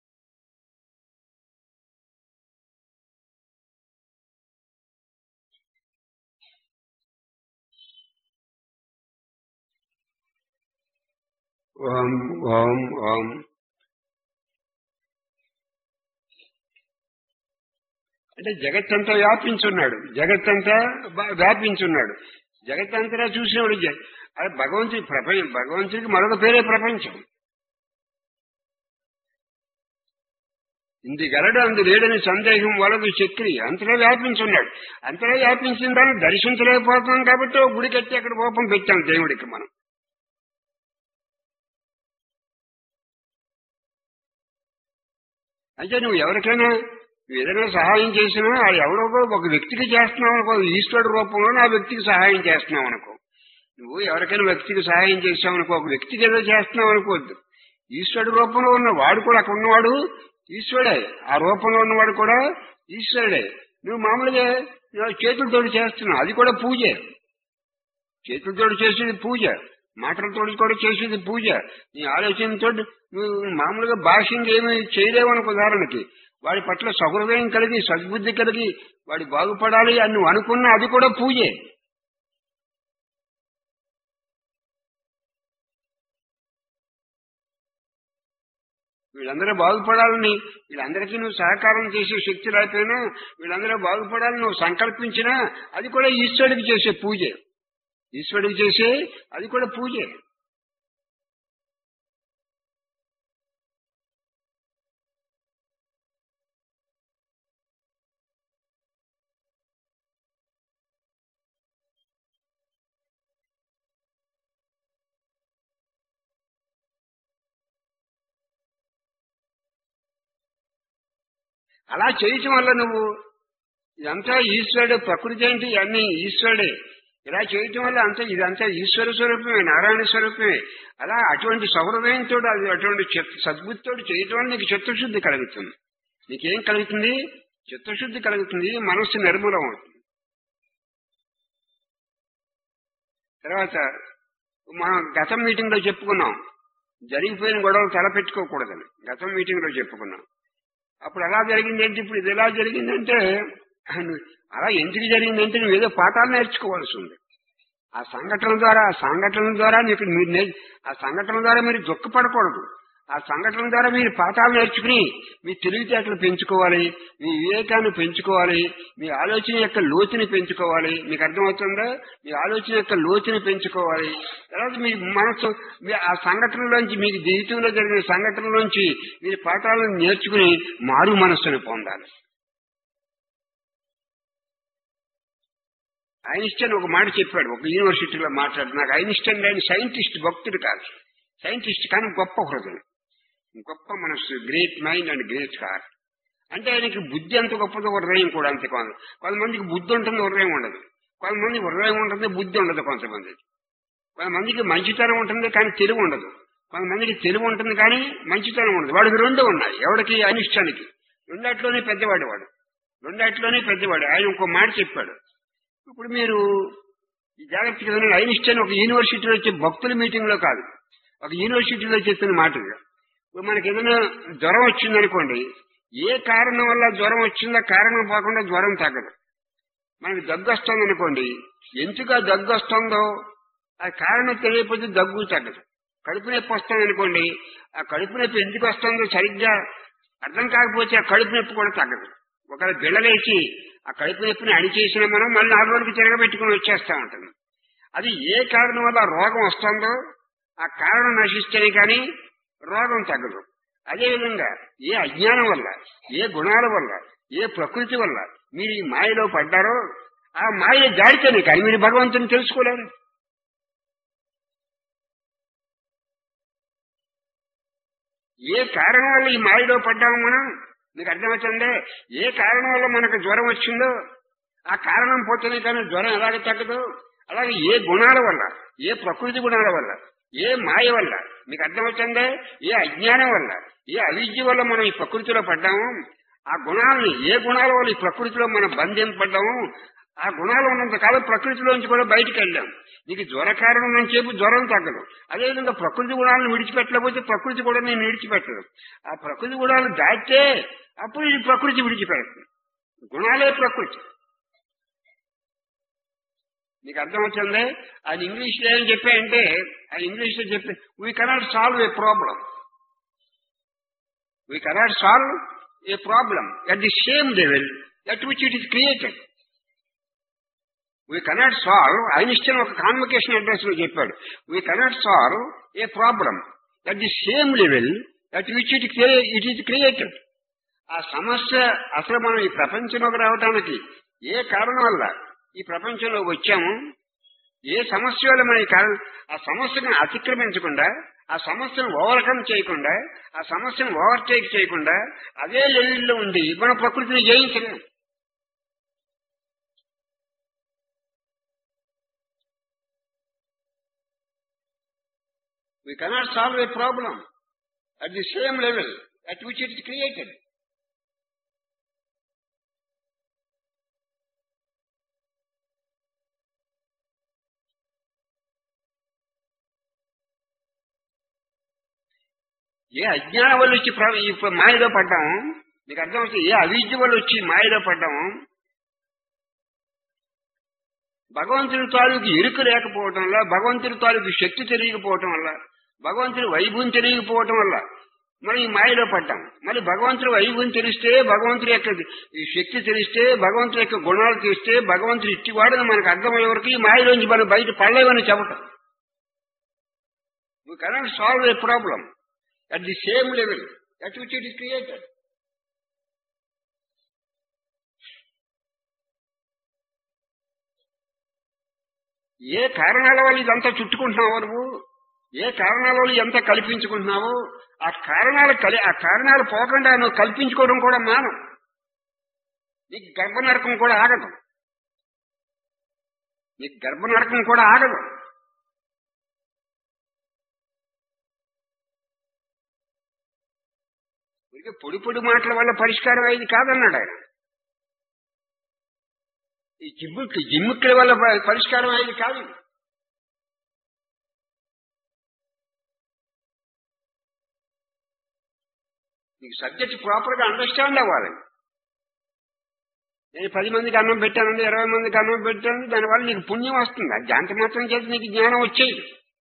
ఓం ఓం ఓం. అంటే జగత్తంతా వ్యాపించున్నాడు, జగత్తంతా వ్యాపించున్నాడు. జగత్తంతా చూసినవాడు అది భగవంతుడి ప్రపంచం. భగవంతుడికి మరొక పేరే ప్రపంచం. ఇంది గలడు అందు లేడని సందేహం వలదు చక్రి. అంతలో వ్యాపించున్నాడు. అంతలో వ్యాపించిన దాన్ని దర్శించలేకపోతున్నాం కాబట్టి గుడి కట్టి అక్కడ రూపం పెట్టాం దేవుడికి మనం. అంటే నువ్వు ఎవరికైనా ఏదైనా సహాయం చేసినా అది ఎవరో ఒక వ్యక్తికి చేస్తున్నావు అనుకో, ఈశ్వరుడు రూపంలో ఆ వ్యక్తికి సహాయం చేస్తున్నావు అనుకో. నువ్వు ఎవరికైనా వ్యక్తికి సహాయం చేసావు అనుకో, ఒక వ్యక్తికి ఏదో చేస్తున్నావు అనుకోవద్దు. ఈశ్వరుడు రూపంలో ఉన్న వాడు కూడా అక్కడ ఉన్నవాడు ఈశ్వరుడే, ఆ రూపంలో ఉన్నవాడు కూడా ఈశ్వరుడే. నువ్వు మామూలుగా చేతులతోటి చేస్తున్నావు, అది కూడా పూజే. చేతులతోటి చేసేది పూజ, మాటలతో కూడా చేసేది పూజ. నీ ఆలోచనతో నువ్వు మామూలుగా భాష్యంగా ఏమి చేయలేవనుకో. ఉదాహరణకి వాడి పట్ల సహృదయం కలిగి, సద్బుద్ధి కలిగి వాడి బాగుపడాలి అని నువ్వు అనుకున్నా అది కూడా పూజే. వీళ్ళందరూ బాగుపడాలని, వీళ్ళందరికీ నువ్వు సహకారం చేసే శక్తి లేకపోయినా వీళ్ళందరూ బాగుపడాలని నువ్వు సంకల్పించినా అది కూడా ఈశ్వరుడికి చేసే పూజే. ఈశ్వరుడికి చేసే అది కూడా పూజే. అలా చేయటం వల్ల నువ్వు ఇదంతా ఈశ్వరుడు, ప్రకృతి ఏంటి అన్ని ఈశ్వరుడే. ఇలా చేయటం వల్ల ఇదంతా ఈశ్వర స్వరూపమే, నారాయణ స్వరూపమే. అలా అటువంటి సౌహృదయంతో అటువంటి సద్బుద్ధితో చేయటం వల్ల నీకు చిత్తశుద్ధి కలుగుతుంది. నీకేం కలుగుతుంది? చిత్తశుద్ధి కలుగుతుంది, మనస్సు నిర్మూలం అవుతుంది. తర్వాత మనం గతం మీటింగ్ లో చెప్పుకున్నాం, జరిగిపోయిన గొడవలు తలపెట్టుకోకూడదని. గతం మీటింగ్ లో చెప్పుకున్నాం. అప్పుడు ఎలా జరిగిందంటే ఇప్పుడు ఇది ఎలా జరిగిందంటే, అలా ఎందుకు జరిగిందంటే నువ్వు ఏదో పాఠాలు నేర్చుకోవాల్సి ఉంది. ఆ సంఘటన ద్వారా మీరు దుఃఖపడకూడదు. ఆ సంఘటన ద్వారా మీరు పాఠాలు నేర్చుకుని మీ తెలివితేటలు పెంచుకోవాలి, మీ వివేకాన్ని పెంచుకోవాలి, మీ ఆలోచన యొక్క లోతుని పెంచుకోవాలి. మీకు అర్థమవుతుందా? మీ ఆలోచన యొక్క లోతుని పెంచుకోవాలి. తర్వాత మీ మనసు ఆ సంఘటనలోంచి, మీకు జీవితంలో జరిగిన సంఘటనలోంచి మీరు పాఠాలను నేర్చుకుని మారు మనస్సును పొందాలి. ఐన్స్టైన్ ఒక మాట చెప్పాడు, ఒక యూనివర్సిటీలో మాట్లాడు. నాకు ఐన్స్టైన్ ఆయన సైంటిస్ట్, భక్తుడు కాదు, సైంటిస్ట్ కానీ గొప్ప హృదయం, గొప్ప మనస్సు, great mind and great heart. అంటే ఆయనకి బుద్ధి ఎంత గొప్పదో హృదయం కూడా అంతే. కొంతమందికి బుద్ధి ఉంటుంది, హృదయం ఉండదు. కొంతమంది హృదయం ఉంటుంది, బుద్ధి ఉండదు. కొంతమందికి మంచితనం ఉంటుంది కానీ తెలివి ఉండదు, కొంతమందికి తెలివి ఉంటుంది కానీ మంచితనం ఉండదు. వాడికి రెండు ఉన్నాయి. ఎవడికి? అనిష్టానికి. రెండాట్లోనే పెద్దవాడు వాడు, రెండాట్లోనే పెద్దవాడు. ఆయన ఇంకో మాట చెప్పాడు. ఇప్పుడు మీరు ఈ జాగ్రత్తగా వినండి. ఐన్స్టైన్ ఒక యూనివర్సిటీలో వచ్చే భక్తుల మీటింగ్ లో కాదు, ఒక యూనివర్సిటీలో చెప్పిన మాట. ఇప్పుడు మనకి ఏదైనా జ్వరం వచ్చిందనుకోండి, ఏ కారణం వల్ల జ్వరం వచ్చిందో కారణం పోకుండా జ్వరం తగ్గదు. మనకి దగ్గు వస్తుంది అనుకోండి, ఎందుకు ఆ దగ్గు వస్తుందో ఆ కారణం తెలియకపోతే దగ్గు తగ్గదు. కడుపు నొప్పి వస్తుంది అనుకోండి, ఆ కడుపు నొప్పి ఎందుకు వస్తుందో సరిగ్గా అర్థం కాకపోతే ఆ కడుపు నొప్పి కూడా తగ్గదు. ఒకవేళ బిళ్ళలేసి ఆ కడుపు నొప్పిని అడిచేసిన మనం మళ్ళీ 4 రోజులకి తిరగబెట్టుకుని వచ్చేస్తా ఉంటుంది. అది ఏ కారణం వల్ల రోగం వస్తుందో ఆ కారణం నశిస్తేనే కానీ రోగం తగ్గదు. అదేవిధంగా ఏ అజ్ఞానం వల్ల, ఏ గుణాల వల్ల, ఏ ప్రకృతి వల్ల మీరు ఈ మాయలో పడ్డారో ఆ మాయ జాడితేనే కానీ మీరు భగవంతుని తెలుసుకోలేరు. ఏ కారణం వల్ల ఈ మాయలో పడ్డాము మనం, మీకు అర్థమవుతుందే? ఏ కారణం వల్ల మనకు జ్వరం వచ్చిందో ఆ కారణం పోతేనే కానీ జ్వరం ఎలాగ తగ్గదు. అలాగే ఏ గుణాల వల్ల, ఏ ప్రకృతి గుణాల వల్ల, ఏ మాయ వల్ల, మీకు అర్థమవుతుందే? ఏ అజ్ఞానం వల్ల, ఏ అవిద్య వల్ల మనం ఈ ప్రకృతిలో పడ్డాము, ఆ గుణాలని, ఏ గుణాల వల్ల ఈ ప్రకృతిలో మనం బంధింపడ్డాము, ఆ గుణాలు ఉన్నంత కాలం ప్రకృతిలోంచి కూడా బయటికి వెళ్ళాం. నీకు జ్వర కారణం అని చెప్పి జ్వరం తగ్గదు. అదేవిధంగా ప్రకృతి గుణాలను విడిచిపెట్టలేకపోతే ప్రకృతి కూడా నేను విడిచిపెట్టదు. ఆ ప్రకృతి గుణాలు దాటితే అప్పుడు ఇది ప్రకృతి విడిచిపెడుతుంది. గుణాలే ప్రకృతి. నీకు అర్థమవుతుంది? అది ఇంగ్లీష్ లో ఏం చెప్పాయంటే, అది ఇంగ్లీష్ లో చెప్పే we cannot solve A problem, we cannot solve A problem at the same level at which it is created. We cannot solve, Einstein ఒక కాన్వకేషన్ అడ్రస్ లో చెప్పాడు, వీ cannot solve A problem at the same level at which it is క్రియేటెడ్. ఆ సమస్య అసలు మనం ఈ ప్రపంచంలోకి రావడానికి ఏ కారణం వల్ల ఈ ప్రపంచంలో వచ్చాము, ఏ సమస్య వల్ల మన ఆ సమస్యను అతిక్రమించకుండా, ఆ సమస్యను ఓవర్కమ్ చేయకుండా, ఆ సమస్యను ఓవర్టేక్ చేయకుండా అదే లెవెల్లో ఉండి మన ప్రకృతిని జయించలేము. We cannot solve a problem at the same level at which it is created. ఏ అజ్ఞానం వల్ల వచ్చి ఇప్పుడు మాయలో పడ్డాము, మీకు అర్థమవుతుంది? ఏ అవిద్య వల్ల వచ్చి మాయలో పడ్డాము, భగవంతుని తాలూకు ఎరుక లేకపోవటం వల్ల, భగవంతుని తాలూకు శక్తి తెలియకపోవటం వల్ల, భగవంతుని వైభవం తెలియకపోవటం వల్ల మనం ఈ మాయలో పడ్డాం. మళ్ళీ భగవంతుడి వైభవం తెలిస్తే, భగవంతుడి యొక్క ఈ శక్తి తెలిస్తే, భగవంతుడి యొక్క గుణాలు తెలిస్తే, భగవంతుడు ఇట్టివాడని మనకు అర్థమయ్యే వరకు ఈ మాయలోంచి మనం బయట పడలేమని చెప్పటం. We cannot solve A problem at the same level at which it is created. ఏ కారణాల వల్ల ఇదంతా చుట్టుకుంటున్నావు నువ్వు, ఏ కారణాల వల్ల ఇదంతా కల్పించుకుంటున్నావు, ఆ కారణాలు పోకుండా నువ్వు కల్పించుకోవడం కూడా మానం. నీకు గర్భనరకం కూడా ఆగదు, నీకు గర్భనరకం కూడా ఆగదు. పొడి పొడి మాటల వల్ల పరిష్కారం అయ్యేది కాదన్నాడు ఆయన. ఈ జిమ్ముక్ల వల్ల పరిష్కారం అయ్యేది కాదు. నీకు సబ్జెక్ట్ ప్రాపర్ గా అండర్స్టాండ్ అవ్వాలి. నేను 10 మందికి అన్నం పెట్టానండి, 20 మందికి అన్నం పెట్టాను, దానివల్ల నీకు పుణ్యం వస్తుంది. అది దాంతో మాత్రం చేసి నీకు జ్ఞానం వచ్చేది.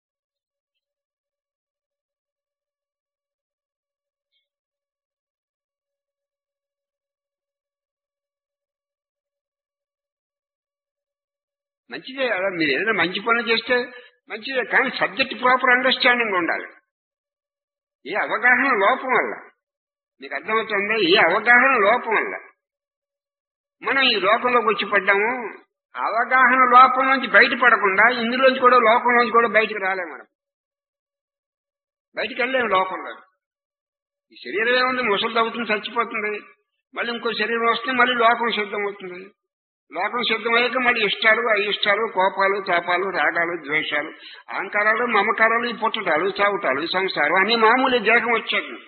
మంచిదే, అలా మీరు ఏదైనా మంచి పనులు చేస్తే మంచిదే, కానీ సబ్జెక్ట్ ప్రాపర్ అండర్స్టాండింగ్ ఉండాలి. ఏ అవగాహన లోపం వల్ల, మీకు అర్థమవుతుంది? ఏ అవగాహన లోపం వల్ల మనం ఈ లోకంలోకి వచ్చి పడ్డాము. అవగాహన లోపం నుంచి బయటపడకుండా ఇందులోంచి కూడా, లోకంలోంచి కూడా బయటకు రాలేము. మనం బయటకు వెళ్ళలేము లోకంలో. ఈ శరీరం ఏముంది, ముసలు తగ్గుతుంది, చచ్చిపోతుంది, మళ్ళీ ఇంకో శరీరం వస్తే మళ్ళీ లోకం సిద్ధం అవుతుంది. లోకం సిద్ధమయ్యాక మళ్ళీ ఇష్టాలు అయిష్టాలు కోపాలు తాపాలు రాగాలు ద్వేషాలు అహంకారాలు మమకారాలు ఈ పుట్టటాలు చావుటాలు ఈ సంసారం అన్ని మామూలు దేహం వచ్చాక ఇంకా.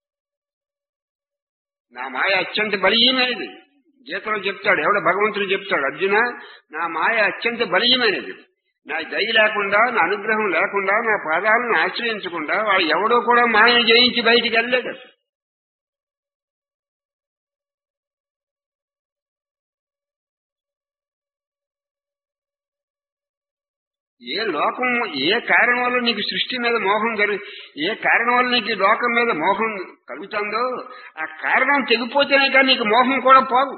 నా మాయ అత్యంత బలీయమైనది. గీతలో చెప్తాడు, ఎవడో భగవంతుడు చెప్తాడు, అర్జున నా మాయ అత్యంత బలీయమైనది. నా దయ లేకుండా, నా అనుగ్రహం లేకుండా, నా పాదాలను ఆశ్రయించకుండా వాడు ఎవడో కూడా మాయను జయించి బయటికి వెళ్ళలేడు. ఏ లోకం ఏ కారణం వల్ల నీకు సృష్టి మీద మోహం ఏ కారణం వల్ల నీకు లోకం మీద మోహం కలుగుతుందో ఆ కారణం తెగిపోతేనే కానీ నీకు మోహం కూడా పోదు.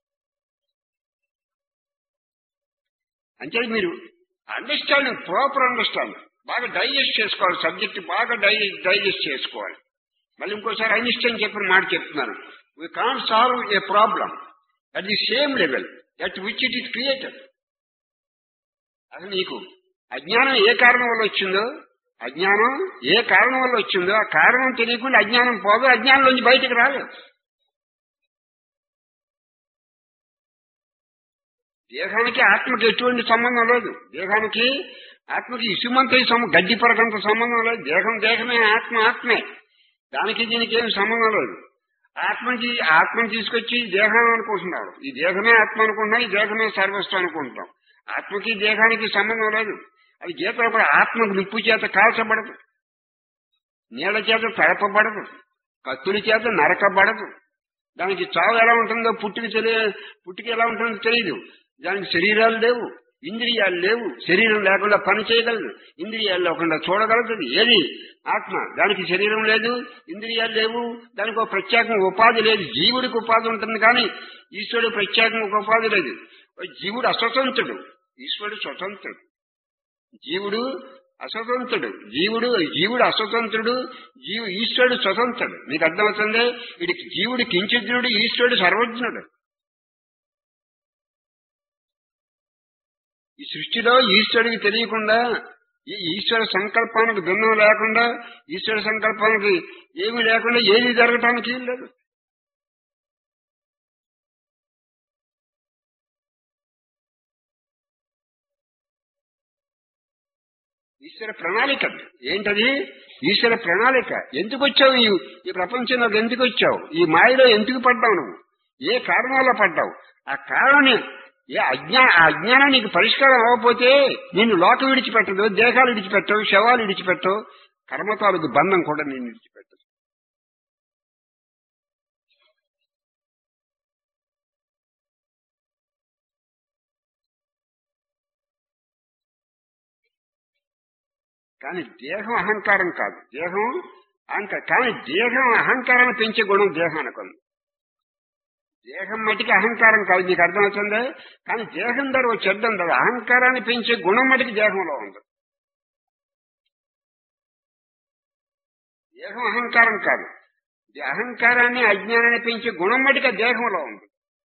అంటే మీరు అండర్స్టాండింగ్, ప్రాపర్ అండర్స్టాండింగ్ బాగా డైజెస్ట్ చేసుకోవాలి, సబ్జెక్ట్ బాగా డైజెస్ట్ చేసుకోవాలి. మళ్ళీ ఇంకోసారి ఐన్స్టైన్ చెప్పిన మాట చెప్తున్నాను, we can't solve A problem at the same level at which it is created. అసలు నీకు అజ్ఞానం ఏ కారణం వల్ల వచ్చిందో, అజ్ఞానం ఏ కారణం వల్ల వచ్చిందో ఆ కారణం తెలియకుండా అజ్ఞానం పోదు, అజ్ఞానంలోంచి బయటకు రాలేదు. దేహానికి ఆత్మకి ఎటువంటి సంబంధం లేదు. దేహానికి ఆత్మకి ఇసుమంత గడ్డి పరకంత సంబంధం లేదు. దేహం దేహమే, ఆత్మ ఆత్మే. దానికి దీనికి ఏమి సంబంధం లేదు. ఆత్మని తీసుకొచ్చి దేహం అనుకుంటున్నారు. ఈ దేహమే ఆత్మ అనుకుంటున్నాం, ఈ దేహమే సర్వస్వం అనుకుంటున్నాం. ఆత్మకి దేహానికి సంబంధం లేదు. అది గీతలో కూడా ఆత్మకు నిప్పు చేత కాల్చబడదు, నీళ్ల చేత తడపబడదు, కత్తుల చేత నరకబడదు. దానికి చావు ఎలా ఉంటుందో పుట్టుక ఎలా ఉంటుందో తెలియదు. దానికి శరీరాలు లేవు, ఇంద్రియాలు లేవు. శరీరం లేకుండా పని చేయగలదు, ఇంద్రియాలు లేకుండా చూడగలుగుతుంది. ఏది ఆత్మ. దానికి శరీరం లేదు, ఇంద్రియాలు లేవు, దానికి ఒక ప్రత్యేకంగా ఉపాధి లేదు. జీవుడికి ఉపాధి ఉంటుంది కానీ ఈశ్వరుడు ప్రత్యేకంగా ఉపాధి లేదు. జీవుడు అస్వతంత్రుడు, ఈశ్వరుడు స్వతంత్రుడు. జీవుడు అస్వతంత్రుడు, జీవుడు అస్వతంత్రుడు, ఈశ్వరుడు స్వతంత్రుడు. మీకు అర్థమవుతుంది? వీడికి జీవుడు కించిజ్ఞుడు, ఈశ్వరుడు సర్వజ్ఞుడు. ఈ సృష్టిలో ఈశ్వరుడికి తెలియకుండా, ఈ ఈశ్వర సంకల్పానికి భిన్నం లేకుండా, ఈశ్వర సంకల్పానికి ఏమీ లేకుండా ఏది జరగటానికి లేదు. ఈశ్వర ప్రణాళిక ఏంటది? ఈశ్వర ప్రణాళిక. ఎందుకు వచ్చావు ఈ ప్రపంచంలోకి? ఎందుకు వచ్చావు? ఈ మాయలో ఎందుకు పడ్డావు? నువ్వు ఏ కారణం వల్ల పడ్డావు? ఆ కారణాన్ని అజ్ఞానం నీకు పరిష్కారం అవ్వకపోతే నిన్ను లోకం విడిచిపెట్టదు, దేహాలు విడిచిపెట్టవు, శవాలు విడిచిపెట్టవు, కర్మతాలకు బంధం కూడా నిన్ను విడిచిపెట్టదు. కానీ దేహం అహంకారం కాదు, కానీ దేహం అహంకారాన్ని పెంచే గుణం దేహానికి ఉంది. దేహం మటుకి అహంకారం కాదు, నీకు అర్థమవుతుందా? కానీ దేహం ద్వారా ఒక చెడ్డ ఉండదు, అహంకారాన్ని పెంచే గుణం మటుకి దేహంలో ఉంది. దేహం అహంకారం కాదు, అహంకారాన్ని అజ్ఞానాన్ని పెంచే గుణం మటుకి దేహంలో ఉంది.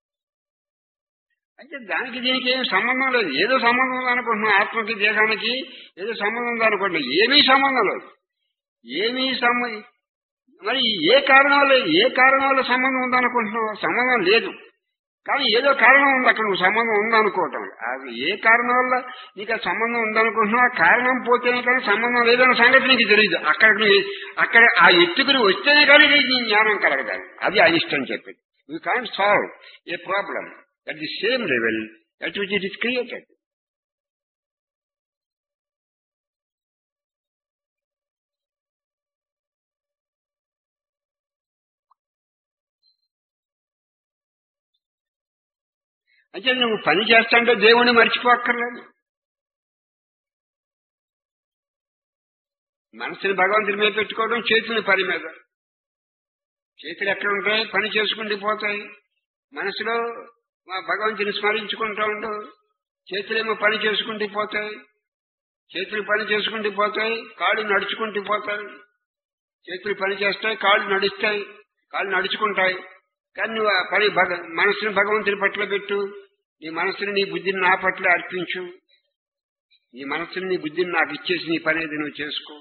అంటే దానికి దీనికి ఏమి సంబంధం లేదు. ఏదో సంబంధం ఉందనుకుంటున్నాం, ఆత్మకి దేహానికి ఏదో సంబంధం ఉందనుకుంటున్నాం. ఏమీ సంబంధం లేదు. మరి ఏ కారణం వల్ల సంబంధం ఉందనుకుంటున్నావు? సంబంధం లేదు, కానీ ఏదో కారణం ఉంది అక్కడ, నువ్వు సంబంధం ఉందనుకోవటం. అది ఏ కారణం వల్ల నీకు ఆ సంబంధం ఉందనుకుంటున్నావు? ఆ కారణం పోతేనే కానీ సంబంధం లేదన్న సంగతి నీకు తెలియదు. అక్కడ ఆ ఎత్తుకుని వస్తేనే కానీ నీ జ్ఞానం కలగదాలి. అది ఐన్స్టైన్ చెప్పేది. You can't solve A problem at the same level at which it is created. అంటే నువ్వు పని చేస్తాంటే దేవుణ్ణి మర్చిపోక్కర్లేదు. మనసుని భగవంతుడి మీద పెట్టుకోవడం, చేతులు పని మీద. చేతులు ఎక్కడ ఉంటాయి? పని చేసుకుంటూ పోతాయి. మనసులో భగవంతుని స్మరించుకుంటూ ఉండు, చేతులేమో పని చేసుకుంటూ పోతాయి. చేతులు పని చేసుకుంటూ పోతాయి, కాళ్ళు నడుచుకుంటూ పోతాయి. చేతులు పని చేస్తాయి, కాళ్ళు నడుస్తాయి, కాళ్ళు నడుచుకుంటాయి. కానీ నువ్వు ఆ పని మనసుని భగవంతుని పట్ల పెట్టు, నీ మనసుని నీ బుద్ధిని నా పట్ల అర్పించు. నీ మనసుని నీ బుద్ధిని నాకు ఇచ్చేసి నీ పని ఏది నువ్వు చేసుకో.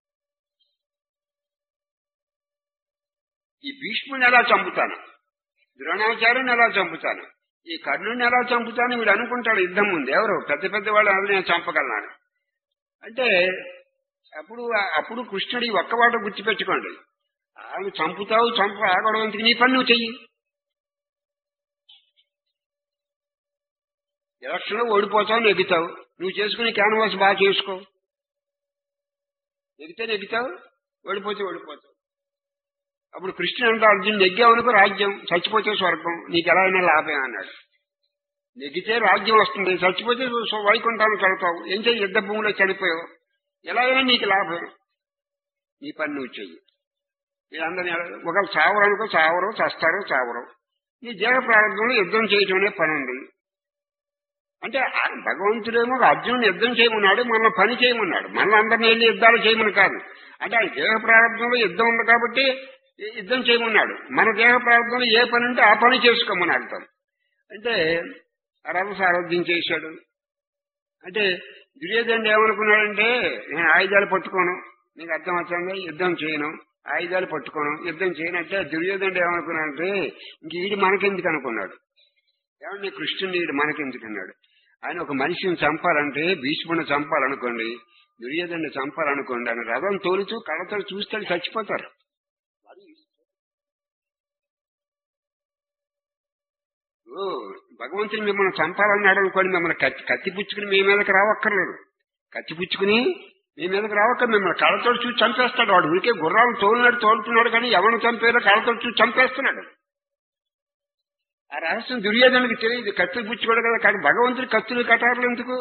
ఈ భీష్ముని ఎలా చంపుతాను? ద్రోణాచార్యుని ఎలా చంపుతాను, ఈ కర్ణుడిని ఎలా చంపుతాను వీడు అనుకుంటాడు యుద్ధం ముందు. ఎవరు పెద్ద పెద్ద వాళ్ళు అది నేను చంపగలను అంటే అప్పుడు కృష్ణుడు ఈ ఒక్కవాట గుర్తుపెట్టుకోండి, ఆయన చంపుతావు ఆగడవంతికి నీ పని నువ్వు చెయ్యి. ఎలక్షన్లో ఓడిపోతావు నెగ్గుతావు, నువ్వు చేసుకుని క్యాన్వాస్ బాగా చేసుకో. నెగ్గుతావు, ఓడిపోతే ఓడిపోతావు. అప్పుడు కృష్ణుడు అంటే అర్జున్ నెగ్గావనుకో రాజ్యం, చచ్చిపోతే స్వర్గం, నీకు ఎలా అయినా లాభం అన్నాడు. నెగ్గితే రాజ్యం వస్తుంది, చచ్చిపోతే వైకుంఠానికి వెళ్తావు. ఏం చెయ్యి, యుద్ధ భూమిలో చనిపోయావు, ఎలా అయినా నీకు లాభం, నీ పని నువ్వు చెయ్యి. వీళ్ళందరినీ ఒకళ్ళు చావరనుకో చావరు, చస్తారు చావరు, నీ దేహ ప్రారంభంలో యుద్ధం చేయటం అనే పని ఉంది. అంటే భగవంతుడేమో అర్జునుడు యుద్ధం చేయమన్నాడు, మన పని చేయమన్నాడు, మన అందరినీ వెళ్ళి యుద్ధాలు చేయమని కాదు. అంటే ఆయన దేహ ప్రారంభంలో యుద్ధం ఉంది కాబట్టి యుద్ధం చేయమన్నాడు, మన దేహ ప్రారంభంలో ఏ పని ఉంటే ఆ పని చేసుకోమని అర్థం. అంటే రథసారథ్యం చేశాడు. అంటే దుర్యోధనుడు ఏమనుకున్నాడంటే నేను ఆయుధాలు పట్టుకోను, నీకు అర్థం అవుతుంది, యుద్ధం చేయను, ఆయుధాలు పట్టుకోను, యుద్ధం చేయను అంటే దుర్యోధనుడు ఏమనుకున్నాడంటే ఇంక ఈడు మనకెందుకు అనుకున్నాడు. ఏమన్నా కృష్ణుని ఈడు మనకెందుకు అన్నాడు. ఆయన ఒక మనిషిని చంపాలంటే భీష్ముడిని చంపాలనుకోండి, దుర్యోధనుని చంపాలనుకోండి, ఆయన రథం తోలుతూ కళ్ళతో చూస్తే చచ్చిపోతారు. భగవంతుని మిమ్మల్ని చంపాలన్నాడు అనుకోండి, మిమ్మల్ని కత్తి పుచ్చుకుని మీ మీదకి రావక్కర్లేదు, కత్తి పుచ్చుకుని మీ మీదకి రావక్కర్, మిమ్మల్ని కళ్ళతో చూసి చంపేస్తాడు. వాడు ఊరికే గుర్రాలు తోలుతున్నాడు కానీ ఎవరిని చంపేదో కళ్ళతో చూసి చంపేస్తున్నాడు. ఆ రహస్యం దుర్యోధనుడికి తెలియదు, కత్తులు పుచ్చుకోడు కదా. కానీ భగవంతుడి కత్తులు కటారులు ఎందుకు?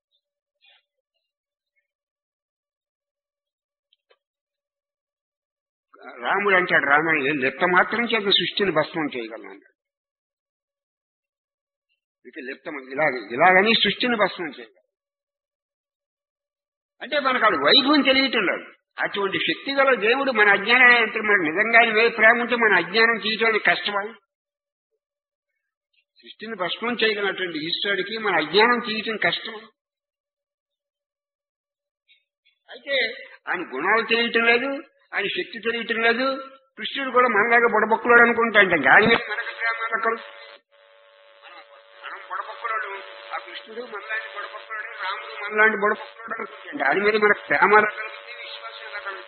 రాముడు అంటాడు, రామాయణ లిప్త మాత్రం చేత సృష్టిని భస్మం చేయగలను అన్నాడు. ఇక లిప్తం ఇలాగని సృష్టిని భస్మం చేయగలరు. అంటే మనకు అది వైభవం తెలియటం లేదు. అటువంటి శక్తి గల దేవుడు మన అజ్ఞానాన్ని, మనకు నిజంగా ప్రేమ ఉంటే మన అజ్ఞానం తీయడానికి కష్టమా? సృష్టిని భస్మం చేయగలటువంటి ఈశ్వరుడికి మన అజ్ఞానం తీయటం కష్టం. అయితే ఆయన గుణాలు తెలియటం లేదు, ఆయన శక్తి తెలియటం లేదు. కృష్ణుడు కూడా మనలాగా బుడబొక్కలాడు అనుకుంటా అంటే గాలి మనకు ప్రేమలు, మనం బుడబొక్కలాడు, ఆ కృష్ణుడు మనలాంటి బుడబొక్కలాడు, రాముడు మనలాంటి బుడబొక్కలాడు అనుకుంటాండి. దాని మీద మనకు ప్రేమ కలుగుతుంది, విశ్వాసం కలుగుతుంది.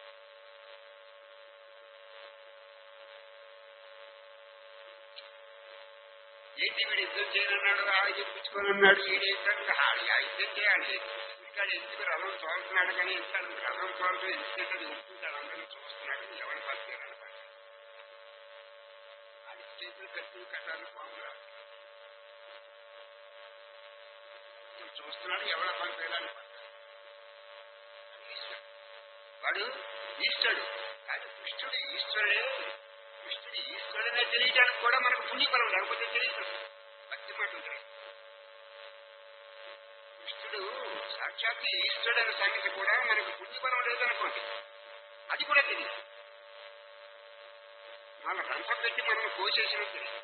ఏంటి వీడు యుద్ధం చేయనన్నాడు, ఆయుధం పుచ్చుకొని అన్నాడు, ఈడేంటంటే యుద్ధం చేయాలి, ఇంటికాడు ఎందుకు రథం తోలుతున్నాడు కానీ ఇంటాడు, రథం తోలుతూ ఎందుకంటే ఒప్పుకుంటాడు, అందరినీ చూస్తున్నాడు, ఎవరి పడతారని అది చేతులు కత్తులు కట్టాలి, పాములు చూస్తున్నాడు, ఎవడ పనిచేయాలని వాడు ఈశ్వరుడు కాదు. కృష్ణుడు ఈశ్వరుడే. కృష్ణుడు ఈశ్వరుడనే తెలియటానికి కూడా మనకు పుణ్యఫలం లేకపోతే తెలియదు. భక్తి మాట ఉంటుంది. కృష్ణుడు సాక్షాత్ ఈశ్వరుడు అనే సంగతి కూడా మనకు పుణ్యఫలం లేదనుకోండి, అది కూడా తెలియదు. మన రంపం పెట్టి మనల్ని కోసేసినట్టు తెలియదు.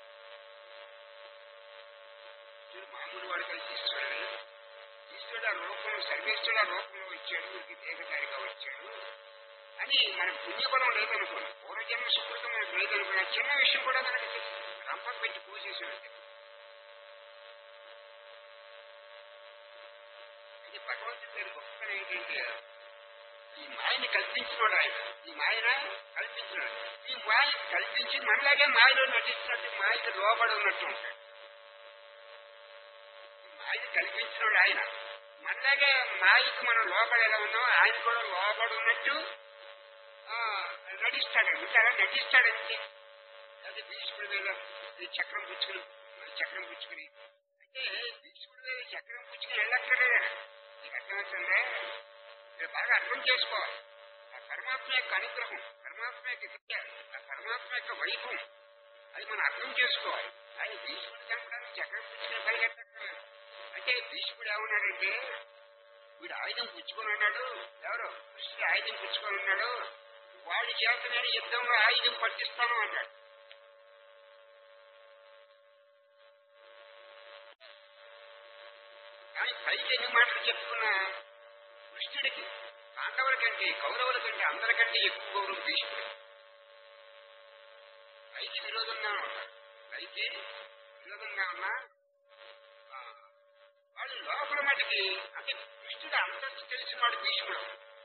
మామూలు వాడికి ఈశ్వరుడు, ఈశ్వరుడు ఆ లోకంలో సర్వేశ్వరుడు ఆ లోకంలో వచ్చాడు, వీరికి దేహదారిగా వచ్చాడు అని మనకు పుణ్యఫలం లేదనుకోండి, పూర్వజన్మ సుకృతం మనకు లేదనుకున్న చిన్న విషయం కూడా మనకు తెలుసు. రంపం పెట్టి కోసేసినట్టు. ఇది భగవంతుడి గొప్పతనం ఏంటంటే ఈ మాయని కల్పించినాడు ఆయన. ఈ మాయన కల్పించినాడు. ఈ మాయ కల్పించి మనలాగే మాయలో నటిస్తున్నట్టు, మాయకి లోబడి ఉన్నట్టు ఉంటాడు. మాయని కల్పించినాడు ఆయన. మనలాగే మాయకి మనం లోబడి ఎలా ఉన్నామో ఆయన కూడా లోబడి ఉన్నట్టు నటిస్తాడు. ఉంటారా నటిస్తాడంతే. అదే భీష్ముడి మీద చక్రం పుచ్చుకుని అంటే భీష్ముడి మీద చక్రం పుచ్చుకుని వెళ్ళక్కర్లేదా? నీకు అర్థమవుతుందే? మీరు బాగా అర్థం చేసుకోవాలి. ఆ పరమాత్మ యొక్క అనుగ్రహం, పరమాత్మ యొక్క విద్య, ఆ పరమాత్మ యొక్క వైభవం అది మనం అర్థం చేసుకోవాలి. ఆయన భీష్ముడు చంపడానికి చక్రం పుచ్చుకుని పరిగెట్టక్కర్లేదు. అంటే భీష్ముడు ఏమన్నాడంటే వీడు ఆయుధం పుచ్చుకొని ఉన్నాడు, ఎవరు కృష్ణుడు ఆయుధం పుచ్చుకొని ఉన్నాడు, వాడి చేత నేను యుద్ధంలో ఆయుధం పట్టిస్తాను అన్నాడు. కానీ పైకి ఎన్ని మాటలు చెప్పుకున్న కృష్ణుడికి పాండవుల కంటే, కౌరవుల కంటే, అందరికంటే ఎక్కువ గౌరవం భీష్ముడు. పైకి విరోధంగా ఉంటారు. పైకి విరోధంగా ఉన్నా వాడు లోపల మటుకి అంటే కృష్ణుడు అంతస్తు తెలిసిన వాడు భీష్ముడు.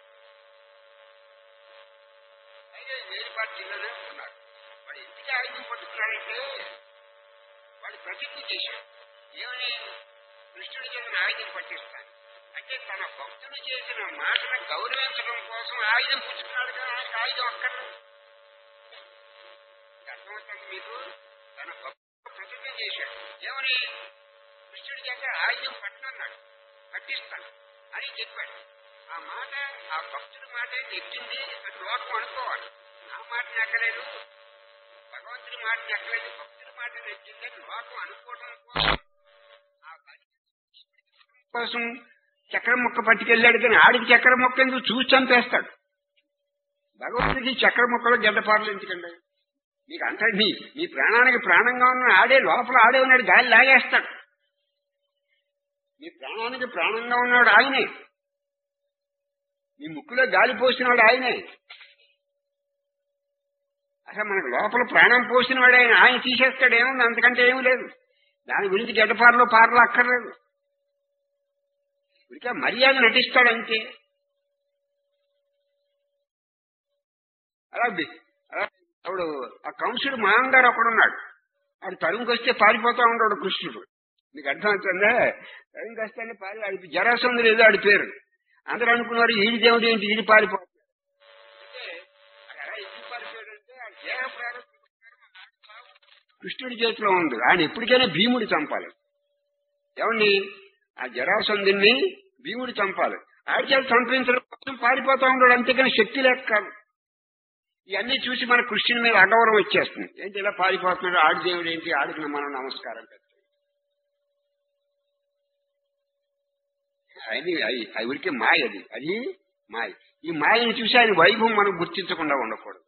అయితే వేరుపాటి జిల్లానే ఉన్నాడు. వాడు ఎందుకు ఆయుధం పట్టుకున్నాడంటే వాడు ప్రతిజ్ఞ చేశాడు. ఏమని? కృష్ణుడి చేసిన ఆయుధం పట్టిస్తాను అంటే తన భక్తుడు చేసిన మాటను గౌరవించడం కోసం ఆయుధం పుచ్చుకున్నాడు కదా. ఆయనకు ఆయుధం అక్కర్లేదు. అర్థమవుతుంది మీకు? తన భక్తుడు ప్రతిజ్ఞ చేశాడు. ఏమని? కృష్ణుడి చేత ఆయుధం పట్టనన్నాడు, పట్టిస్తాను అని చెప్పాడు. ఆ మాట ఆ భక్తుడి మాట ఎక్కింది. అది లోకం అనుకోవాలి. నా మాట నెక్కలేదు, భగవంతుడి మాట నెక్కలేదు, భక్తుడి మాట నెక్కింది అని లోకం అనుకోవడం కోసం చక్రం ముక్క పట్టుకెళ్ళాడు. కానీ ఆడికి చక్రం ముక్క ఎందుకు చూసి చంపేస్తాడు. భగవంతుడికి చక్ర ముక్కలో గడ్డపారలు ఎందుకండి? మీకు అంతా మీ ప్రాణానికి ప్రాణంగా ఉన్న ఆడే లోపల ఆడే ఉన్నాడు, గాలి లాగేస్తాడు. మీ ప్రాణానికి ప్రాణంగా ఉన్నాడు ఆయనే. మీ ముక్కులో గాలి పోసినవాడు ఆయనే. అసలు మనకు లోపల ప్రాణం పోసిన వాడు ఆయన. ఆయన తీసేస్తాడు. ఏముంది? అంతకంటే ఏమీ లేదు. దాని గురించి గడ్డపారలో పారలు అక్కర్లేదు. ఇక మర్యాద నటిస్తాడు అంతే. అలా అప్పుడు ఆ కంసుడు మహాంగారు ఒకడున్నాడు. ఆడు తరుముకొస్తే పారిపోతా ఉన్నాడు కృష్ణుడు. మీకు అర్థమవుతుందా? తరుముకొస్తే ఆడి జరాసంధుడు ఏదో ఆడి పేరు. అందరూ అనుకున్నారు ఈడి దేవుడు ఏంటి ఈడి పారిపోతాడు అంటే అలా ఎందుకు పారిపోయాడంటే ఆ దేహ ప్రారంభం కృష్ణుడి చేతిలో ఉంది. ఆయన ఎప్పటికైనా భీముడు చంపాలి. ఏమండి? ఆ జరాసంధుడిని భీముడు చంపాలి. ఆడి చేత చంపించడం కోసం పారిపోతా ఉన్నాడు. అంతేకాని శక్తి లేక కాదు. ఇవన్నీ చూసి మన కృష్ణుని మీద అగౌరవం వచ్చేస్తుంది. ఏంటి ఇలా పారిపోతున్నాడు? ఆడి దేవుడు ఏంటి? ఆడికి మనం నమస్కారం పెట్టాలి. అది ఉడికే మాయ. అది మాయ. ఈ మాయని చూసి ఆయన వైభవం మనం గుర్తించకుండా ఉండకూడదు.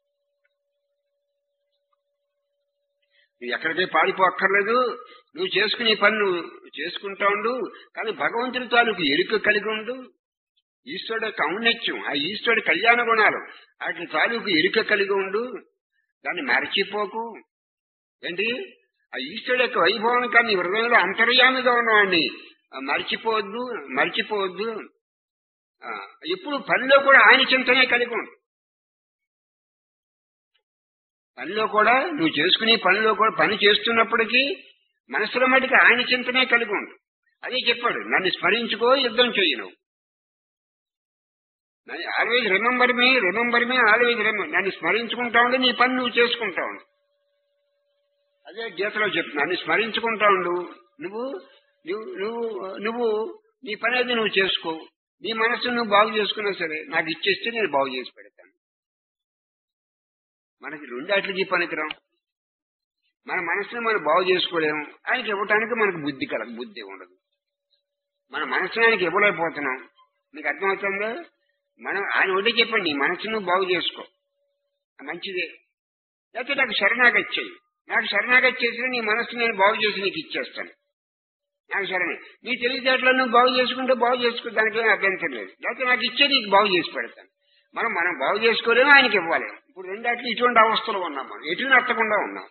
నువ్వు ఎక్కడికే పారిపోక్కర్లేదు. నువ్వు చేసుకునే పని నువ్వు చేసుకుంటా ఉండు. కానీ భగవంతుడి తాలూకు ఎరుక కలిగి ఉండు. ఈశ్వరుడు యొక్క ఔన్నత్యం, ఆ ఈశ్వరుడి కళ్యాణ గుణాలు వాటి తాలూకు ఎరుక కలిగి ఉండు. దాన్ని మరచిపోకు. ఏంటి? ఆ ఈశ్వరుడు యొక్క వైభవం కానీ హృదయంలో అంతర్యామిగా ఉన్నవాడిని మర్చిపోవద్దు. ఎప్పుడు పనిలో కూడా ఆయన చింతనే కలిగి ఉండు. పనిలో కూడా నువ్వు చేసుకునే పనిలో కూడా పని చేస్తున్నప్పటికీ మనసులో మటుకు ఆయన చింతనే కలిగి ఉండు. అదే చెప్పాడు, నన్ను స్మరించుకో, యుద్ధం చెయ్యి. ఆల్వేజ్ రిమెంబర్ మీ ఆల్వేజ్ నన్ను స్మరించుకుంటా ఉండి నీ పని నువ్వు చేసుకుంటా ఉండు. అదే గీతలో చెప్తున్నా, నన్ను స్మరించుకుంటా ఉండు. నువ్వు నీ పని అది నువ్వు చేసుకో. నీ మనస్సును నువ్వు బాగు చేసుకున్నా సరే నాకు ఇచ్చేస్తే నేను బాగు చేసి పెడతాను. మనకి రెండాట్లకి పనికిరాం. మన మనసుని మనం బాగు చేసుకోలేము. ఆయనకి ఇవ్వటానికి మనకు బుద్ధి ఉండదు. మన మనసుని ఆయనకి ఇవ్వలేకపోతున్నాం. మీకు అర్థమవుతుందా? ఆయన ఒకటే చెప్పండి, నీ మనసును బాగు చేసుకో, మంచిదే. లేకపోతే నాకు శరణాగతి చెయ్యి. నాకు శరణాగతి చేసి నీ మనసు నేను బాగు చేసి నీకు ఇచ్చేస్తాను. నాకు శరణి. నీ తెలివితేటలో నువ్వు బాగు చేసుకుంటే బాగు చేసుకో, దానికి ఏమీ అభ్యంతరం లేదు. లేకపోతే నాకు ఇచ్చే నీకు బాగు చేసి పెడతాను. మనం బాగు చేసుకోలేము, ఆయనకి ఇవ్వలేము. ఇప్పుడు రెండాట్లు ఇటువంటి అవస్థలు ఉన్నాం. మనం ఎటు నచ్చకుండా ఉన్నాం.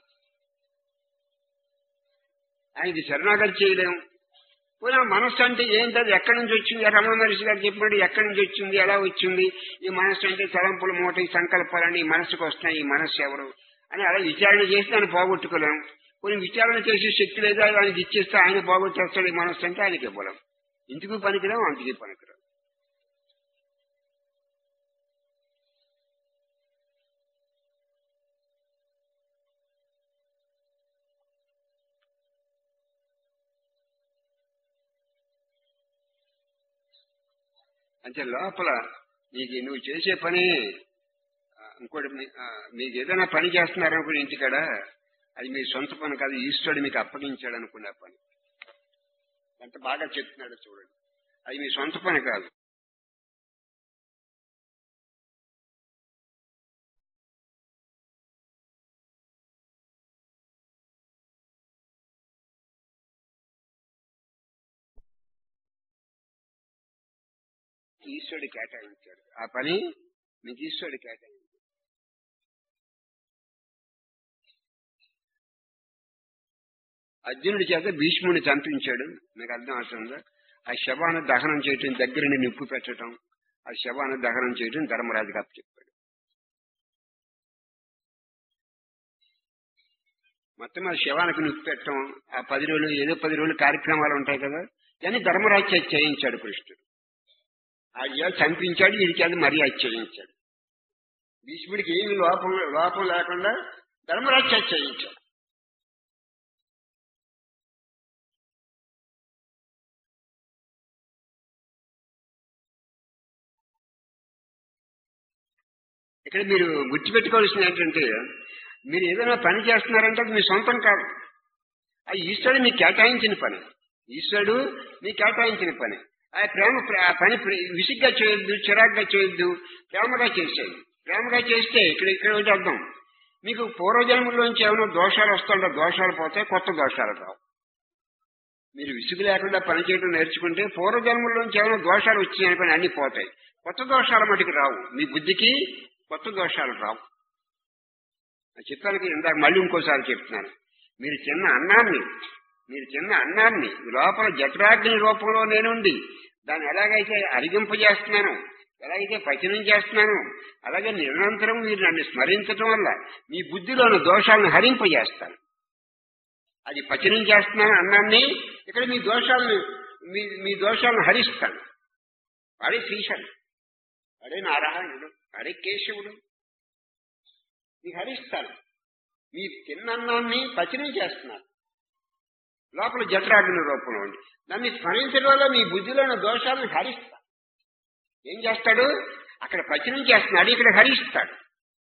ఆయనకి శరణాగతి చేయలేము. పోయినా మనస్సు అంటే ఏంటది? ఎక్కడి నుంచి వచ్చింది? రమణ మహర్షి గారు చెప్పినట్టు ఎక్కడి నుంచి వచ్చింది, ఎలా వచ్చింది? ఈ మనస్సు అంటే తలంపుల మూట, ఈ సంకల్పాలని ఈ మనస్సుకు వస్తున్నాయి. ఈ మనస్సు ఎవరు అని అలా విచారణ చేసి దాన్ని పోగొట్టుకోలేము. కొన్ని విచారణ చేసే శక్తి లేదా ఆయనకి ఇచ్చేస్తే ఆయన పోగొట్టేస్తాడు. ఈ మనస్సు అంటే ఆయనకి ఇవ్వలేం. ఇందుకు పనికిరాం, అందుకే పనికిరాం. అంటే లోపల నువ్వు చేసే పని ఇంకోటి, మీకు ఏదైనా పని చేస్తున్నారనుకుని ఇంటికాడ, అది మీ సొంత పని కాదు, ఈశ్వరుడు మీకు అప్పగించాడు అనుకున్న పని. ఎంత బాగా చెప్తున్నాడో చూడండి. అది మీ సొంత పని కాదు. ఈశ్వరుడు కేటాయించాడు ఆ పని, మీకు ఈశ్వరుడు కేటాయించాడు. అర్జునుడి చేత భీష్ముడిని చంపించాడు. మీకు అర్థం అవుతుందా? ఆ శవాన్ని దహనం చేయటం, దగ్గరని నిప్పు పెట్టడం, ఆ శవాన్ని దహనం చేయటం ధర్మరాజుకి అప్పచెప్పాడు. మొత్తం ఆ శవానికి నిప్పు పెట్టడం, ఆ 10 రోజులు ఏదో 10 రోజులు కార్యక్రమాలు ఉంటాయి కదా, కానీ ధర్మరాజు చేత చేయించాడు కృష్ణుడు. ఆ చంపించాడు, వీడి చేత మర్యాద చేయించాడు. భీష్ముడికి ఏమి లోపం లేకుండా ధర్మరాజు చేత చేయించాడు. ఇక్కడ మీరు గుర్తుపెట్టుకోవాల్సింది ఏంటంటే, మీరు ఏదైనా పని చేస్తున్నారంటే అది మీ సొంతం కాదు. ఆ ఈశ్వరుడు మీకు కేటాయించిన పని. ఈశ్వరుడు మీకు కేటాయించిన పని. ఆ పని విసిగ్గా చేయొద్దు, చిరాగ్గా చేయొద్దు, ప్రేమగా చేసేది. ప్రేమగా చేస్తే ఇక్కడ ఒకటి అర్థం, మీకు పూర్వజన్మలోంచి ఏమైనా దోషాలు వస్తుంటే దోషాలు పోతాయి, కొత్త దోషాలు రావు. మీరు విసుగు లేకుండా పనిచేయడం నేర్చుకుంటే పూర్వజన్మలోంచి ఏమైనా దోషాలు వచ్చినాయని అన్ని పోతాయి, కొత్త దోషాల మటుకు రావు. మీ బుద్ధికి కొత్త దోషాలు రావు. చెప్పానికి ఇందాక మళ్ళీ ఇంకోసారి చెప్తున్నాను. మీరు చిన్న అన్నాన్ని లోపల జఠరాగ్ని రూపంలో నేనుండి దాన్ని ఎలాగైతే అరిగింపజేస్తున్నాను, ఎలాగైతే పచనం చేస్తున్నాను, అలాగే నిరంతరం మీరు నన్ను స్మరించడం వల్ల మీ బుద్ధిలోని దోషాలను హరింపజేస్తాను. అది పచనం చేస్తున్నాను అన్నాన్ని, ఇక్కడ మీ దోషాలను హరిస్తాను. వాడే శ్రీశను, వాడే నారాయణుడు, వాడే కేశవుడు. మీకు హరిస్తాను. మీ తిన్నన్నాన్ని పచనం చేస్తున్నారు లోపల జఠరాగ్ని రూపంలో ఉండి. దాన్ని స్మరించడం వల్ల మీ బుద్ధిలోని దోషాలను హరిస్తాడు. ఏం చేస్తాడు? అక్కడ పచనం చేస్తున్నాడు, ఇక్కడ హరిస్తాడు.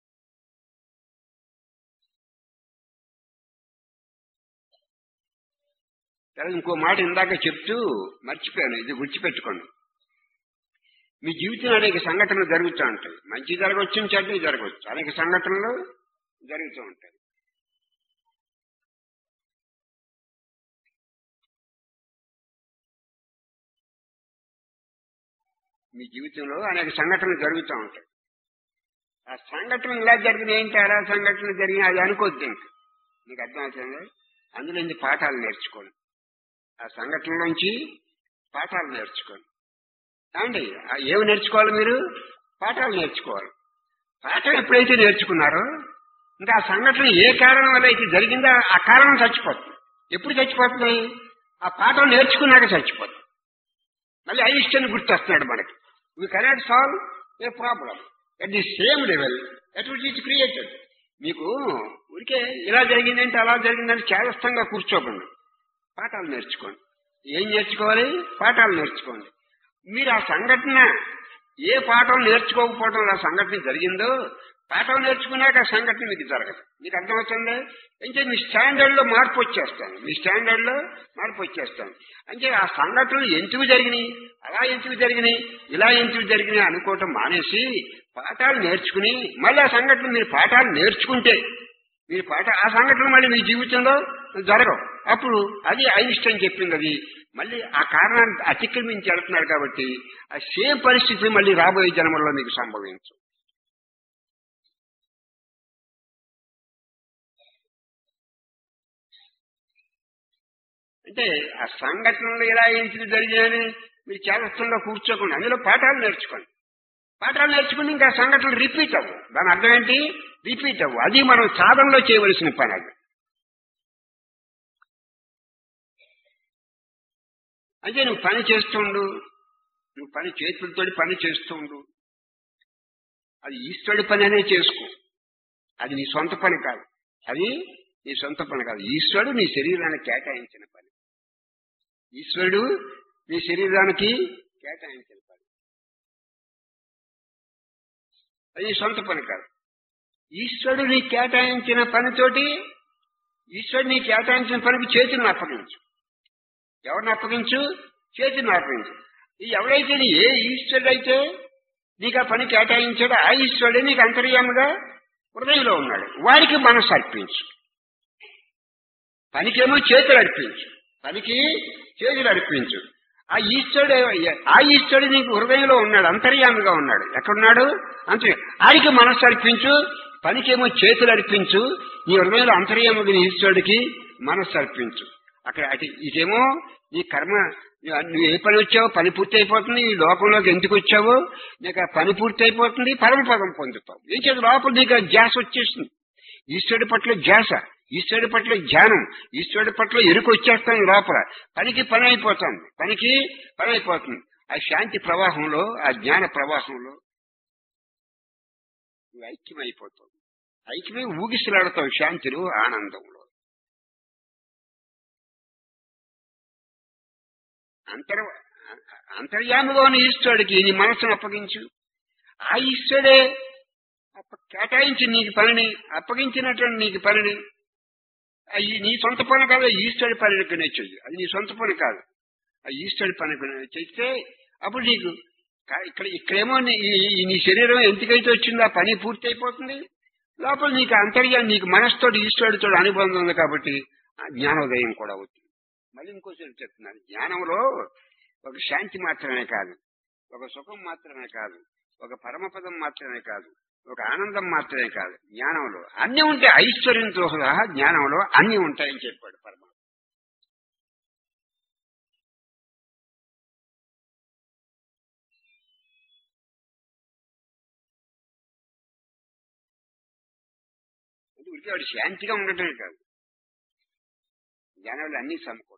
ఇంకో మాట ఇందాక చెప్తూ మర్చిపోయాను, ఇది గుర్తుపెట్టుకోండి. మీ జీవితంలో అనేక సంఘటనలు జరుగుతూ ఉంటాయి. మంచి జరగవచ్చు, చెడ్డ జరగవచ్చు. అనేక సంఘటనలు జరుగుతూ ఉంటాయి. మీ జీవితంలో అనేక సంఘటనలు జరుగుతూ ఉంటాయి. ఆ సంఘటనలు ఇలా జరిగినాయి ఏంటి, అలా సంఘటనలు జరిగినాయి అది అనుకోద్దు. ఇంకా మీకు అర్థమవుతుంది. అందులో నుంచి పాఠాలు నేర్చుకోండి. ఆ సంఘటనలోంచి పాఠాలు నేర్చుకోండి. ఏమండి, ఏమి నేర్చుకోవాలి? మీరు పాఠాలు నేర్చుకోవాలి. పాఠం ఎప్పుడైతే నేర్చుకున్నారో ఇంకా ఆ సంఘటన ఏ కారణం వల్ల అయితే జరిగిందో ఆ కారణం చచ్చిపోతుంది. ఎప్పుడు చచ్చిపోతుంది? ఆ పాఠం నేర్చుకున్నాక చచ్చిపోతుంది. మళ్ళీ ఐన్స్టైన్ గుర్తొస్తున్నాడు మనకి. We cannot solve A problem at the same level at which is created. మీకు ఊరికే ఇలా జరిగిందంటే అలా జరిగిందని చేదస్తంగా కూర్చోకండి. పాఠాలు నేర్చుకోండి. ఏం నేర్చుకోవాలి? పాఠాలు నేర్చుకోండి. మీరు ఆ సంఘటన ఏ పాఠం నేర్చుకోకపోవడం ఆ సంఘటన జరిగిందో పాఠం నేర్చుకున్నాక ఆ సంఘటన మీకు జరగదు. మీకు అర్థమవుతుంది. అంటే మీ స్టాండర్డ్లో మార్పు వచ్చేస్తాను. అంటే ఆ సంఘటనలు ఎందుకు జరిగినాయి, అలా ఎందుకు జరిగినాయి, ఇలా ఎందుకు జరిగినాయి అనుకోవటం మానేసి పాఠాలు నేర్చుకుని మళ్ళీ ఆ సంఘటన మీరు పాఠాలు నేర్చుకుంటే మీరు ఆ సంఘటనలు మళ్ళీ మీ జీవితంలో జరగవు. అప్పుడు అది ఐన్స్టైన్ చెప్పింది. అది మళ్ళీ ఆ కారణాన్ని అతిక్రమించి వెళ్తున్నారు కాబట్టి ఆ సేమ్ పరిస్థితి మళ్ళీ రాబోయే జన్మల్లో మీకు సంభవించు. అంటే ఆ సంఘటనలు ఎలా ఎందుకు జరిగాయని మీరు చేదస్తంలో కూర్చోకుండా అందులో పాఠాలు నేర్చుకోండి. పాఠాలు నేర్చుకుని ఇంకా సంఘటనలు రిపీట్ అవ్వు. దాని అర్థం ఏంటి? రిపీట్ అవ్వు. అది మనం సాధనలో చేయవలసిన పని. అది అంటే నువ్వు పని చేస్తుండు, నువ్వు పని చేతులతో పని చేస్తుండు. అది ఈశ్వరుడి పని అనే చేసుకో. అది నీ సొంత పని కాదు. ఈశ్వరుడు నీ శరీరానికి కేటాయించిన పని. అది నీ సొంత పని కాదు. ఈశ్వరుడు నీ కేటాయించిన పనితోటి ఈశ్వరుడు నీ కేటాయించిన పనికి చేతులను అప్పగించు. ఎవరిని అప్పగించు? చేతులను అప్పగించు. ఎవడైతే ఏ ఈశ్వరుడైతే నీకు ఆ పని కేటాయించాడో ఆ ఈశ్వరుడే నీకు అంతర్యాముగా హృదయంలో ఉన్నాడు. వారికి మనసు అర్పించు. పనికేమో చేతులు అర్పించు. ఆ ఈశ్వరుడు నీకు హృదయంలో ఉన్నాడు, అంతర్యామిగా ఉన్నాడు. ఎక్కడున్నాడు? ఆడికి మనసు అర్పించు. పనికేమో చేతులు అర్పించు. నీ హృదయంలో అంతర్యామిగా ఈశ్వరుడికి మనసు అర్పించు. అక్కడ అటు ఇదేమో నీ కర్మ, నువ్వు ఏ పని వచ్చావో పని పూర్తి అయిపోతుంది, ఈ లోకంలోకి ఎందుకు వచ్చావో నీకు ఆ పని పూర్తి అయిపోతుంది, పరమపదం పొందుతావు. ఏం చేత లోపల నీకు ఆ ధ్యాస వచ్చేస్తుంది, ఈశ్వరుడి పట్ల ధ్యాస, ఈశ్వరుడి పట్ల ధ్యానం, ఈశ్వరుడి పట్ల ఎరుకు వచ్చేస్తాను లోపల, పనికి పని అయిపోతుంది, పనికి పని అయిపోతుంది. ఆ శాంతి ప్రవాహంలో, ఆ జ్ఞాన ప్రవాహంలో నువ్వు ఐక్యమైపోతావు, ఐక్యమై ఊగిసలాడతావు శాంతిలో, ఆనందంలో. అంతర్యామిగా ఉన్న ఈశ్వరుడికి నీ మనసును అప్పగించు. ఆ ఈశ్వరుడే కేటాయించి నీకు పనిని అప్పగించినటువంటి నీకు పనిని, అది నీ సొంత పని కాదు, ఈశ్వరుడి పనిని చెయ్యి. అది నీ సొంత పని కాదు, ఆ ఈశ్వరుడి పని చేస్తే అప్పుడు నీకు ఇక్కడేమో నీ శరీరం ఎంతకైతే వచ్చిందో ఆ పని పూర్తి అయిపోతుంది. లోపల నీకు నీకు మనసుతో ఈశ్వరుడితో అనుబంధం ఉంది కాబట్టి ఆ జ్ఞానోదయం కూడా అవుతుంది. మళ్ళీ ఇంకోసారి చెప్తున్నాను, జ్ఞానంలో ఒక శాంతి మాత్రమే కాదు, ఒక సుఖం మాత్రమే కాదు, ఒక పరమపదం మాత్రమే కాదు, ఒక ఆనందం మాత్రమే కాదు, జ్ఞానంలో అన్ని ఉంటాయి. ఐశ్వర్యంతో సహా జ్ఞానంలో అన్ని ఉంటాయని చెప్పాడు పరమాత్మ. వాడు శాంతిగా ఉండటమే కాదు, జ్ఞానంలో అన్ని సమకూడదు.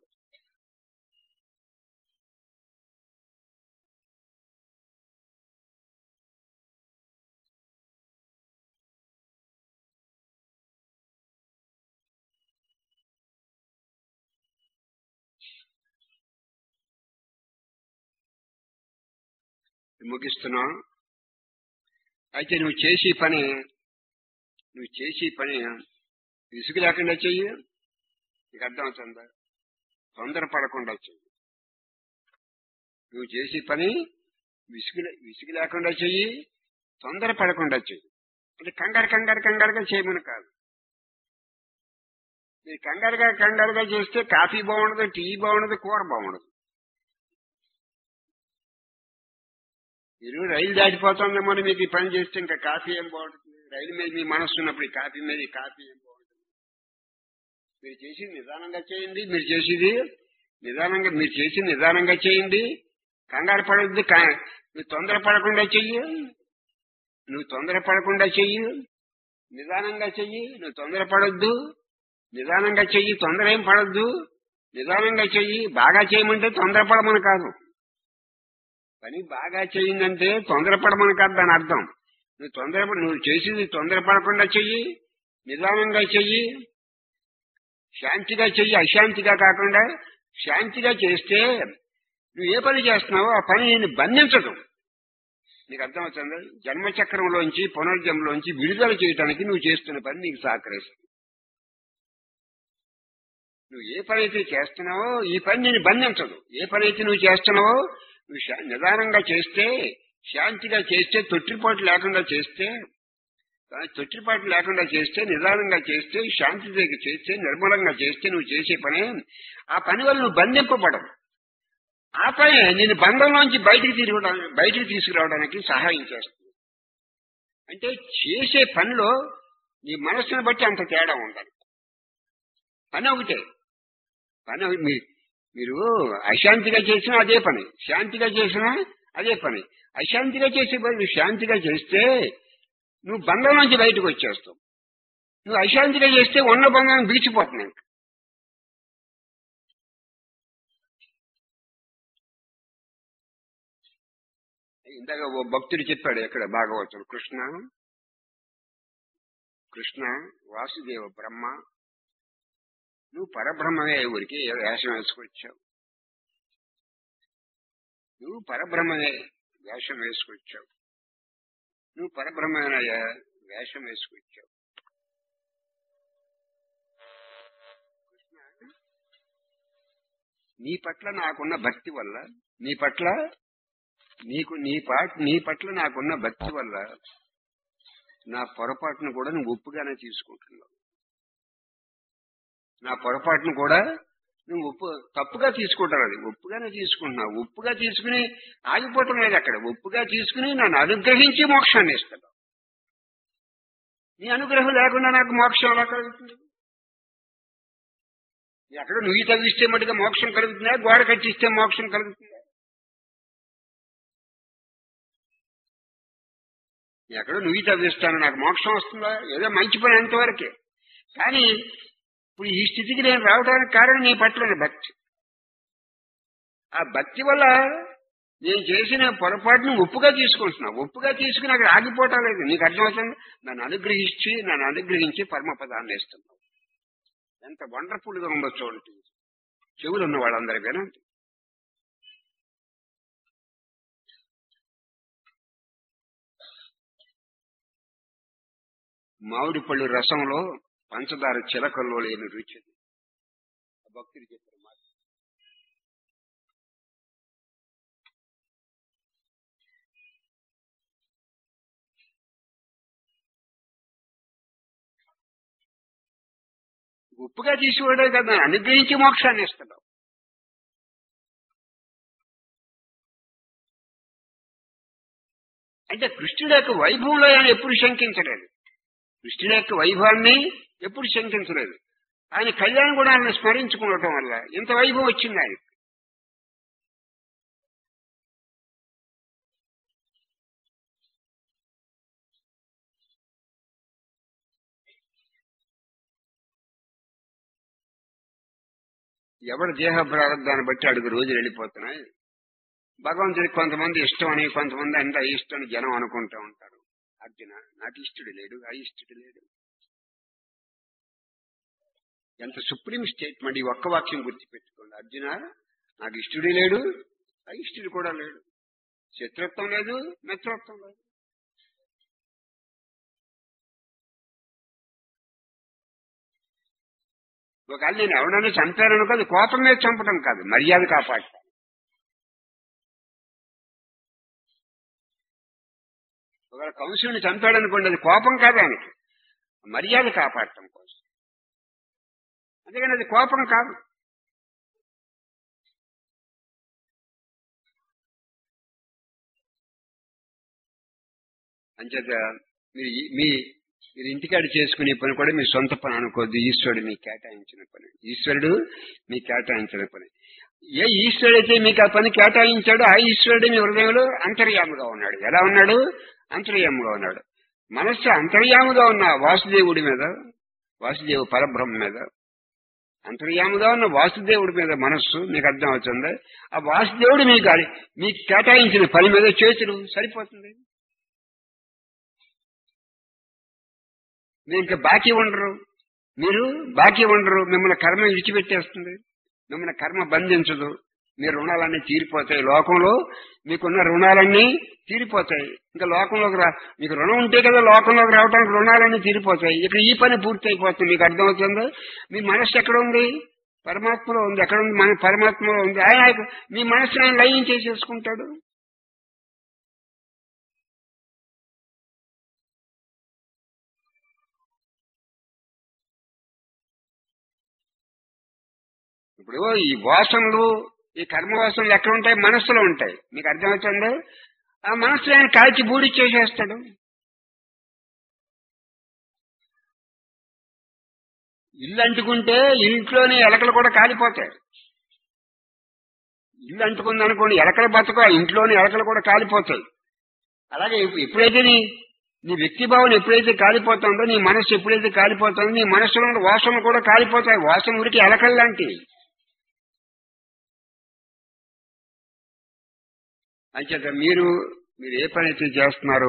ముగిస్తున్నాం. అయితే నువ్వు చేసే పని విసుగు లేకుండా చెయ్యి. నీకు అర్థం అవుతుందా? తొందరపడకుండా చెయ్యి. నువ్వు చేసే పని విసుగు లేకుండా చెయ్యి, తొందరపడకుండా చెయ్యి. అంటే కంగారుగా చేయమని కాదు. మీరు కంగారుగా చేస్తే కాఫీ బాగుండదు, టీ బాగుండదు, కూర బాగుండదు. మీరు రైలు దాటిపోతుందేమో మీకు ఈ పని చేస్తే ఇంకా కాఫీ ఏం బాగుంటుంది? రైలు మీద మీ మనస్సు ఉన్నప్పుడు ఈ కాఫీ మీద కాఫీ ఏం బాగుంటుంది? మీరు చేసి నిదానంగా చేయండి. మీరు చేసేది నిదానంగా చేయండి. కంగారు పడద్దు. నువ్వు తొందరపడకుండా చెయ్యి. నిదానంగా చెయ్యి. నువ్వు తొందరపడొద్దు. నిదానంగా చెయ్యి. తొందర ఏం పడద్దు. నిదానంగా చెయ్యి. బాగా చేయమంటే తొందరపడమని కాదు. పని బాగా చేయిందంటే తొందరపడమని కాదు దాని అర్థం. నువ్వు చేసేది తొందరపడకుండా చెయ్యి, నిదానంగా చెయ్యి, శాంతిగా చెయ్యి. అశాంతిగా కాకుండా శాంతిగా చేస్తే నువ్వు ఏ పని చేస్తున్నావో ఆ పని నేను బంధించదు. నీకు అర్థమవుతుంది? జన్మచక్రంలోంచి పునర్జన్మలోంచి విడుదల చేయడానికి నువ్వు చేస్తున్న పని నీకు సహకరిస్తుంది. నువ్వు ఏ పని అయితే చేస్తున్నావో ఈ పని నేను బంధించదు. ఏ పని అయితే నువ్వు చేస్తున్నావో నువ్వు నిదానంగా చేస్తే, శాంతిగా చేస్తే, తొట్టిపాటు లేకుండా చేస్తే, నిదానంగా చేస్తే, శాంతిగా చేస్తే, నిర్మలంగా చేస్తే నువ్వు చేసే పని, ఆ పని వల్ల నువ్వు బంధింపబడవు. ఆ పని నేను బంధంలోంచి బయటికి తీసుకురావడానికి సహాయం చేస్తుంది. అంటే చేసే పనిలో నీ మనస్సును బట్టి అంత తేడా ఉండాలి. పని ఒకటే. మీరు అశాంతిగా చేసినా అదే పని, శాంతిగా చేసినా అదే పని. అశాంతిగా చేసే పని శాంతిగా చేస్తే నువ్వు బంధం నుంచి బయటకు వచ్చేస్తావు. నువ్వు అశాంతిగా చేస్తే ఉన్న బంధాన్ని బీచిపోతున్నాయి. ఇందాక ఓ భక్తుడు చెప్పాడు ఎక్కడ భాగవతుడు, కృష్ణ వాసుదేవ బ్రహ్మ, నువ్వు పరబ్రహ్మమే, ఊరికి వేషం వేసుకొచ్చావు. నువ్వు పరబ్రహ్మమే వేషం వేసుకొచ్చావు. నీ పట్ల నాకున్న భక్తి వల్ల, నీ పట్ల నాకున్న భక్తి వల్ల నా పొరపాటును కూడా నువ్వు ఒప్పుగానే తీసుకుంటున్నావు. నువ్వు తప్పుగా తీసుకుంటావు. అది ఒప్పుగానే తీసుకుంటున్నావు. ఒప్పుగా తీసుకుని ఆగిపోవటం లేదు అక్కడ. ఒప్పుగా తీసుకుని నన్ను అనుగ్రహించి మోక్షాన్ని ఇస్తాడు. నీ అనుగ్రహం లేకుండా నాకు మోక్షం ఎలా కలుగుతుంది? ఎక్కడ నువ్వు తగ్గిస్తే మటుగా మోక్షం కలుగుతుందా, గోడ కట్టిస్తే మోక్షం కలుగుతుందా? ఎక్కడో నువ్వు తవ్విస్తాను నాకు మోక్షం వస్తుందా? ఏదో మంచి పని అంతవరకే. కానీ ఇప్పుడు ఈ స్థితికి నేను రావడానికి కారణం నీ పట్ల ఉన్న భక్తి. ఆ భక్తి వల్ల నేను చేసిన పొరపాటును ఒప్పుగా తీసుకుంటున్నావు. ఒప్పుగా తీసుకుని అక్కడ ఆగిపోవటం లేదు. నీకు అర్థమవుతుంది. నన్ను అనుగ్రహించి పరమపదాన్ని ఇస్తున్నావు. ఎంత వండర్ఫుల్ గా ఉందో చూడండి. చెవులు ఉన్న వాళ్ళందరూ వినండి. మామిడి పళ్ళు రసంలో పంచదార చిలకల్లో లేని రుచి. భక్తులు చెప్పారు మాట. ఉప్పుగా తీసివాడే కదా అనుగ్రహించి మోక్షాన్ని ఇస్తున్నావు. అంటే కృష్ణుడి యొక్క వైభవంలో ఆయన ఎప్పుడు శంకించలేదు. కృష్ణుడి యొక్క వైభవాన్ని ఎప్పుడు శంకించలేదు. ఆయన కళ్యాణ గుణాలను స్మరించుకోవటం వల్ల ఇంత వైభవం వచ్చింది ఆయన. ఎవరి దేహ ప్రారంభాన్ని బట్టి అడుగు రోజులు వెళ్ళిపోతున్నాయి. భగవంతుడికి కొంతమంది ఇష్టం అని, కొంతమంది అంటే అయిష్టం అని జనం అనుకుంటూ ఉంటారు. అర్జున, నాకు ఇష్టడు లేడు, అయిష్టడు లేడు. ఎంత సుప్రీం స్టేట్మెంట్. ఈ ఒక్క వాక్యం గుర్తుపెట్టుకోండి. అర్జున, నాకు ఇష్టడు లేడు, అయిష్టడు కూడా లేడు. శత్రుత్వం లేదు, మిత్రత్వం లేదు. ఒకవేళ నేను ఎవడన్నా చంపాను కాదు, కోపం మీద చంపడం కాదు, మర్యాద కాపాడతాను. ఒకవేళ కంసుడిని చంపాడనుకోండి, అది కోపం కాదు, ఆయనకి మర్యాద కాపాడటం కోసం. అందుకని అది కోపం కాదు. అంచేత మీరు ఇంటికాడ చేసుకునే పని కూడా మీ సొంత పని అనుకోద్దు. ఈశ్వరుడు మీకు కేటాయించిన పని. ఈశ్వరుడు మీకు కేటాయించిన పని. ఏ ఈశ్వరుడైతే మీకు ఆ పని కేటాయించాడో ఆ ఈశ్వరుడు మీ హృదయంలో అంతర్యాముగా ఉన్నాడు. ఎలా ఉన్నాడు? అంతర్యాముగా ఉన్నాడు. మనస్సు అంతర్యాముగా ఉన్న వాసుదేవుడి మీద, వాసుదేవ పరబ్రహ్మ మీద, అంతర్యాముగా ఉన్న వాసుదేవుడి మీద మనస్సు మీకు అర్థం అవుతుంది. ఆ వాసుదేవుడు మీకు కేటాయించిన పని మీద చేతులు సరిపోతుంది. మీరు ఇంకా బాకీ ఉండరు. మిమ్మల్ని కర్మ విడిచిపెట్టేస్తుంది. మిమ్మల్ని కర్మ బంధించదు. మీ రుణాలన్నీ తీరిపోతాయి. లోకంలో మీకున్న రుణాలన్నీ తీరిపోతాయి. ఇంకా లోకంలోకి మీకు రుణం ఉంటే కదా లోకంలోకి రావడానికి రుణాలన్నీ తీరిపోతాయి. ఇక్కడ ఈ పని పూర్తి అయిపోతుంది. మీకు అర్థమవుతుందో? మీ మనస్సు ఎక్కడ ఉంది? పరమాత్మలో ఉంది. ఎక్కడ ఉంది? మన పరమాత్మలో ఉంది. ఆయన మీ మనస్సుని ఆయన లయం చేసేసుకుంటాడు. ఇప్పుడు ఈ వాసనలు, ఈ కర్మ వాసనలు ఎక్కడ ఉంటాయి? మనస్సులో ఉంటాయి. మీకు అర్థమవుతుందో? ఆ మనస్సులో ఆయన కాల్చి బూడిచ్చేసేస్తాడు. ఇల్లు అంటుకుంటే ఇంట్లోని ఎలకలు కూడా కాలిపోతాయి. ఇల్లు అంటుకుంది అనుకోండి, ఎలకలు బతక, ఇంట్లోని ఎలకలు కూడా కాలిపోతాయి. అలాగే ఎప్పుడైతే నీ వ్యక్తి భావన ఎప్పుడైతే కాలిపోతుందో, నీ మనస్సు ఎప్పుడైతే కాలిపోతుందో, నీ మనస్సులో ఉన్న వాసనలు కూడా కాలిపోతాయి. వాసన ఉరికి ఎలకలు లాంటివి. అంచేత మీరు ఏ పని అయితే చేస్తున్నారో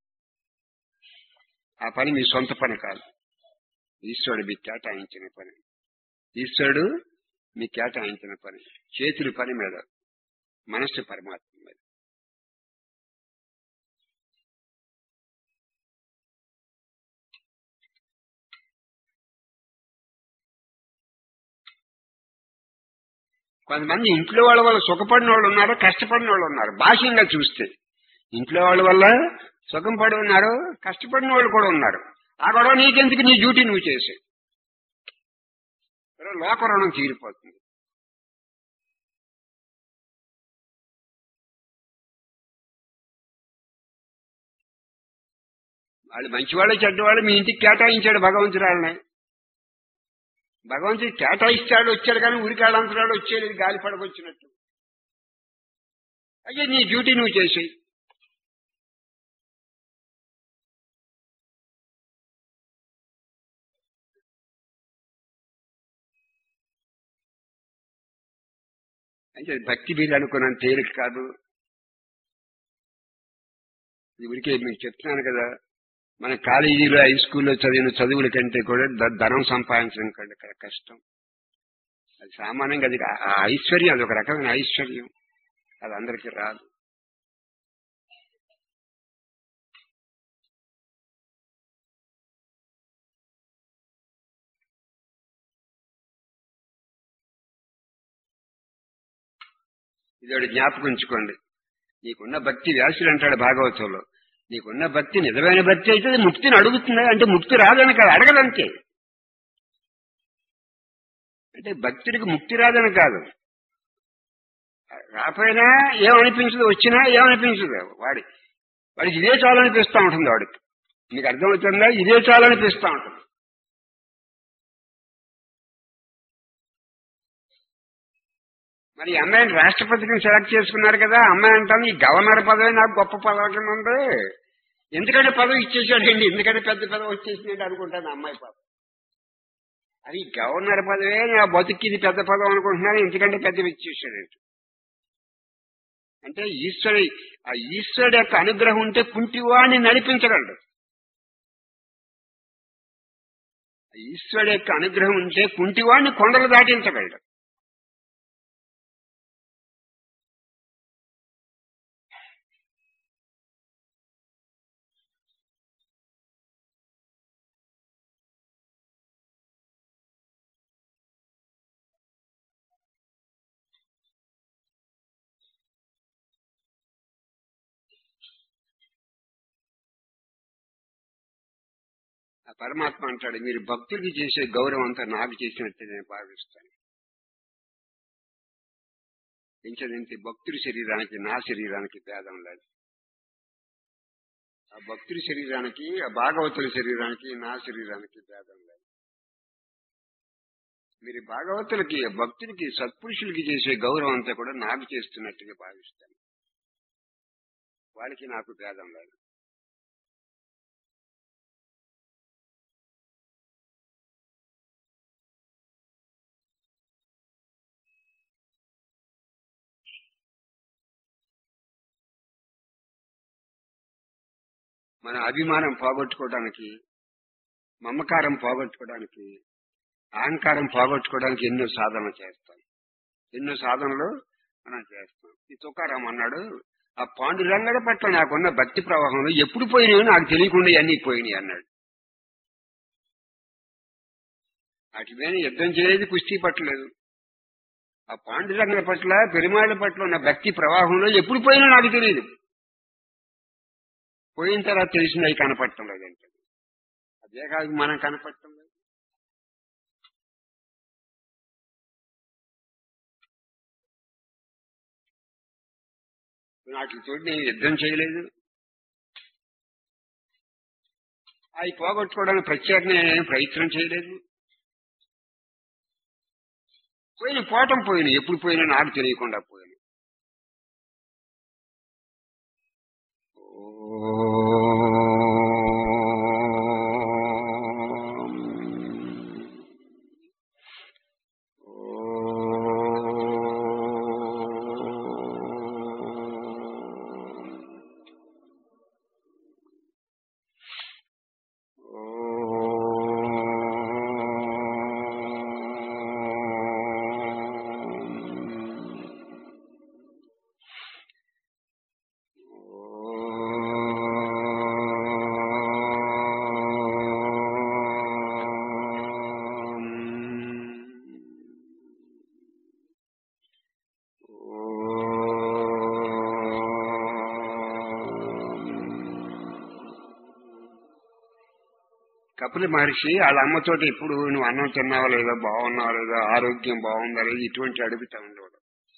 ఆ పని మీ సొంత పని కాదు. ఈశ్వరుడు మీకు కేటాయించిన పని. ఈశ్వరుడు మీకు కేటాయించిన పని. చేతుల పని మీద, మనస్సు పరమాత్మ మీద. కొంతమంది ఇంట్లో వాళ్ళ వల్ల సుఖపడిన వాళ్ళు ఉన్నారు, కష్టపడిన వాళ్ళు ఉన్నారు. బాహ్యంగా చూస్తే ఇంట్లో వాళ్ళ వల్ల సుఖం పడి ఉన్నారు, కష్టపడిన వాళ్ళు కూడా ఉన్నారు. ఆ గొడవ నీకెందుకు? నీ డ్యూటీ నువ్వు చేసే లోక రుణం తీరిపోతుంది. వాళ్ళు మంచివాళ్ళు చెడ్డవాళ్ళు మీ ఇంటికి కేటాయించాడు భగవంతుడు వాళ్ళని. భగవంతుడు కేటాయిస్తాడు వచ్చాడు కానీ ఉరికాడంతరాడు వచ్చేది గాలి పడకొచ్చినట్టు. అయ్యే నీ డ్యూటీ నువ్వు చేసేయి. అంటే భక్తి వీలు అనుకున్నాను తేలిక కాదు. ఊరికే మీకు చెప్తున్నాను కదా, మన కాలేజీలో హై స్కూల్లో చదివిన చదువుల కంటే కూడా ధనం సంపాదించడం కంటే కష్టం. అది సామాన్యంగా అది ఆ ఐశ్వర్యం, అది ఒక రకమైన ఐశ్వర్యం, అది అందరికీ రాదు. ఇది జ్ఞాపకం ఉంచుకోండి. నీకున్న భక్తి, వ్యాసుడు అంటాడు భాగవతంలో, నీకున్న భక్తి నిజమైన భక్తి అయితే ముక్తిని అడుగుతుందా అంటే ముక్తి రాదని కాదు, అడగదంతే. అంటే భక్తుడికి ముక్తి రాదని కాదు, రాపోయినా ఏమనిపించదు, వచ్చినా ఏమనిపించదు. వాడికి ఇదే చాలనిపిస్తూ ఉంటుంది. వాడికి మీకు అర్థమవుతుందా? ఇదే చాలనిపిస్తూ ఉంటుంది. మరి ఈ అమ్మాయిని రాష్ట్రపతిని సెలెక్ట్ చేసుకున్నారు కదా, అమ్మాయి అంటాను ఈ గవర్నర్ పదవి నాకు గొప్ప పదవి కింద ఉంది, ఎందుకంటే పదవి ఇచ్చేసాడండి, ఎందుకంటే పెద్ద పదవి వచ్చేసిందండి అనుకుంటాను అమ్మాయి పాప. అది గవర్నర్ పదవే నా బతుక్కి ఇది పెద్ద పదవి అనుకుంటున్నాను, ఎందుకంటే పెద్దవి ఇచ్చేసాడండి. అంటే ఈశ్వరుడు యొక్క అనుగ్రహం ఉంటే కుంటివాడిని నడిపించగలడు. ఈశ్వరుడు యొక్క అనుగ్రహం ఉంటే కుంటివాడిని కొండలు దాటించగలడు. ఆ పరమాత్మ అంటాడు, మీరు భక్తుడికి చేసే గౌరవం అంతా నాకు చేసినట్టు నేను భావిస్తాను. ఎంచదంతే భక్తుడి శరీరానికి నా శరీరానికి భేదం లేదు. ఆ భక్తుడి శరీరానికి, ఆ భాగవతుడి శరీరానికి నా శరీరానికి భేదం లేదు. మీరు భాగవతులకి, భక్తుడికి, సత్పురుషులకి చేసే గౌరవం అంతా కూడా నాకు చేస్తున్నట్టుగా భావిస్తాను. వాళ్ళకి నాకు భేదం లేదు. మన అభిమానం పోగొట్టుకోవడానికి, మమకారం పోగొట్టుకోవడానికి, అహంకారం పోగొట్టుకోవడానికి ఎన్నో సాధనలు చేస్తాం. ఎన్నో సాధనలు మనం చేస్తాం. ఈ తుకారాం అన్నాడు, ఆ పాండురంగడి పట్ల నాకున్న భక్తి ప్రవాహంలో ఎప్పుడు పోయినాయో నాకు తెలియకుండా అన్నీ పోయినాయి అన్నాడు. వాటి మీద యుద్ధం చేయలేదు, కుస్తీ పట్టలేదు. ఆ పాండురంగడి పట్ల, పెరుమాళ్ళ పట్ల ఉన్న భక్తి ప్రవాహంలో ఎప్పుడు పోయినా నాకు తెలియదు. పోయిన తర్వాత తెలిసింది అవి కనపడటం లేదంటే, అదే కాదు మనం కనపడటం లేదు. వాటితో నేను యుద్ధం చేయలేదు, అవి పోగొట్టుకోవడానికి ప్రత్యేకంగా నేనేం ప్రయత్నం చేయలేదు. పోవటం పోయినా, ఎప్పుడు పోయినా నాకు తెలియకుండా పోయినా. కపిల మహర్షి వాళ్ళ అమ్మతోటి ఇప్పుడు నువ్వు అన్నం తిన్నావా లేదా, బాగున్నావా లేదా, ఆరోగ్యం బాగుందా లేదా, ఇటువంటి అడుగుతా ఉండేవాడు.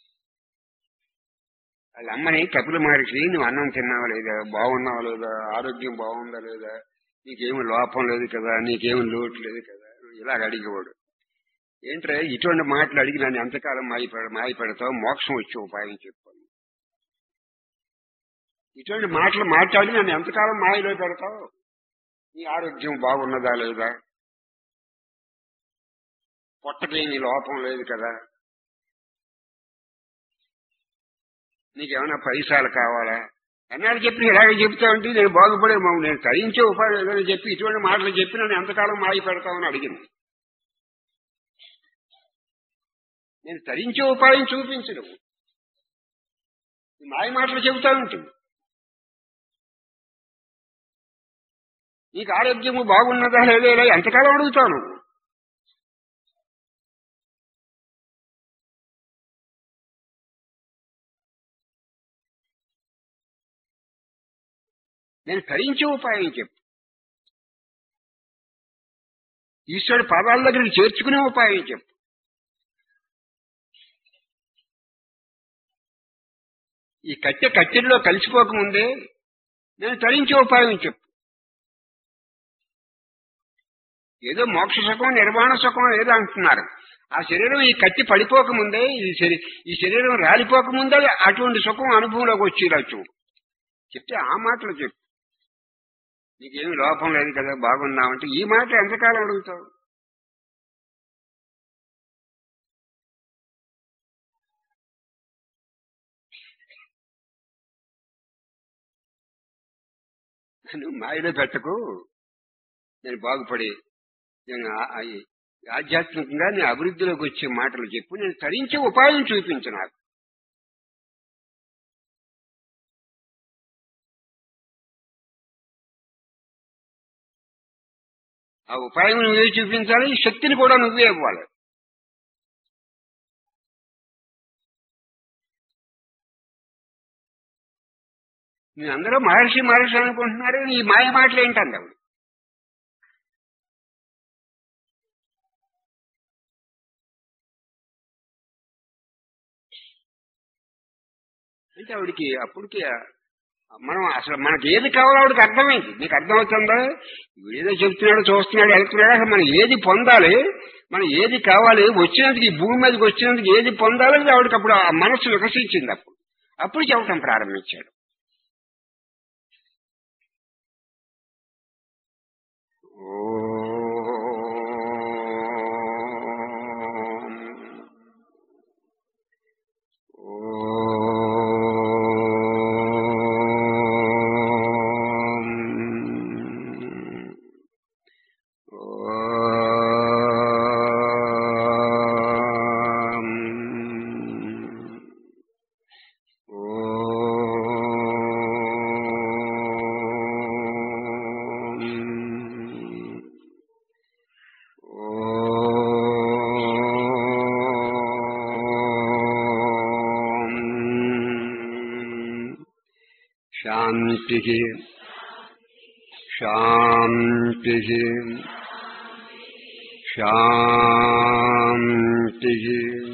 వాళ్ళ అమ్మని కపిల మహర్షి నువ్వు అన్నం తిన్నావా లేదా, బాగున్నావా లేదా, ఆరోగ్యం బాగుందా లేదా, నీకేమి లోపం లేదు కదా, నీకేమి లోటు లేదు కదా, ఇలాగ అడిగేవాడు. ఏంట్రా ఇటువంటి మాటలు అడిగి నన్ను ఎంతకాలం మాయపెడతావు, మోక్షం వచ్చే ఉపాయం చెప్పాను. ఇటువంటి మాటలు మాట్లాడి నన్ను ఎంతకాలం మాయలో పెడతావు? నీ ఆరోగ్యం బాగున్నదా లేదా, పొట్టకి నీ లోపం లేదు కదా, నీకేమైనా పైసలు కావాలా అన్నాడు చెప్పి ఇలాగే చెప్తా ఉంటే నేను బాగుపడే నేను తరించే ఉపాయం ఏదైనా చెప్పి ఇటువంటి మాటలు చెప్పి నన్ను ఎంతకాలం మాయ పెడతామని అడిగింది. నేను తరించే ఉపాయం చూపించడం, మాయ మాటలు చెబుతా ఉంటుంది. నీకు ఆరోగ్యము బాగున్నదా లేదా ఎంతకాలం అడుగుతాను. నేను తరించే ఉపాయం చెప్పు, ఈశ్వరుడు పాదాల దగ్గరికి చేర్చుకునే ఉపాయం చెప్పు. ఈ కట్టెల్లో కలిసిపోకముందే నేను తరించే ఉపాయం చెప్పు. ఏదో మోక్ష సుఖం నిర్వాణ సుఖం ఏదో అంటున్నారు. ఆ శరీరం ఈ కత్తి పడిపోకముందే, ఈ శరీరం రాలిపోకముందే అటువంటి సుఖం అనుభవంలోకి వచ్చేలా చూడు చెప్తే ఆ మాటలు చెప్పు. నీకేమి లోపం లేదు కదా, బాగున్నావంటే ఈ మాట ఎంతకాలం అడుగుతావు? నువ్వు మాయలో పెట్టకు, నేను బాగుపడి నేను ఆధ్యాత్మికంగా నేను అభివృద్ధిలోకి వచ్చే మాటలు చెప్పు, నేను తరించే ఉపాయం చూపించు నాకు. ఆ ఉపాయం నువ్వే చూపించాలి, శక్తిని కూడా నువ్వే ఇవ్వాలి. నేను అందరూ మహర్షి అనుకుంటున్నారు, ఈ మాయ మాటలు ఏంటండి ఆవిడ. అంటే ఆవిడికి అప్పటికి మనం అసలు మనకి ఏది కావాలో ఆవిడకి అర్థమైంది. నీకు అర్థమవుతుందా? ఏదో చెప్తున్నాడు, చూస్తున్నాడు, వెళ్తున్నాడు, అసలు మనం ఏది పొందాలి, మనం ఏది కావాలి, వచ్చినందుకు ఈ భూమి మీదకి వచ్చినందుకు ఏది పొందాలని ఆవిడకి అప్పుడు ఆ మనస్సు వికసించింది. అప్పుడు చెప్పటం ప్రారంభించాడు. శాంతి శాంతి శాంతి.